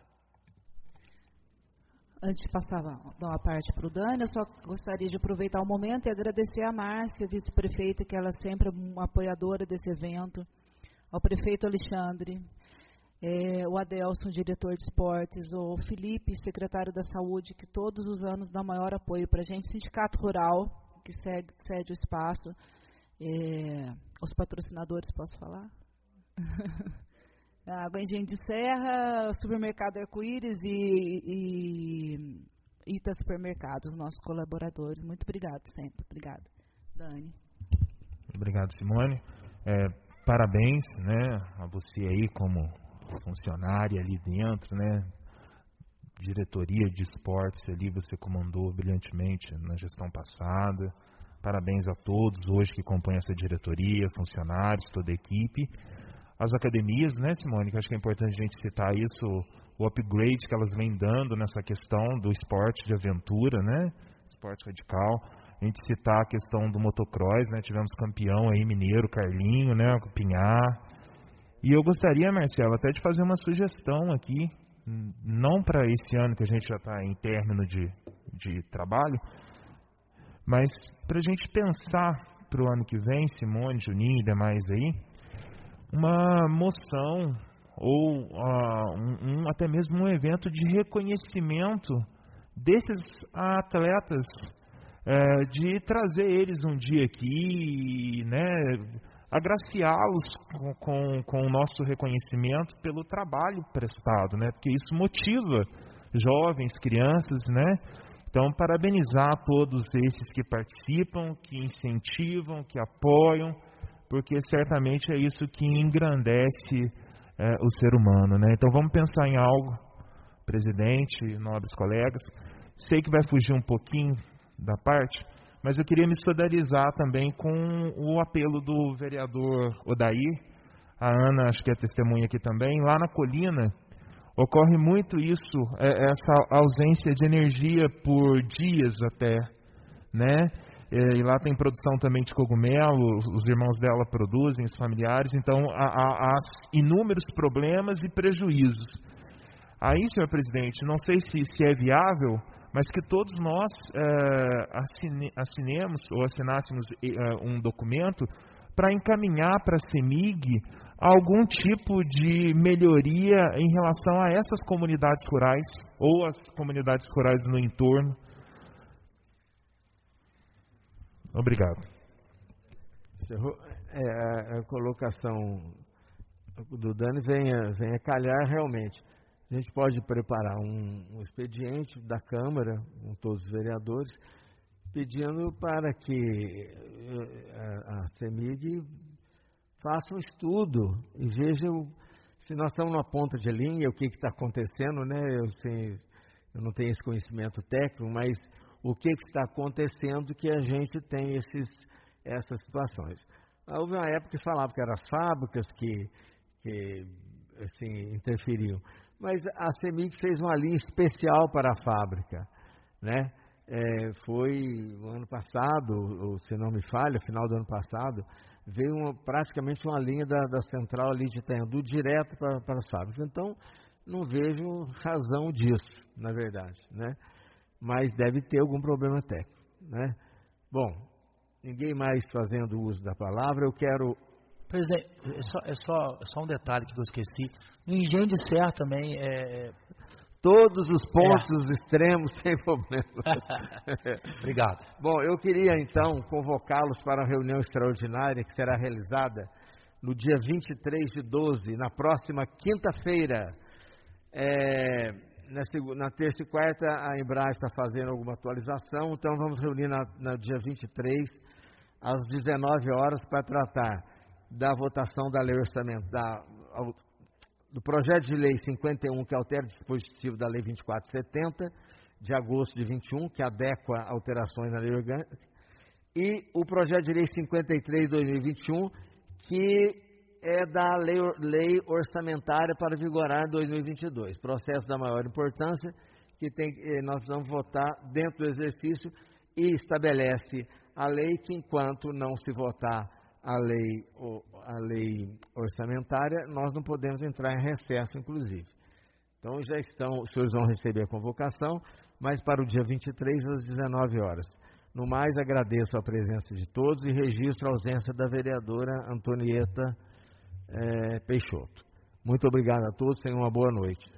Antes de passar dar uma parte para o Dani, eu só gostaria de aproveitar o momento e agradecer a Márcia, vice-prefeita, que ela é sempre uma apoiadora desse evento, ao prefeito Alexandre, é, o Adelson, diretor de esportes, o Felipe, secretário da Saúde, que todos os anos dá maior apoio para a gente, Sindicato Rural, que cede, cede o espaço, é, os patrocinadores, posso falar? Água Engenho de Serra, Supermercado Arco-Íris e, e Ita Supermercados, nossos colaboradores. Muito obrigado sempre. Obrigada. Dani. Obrigado, Simone. É, parabéns, né, a você aí como funcionária ali dentro, né, diretoria de esportes ali, você comandou brilhantemente na gestão passada. Parabéns a todos hoje que compõem essa diretoria, funcionários, toda a equipe. As academias, né, Simone, que acho que é importante a gente citar isso, o upgrade que elas vêm dando nessa questão do esporte de aventura, né, esporte radical. A gente citar a questão do motocross, né, tivemos campeão aí mineiro, Carlinho, né, o Pinhar. E eu gostaria, Marcelo, até de fazer uma sugestão aqui, não para esse ano que a gente já está em término de, de trabalho, mas para a gente pensar para o ano que vem, Simone, Juninho e demais aí, uma moção ou uh, um, um, até mesmo um evento de reconhecimento desses atletas, uh, de trazer eles um dia aqui, né, agraciá-los com, com, com o nosso reconhecimento pelo trabalho prestado, né, porque isso motiva jovens, crianças, né. Então, parabenizar todos esses que participam, que incentivam, que apoiam, porque certamente é isso que engrandece é, o ser humano, né? Então vamos pensar em algo, presidente, nobres colegas. Sei que vai fugir um pouquinho da parte, mas eu queria me solidarizar também com o apelo do vereador Odair, a Ana, acho que é testemunha aqui também. Lá na colina ocorre muito isso, é, essa ausência de energia por dias até, né? E lá tem produção também de cogumelo, os irmãos dela produzem, os familiares, então há, há, há inúmeros problemas e prejuízos. Aí, senhor presidente, não sei se, se é viável, mas que todos nós é, assine, assinemos ou assinássemos é, um documento para encaminhar para a CEMIG algum tipo de melhoria em relação a essas comunidades rurais ou as comunidades rurais no entorno. Obrigado. É, a colocação do Dani vem a, vem a calhar realmente. A gente pode preparar um, um expediente da Câmara, com todos os vereadores, pedindo para que a, a CEMIG faça um estudo e veja o, se nós estamos numa ponta de linha, o que está acontecendo, né? Eu sei, eu não tenho esse conhecimento técnico, mas o que, que está acontecendo que a gente tem esses, essas situações. Houve uma época que falava que eram as fábricas que, que assim, interferiam, mas a CEMIG fez uma linha especial para a fábrica, né? É, foi no ano passado, ou, se não me falha, final do ano passado, veio uma, praticamente uma linha da, da central ali de Itanhandu direto para, para as fábricas. Então, não vejo razão disso, na verdade, né? Mas deve ter algum problema técnico, né? Bom, ninguém mais fazendo uso da palavra, eu quero... Presidente, é só, é só, só um detalhe que eu esqueci. No Engenho de Serra também é... Todos os pontos é. extremos sem problema. Obrigado. Bom, eu queria então convocá-los para a reunião extraordinária que será realizada no dia vinte e três de doze, na próxima quinta-feira. É, na, segunda, na terça e quarta a Embraer está fazendo alguma atualização, então vamos reunir na, no dia vinte e três, às dezenove horas, para tratar da votação da lei orçamentária, da, do projeto de lei cinquenta e um, que altera o dispositivo da lei vinte e quatro setenta, de agosto de vinte e um, que adequa alterações na lei orgânica, e o projeto de lei cinquenta e três de dois mil e vinte e um, que é da lei, lei orçamentária para vigorar em dois mil e vinte e dois, processo da maior importância, que tem, nós vamos votar dentro do exercício, e estabelece a lei que, enquanto não se votar a lei, a lei orçamentária, nós não podemos entrar em recesso, inclusive. Então, já estão, os senhores vão receber a convocação, mas para o dia vinte e três, às dezenove horas. No mais, agradeço a presença de todos e registro a ausência da vereadora Antonieta é, Peixoto. Muito obrigado a todos, tenham uma boa noite.